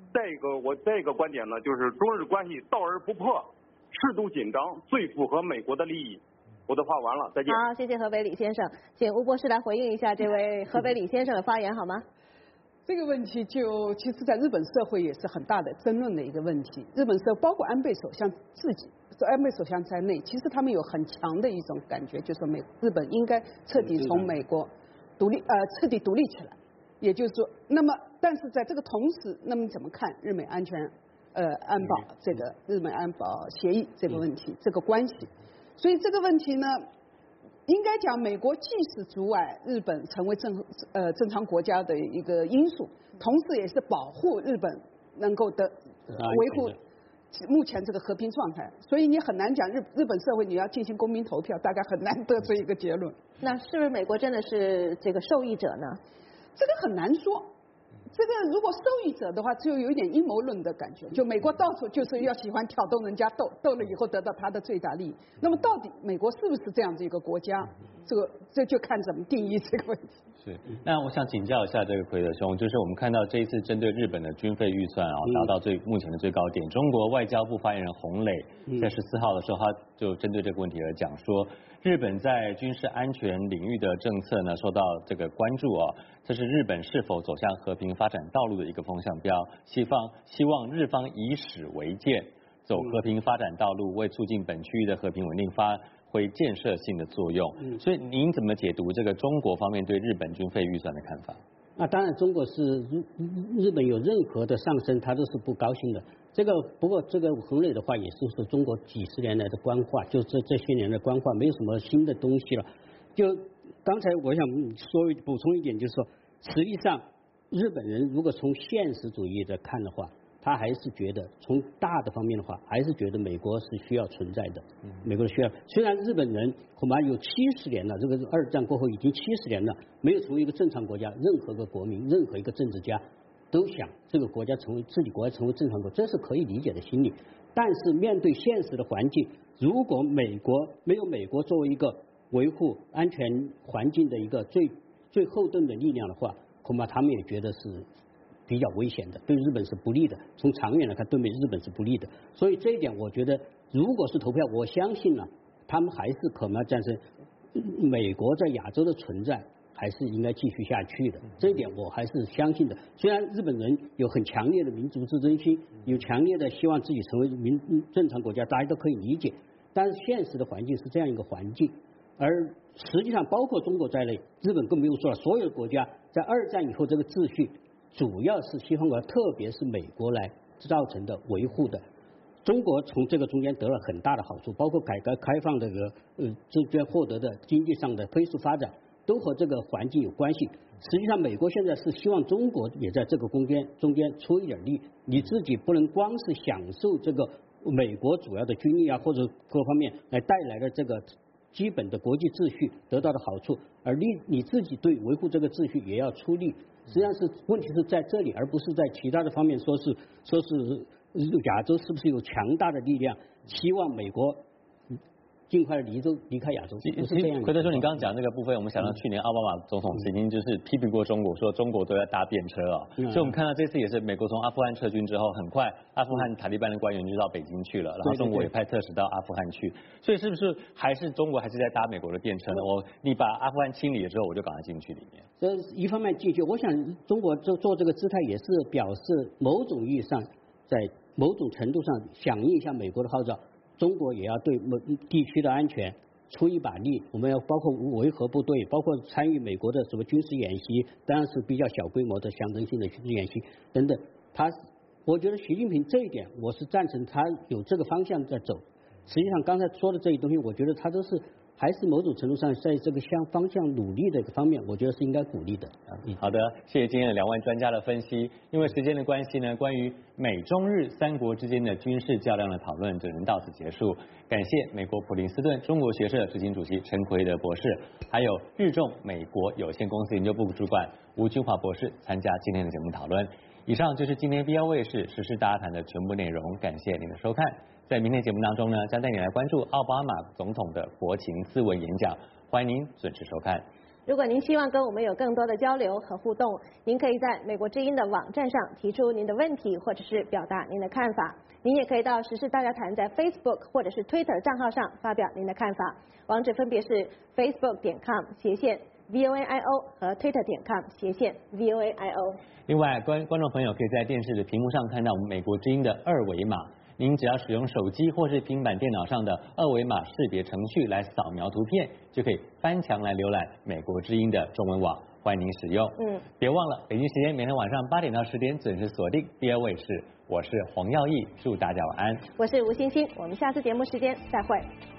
再一个，我再一个观点呢，就是中日关系道而不破，适度紧张最符合美国的利益。我的话完了，再见。 好，谢谢河北李先生，请吴博士来回应一下这位河北李先生的发言好吗？ 这个问题就其实在日本社会也是很大的争论的一个问题。日本社包括安倍首相自己，安倍首相在内，其实他们有很强的一种感觉，就是美日本应该彻底从美国独立呃彻底独立起来。也就是说，那么但是在这个同时，那么你怎么看日美安全呃安保这个日美安保协议这个问题这个关系？所以这个问题呢，应该讲美国既是阻碍日本成为正呃正常国家的一个因素，同时也是保护日本能够的维护目前这个和平状态。所以你很难讲日日本社会你要进行公民投票，大概很难得出一个结论。 那是不是美国真的是这个受益者呢？ 这个很难说。这个如果受益者的话，就有一点阴谋论的感觉。就美国到处就是要喜欢挑逗人家，斗斗了以后得到他的最大利益。那么到底美国是不是这样子一个国家？这个这就看怎么定义这个问题。 是，那我想请教一下这个奎德兄，就是我们看到这一次针对日本的军费预算啊，达到最目前的最高点。中国外交部发言人洪磊在十四号的时候，他就针对这个问题而讲说，日本在军事安全领域的政策呢受到这个关注啊，这是日本是否走向和平发展道路的一个风向标。西方希望日方以史为鉴，走和平发展道路，为促进本区域的和平稳定发挥建设性的作用。嗯、所以您怎么解读这个中国方面对日本军费预算的看法？ 那当然，中国是日日本有任何的上升，他都是不高兴的。这个不过这个洪磊的话也是说中国几十年来的官话，就这这些年的官话，没有什么新的东西了。就刚才我想说补充一点，就是说，实际上日本人如果从现实主义的看的话，他还是觉得从大的方面的话，还是觉得美国是需要存在的。美国需要，虽然日本人恐怕有七十年了，这个二战过后已经七十年了，没有成为一个正常国家，任何个国民，任何一个政治家都想这个国家成为自己国家成为正常国家，这是可以理解的心理。但是面对现实的环境，如果美国没有美国作为一个维护安全环境的一个最最后盾的力量的话，恐怕他们也觉得是比较危险的，对日本是不利的。从长远来看，对美日本是不利的。所以这一点，我觉得如果是投票，我相信呢、啊，他们还是可能要战胜美国在亚洲的存在，还是应该继续下去的。这一点我还是相信的。虽然日本人有很强烈的民族自尊心，有强烈的希望自己成为民正常国家，大家都可以理解。但是现实的环境是这样一个环境，而实际上包括中国在内，日本更不用说了，所有的国家在二战以后这个秩序，主要是西方国家，特别是美国来造成的维护的。中国从这个中间得了很大的好处，包括改革开放这个呃这边获得的经济上的飞速发展，都和这个环境有关系。实际上，美国现在是希望中国也在这个中间中间出一点力，你自己不能光是享受这个美国主要的军力啊或者各方面来带来的这个基本的国际秩序得到的好处，而你你自己对维护这个秩序也要出力。实际上是问题是在这里，而不是在其他的方面，说是说是亚洲是不是有强大的力量，希望美国尽快的离洲离开亚洲，不是这样的。 奎德说，你刚刚讲这个部分，我们想到去年奥巴马总统曾经就是批评过中国，说中国都要搭便车啊、哦。嗯、所以我们看到这次也是美国从阿富汗撤军之后，很快阿富汗塔利班的官员就到北京去了，然后中国也派特使到阿富汗去。所以是不是还是中国还是在搭美国的便车呢？我你把阿富汗清理了之后，我就赶快进去里面。 这一方面进去，我想中国做做这个姿态也是表示某种意义上，在某种程度上响应一下美国的号召，中国也要对某地区的安全出一把力。我们要包括维和部队，包括参与美国的什么军事演习，当然是比较小规模的象征性的军事演习等等。他，我觉得习近平这一点我是赞成他有这个方向在走。实际上刚才说的这些东西，我觉得他都是还是某种程度上在这个向方向努力的一个方面，我觉得是应该鼓励的。 嗯，好的，谢谢今天的两位专家的分析。因为时间的关系呢，关于美中日三国之间的军事较量的讨论只能到此结束。感谢美国普林斯顿中国学社执行主席陈奎德博士，还有日众美国有限公司研究部主管吴君华博士参加今天的节目讨论。以上就是今天 B O 卫视时事大家谈的全部内容，感谢您的收看。在明天节目当中呢，将带你来关注奥巴马总统的国情咨文演讲，欢迎您准时收看。 如果您希望跟我们有更多的交流和互动，您可以在美国之音的网站上提出您的问题，或者是表达您的看法。您也可以到时事大家谈在 Facebook 或者是 Twitter 账号上发表您的看法，网址分别是 facebook 点 com 斜线 V O A I O 和 Twitter 点 com 斜线 V O A I O。 另外，观观众朋友可以在电视的屏幕上看到我们美国之音的二维码，您只要使用手机或是平板电脑上的二维码识别程序来扫描图片，就可以翻墙来浏览美国之音的中文网，欢迎您使用。 嗯， 别忘了，北京时间每天晚上八点到十点准时锁定第二卫视，我是黄耀义，祝大家晚安。 我是吴欣欣，我们下次节目时间再会。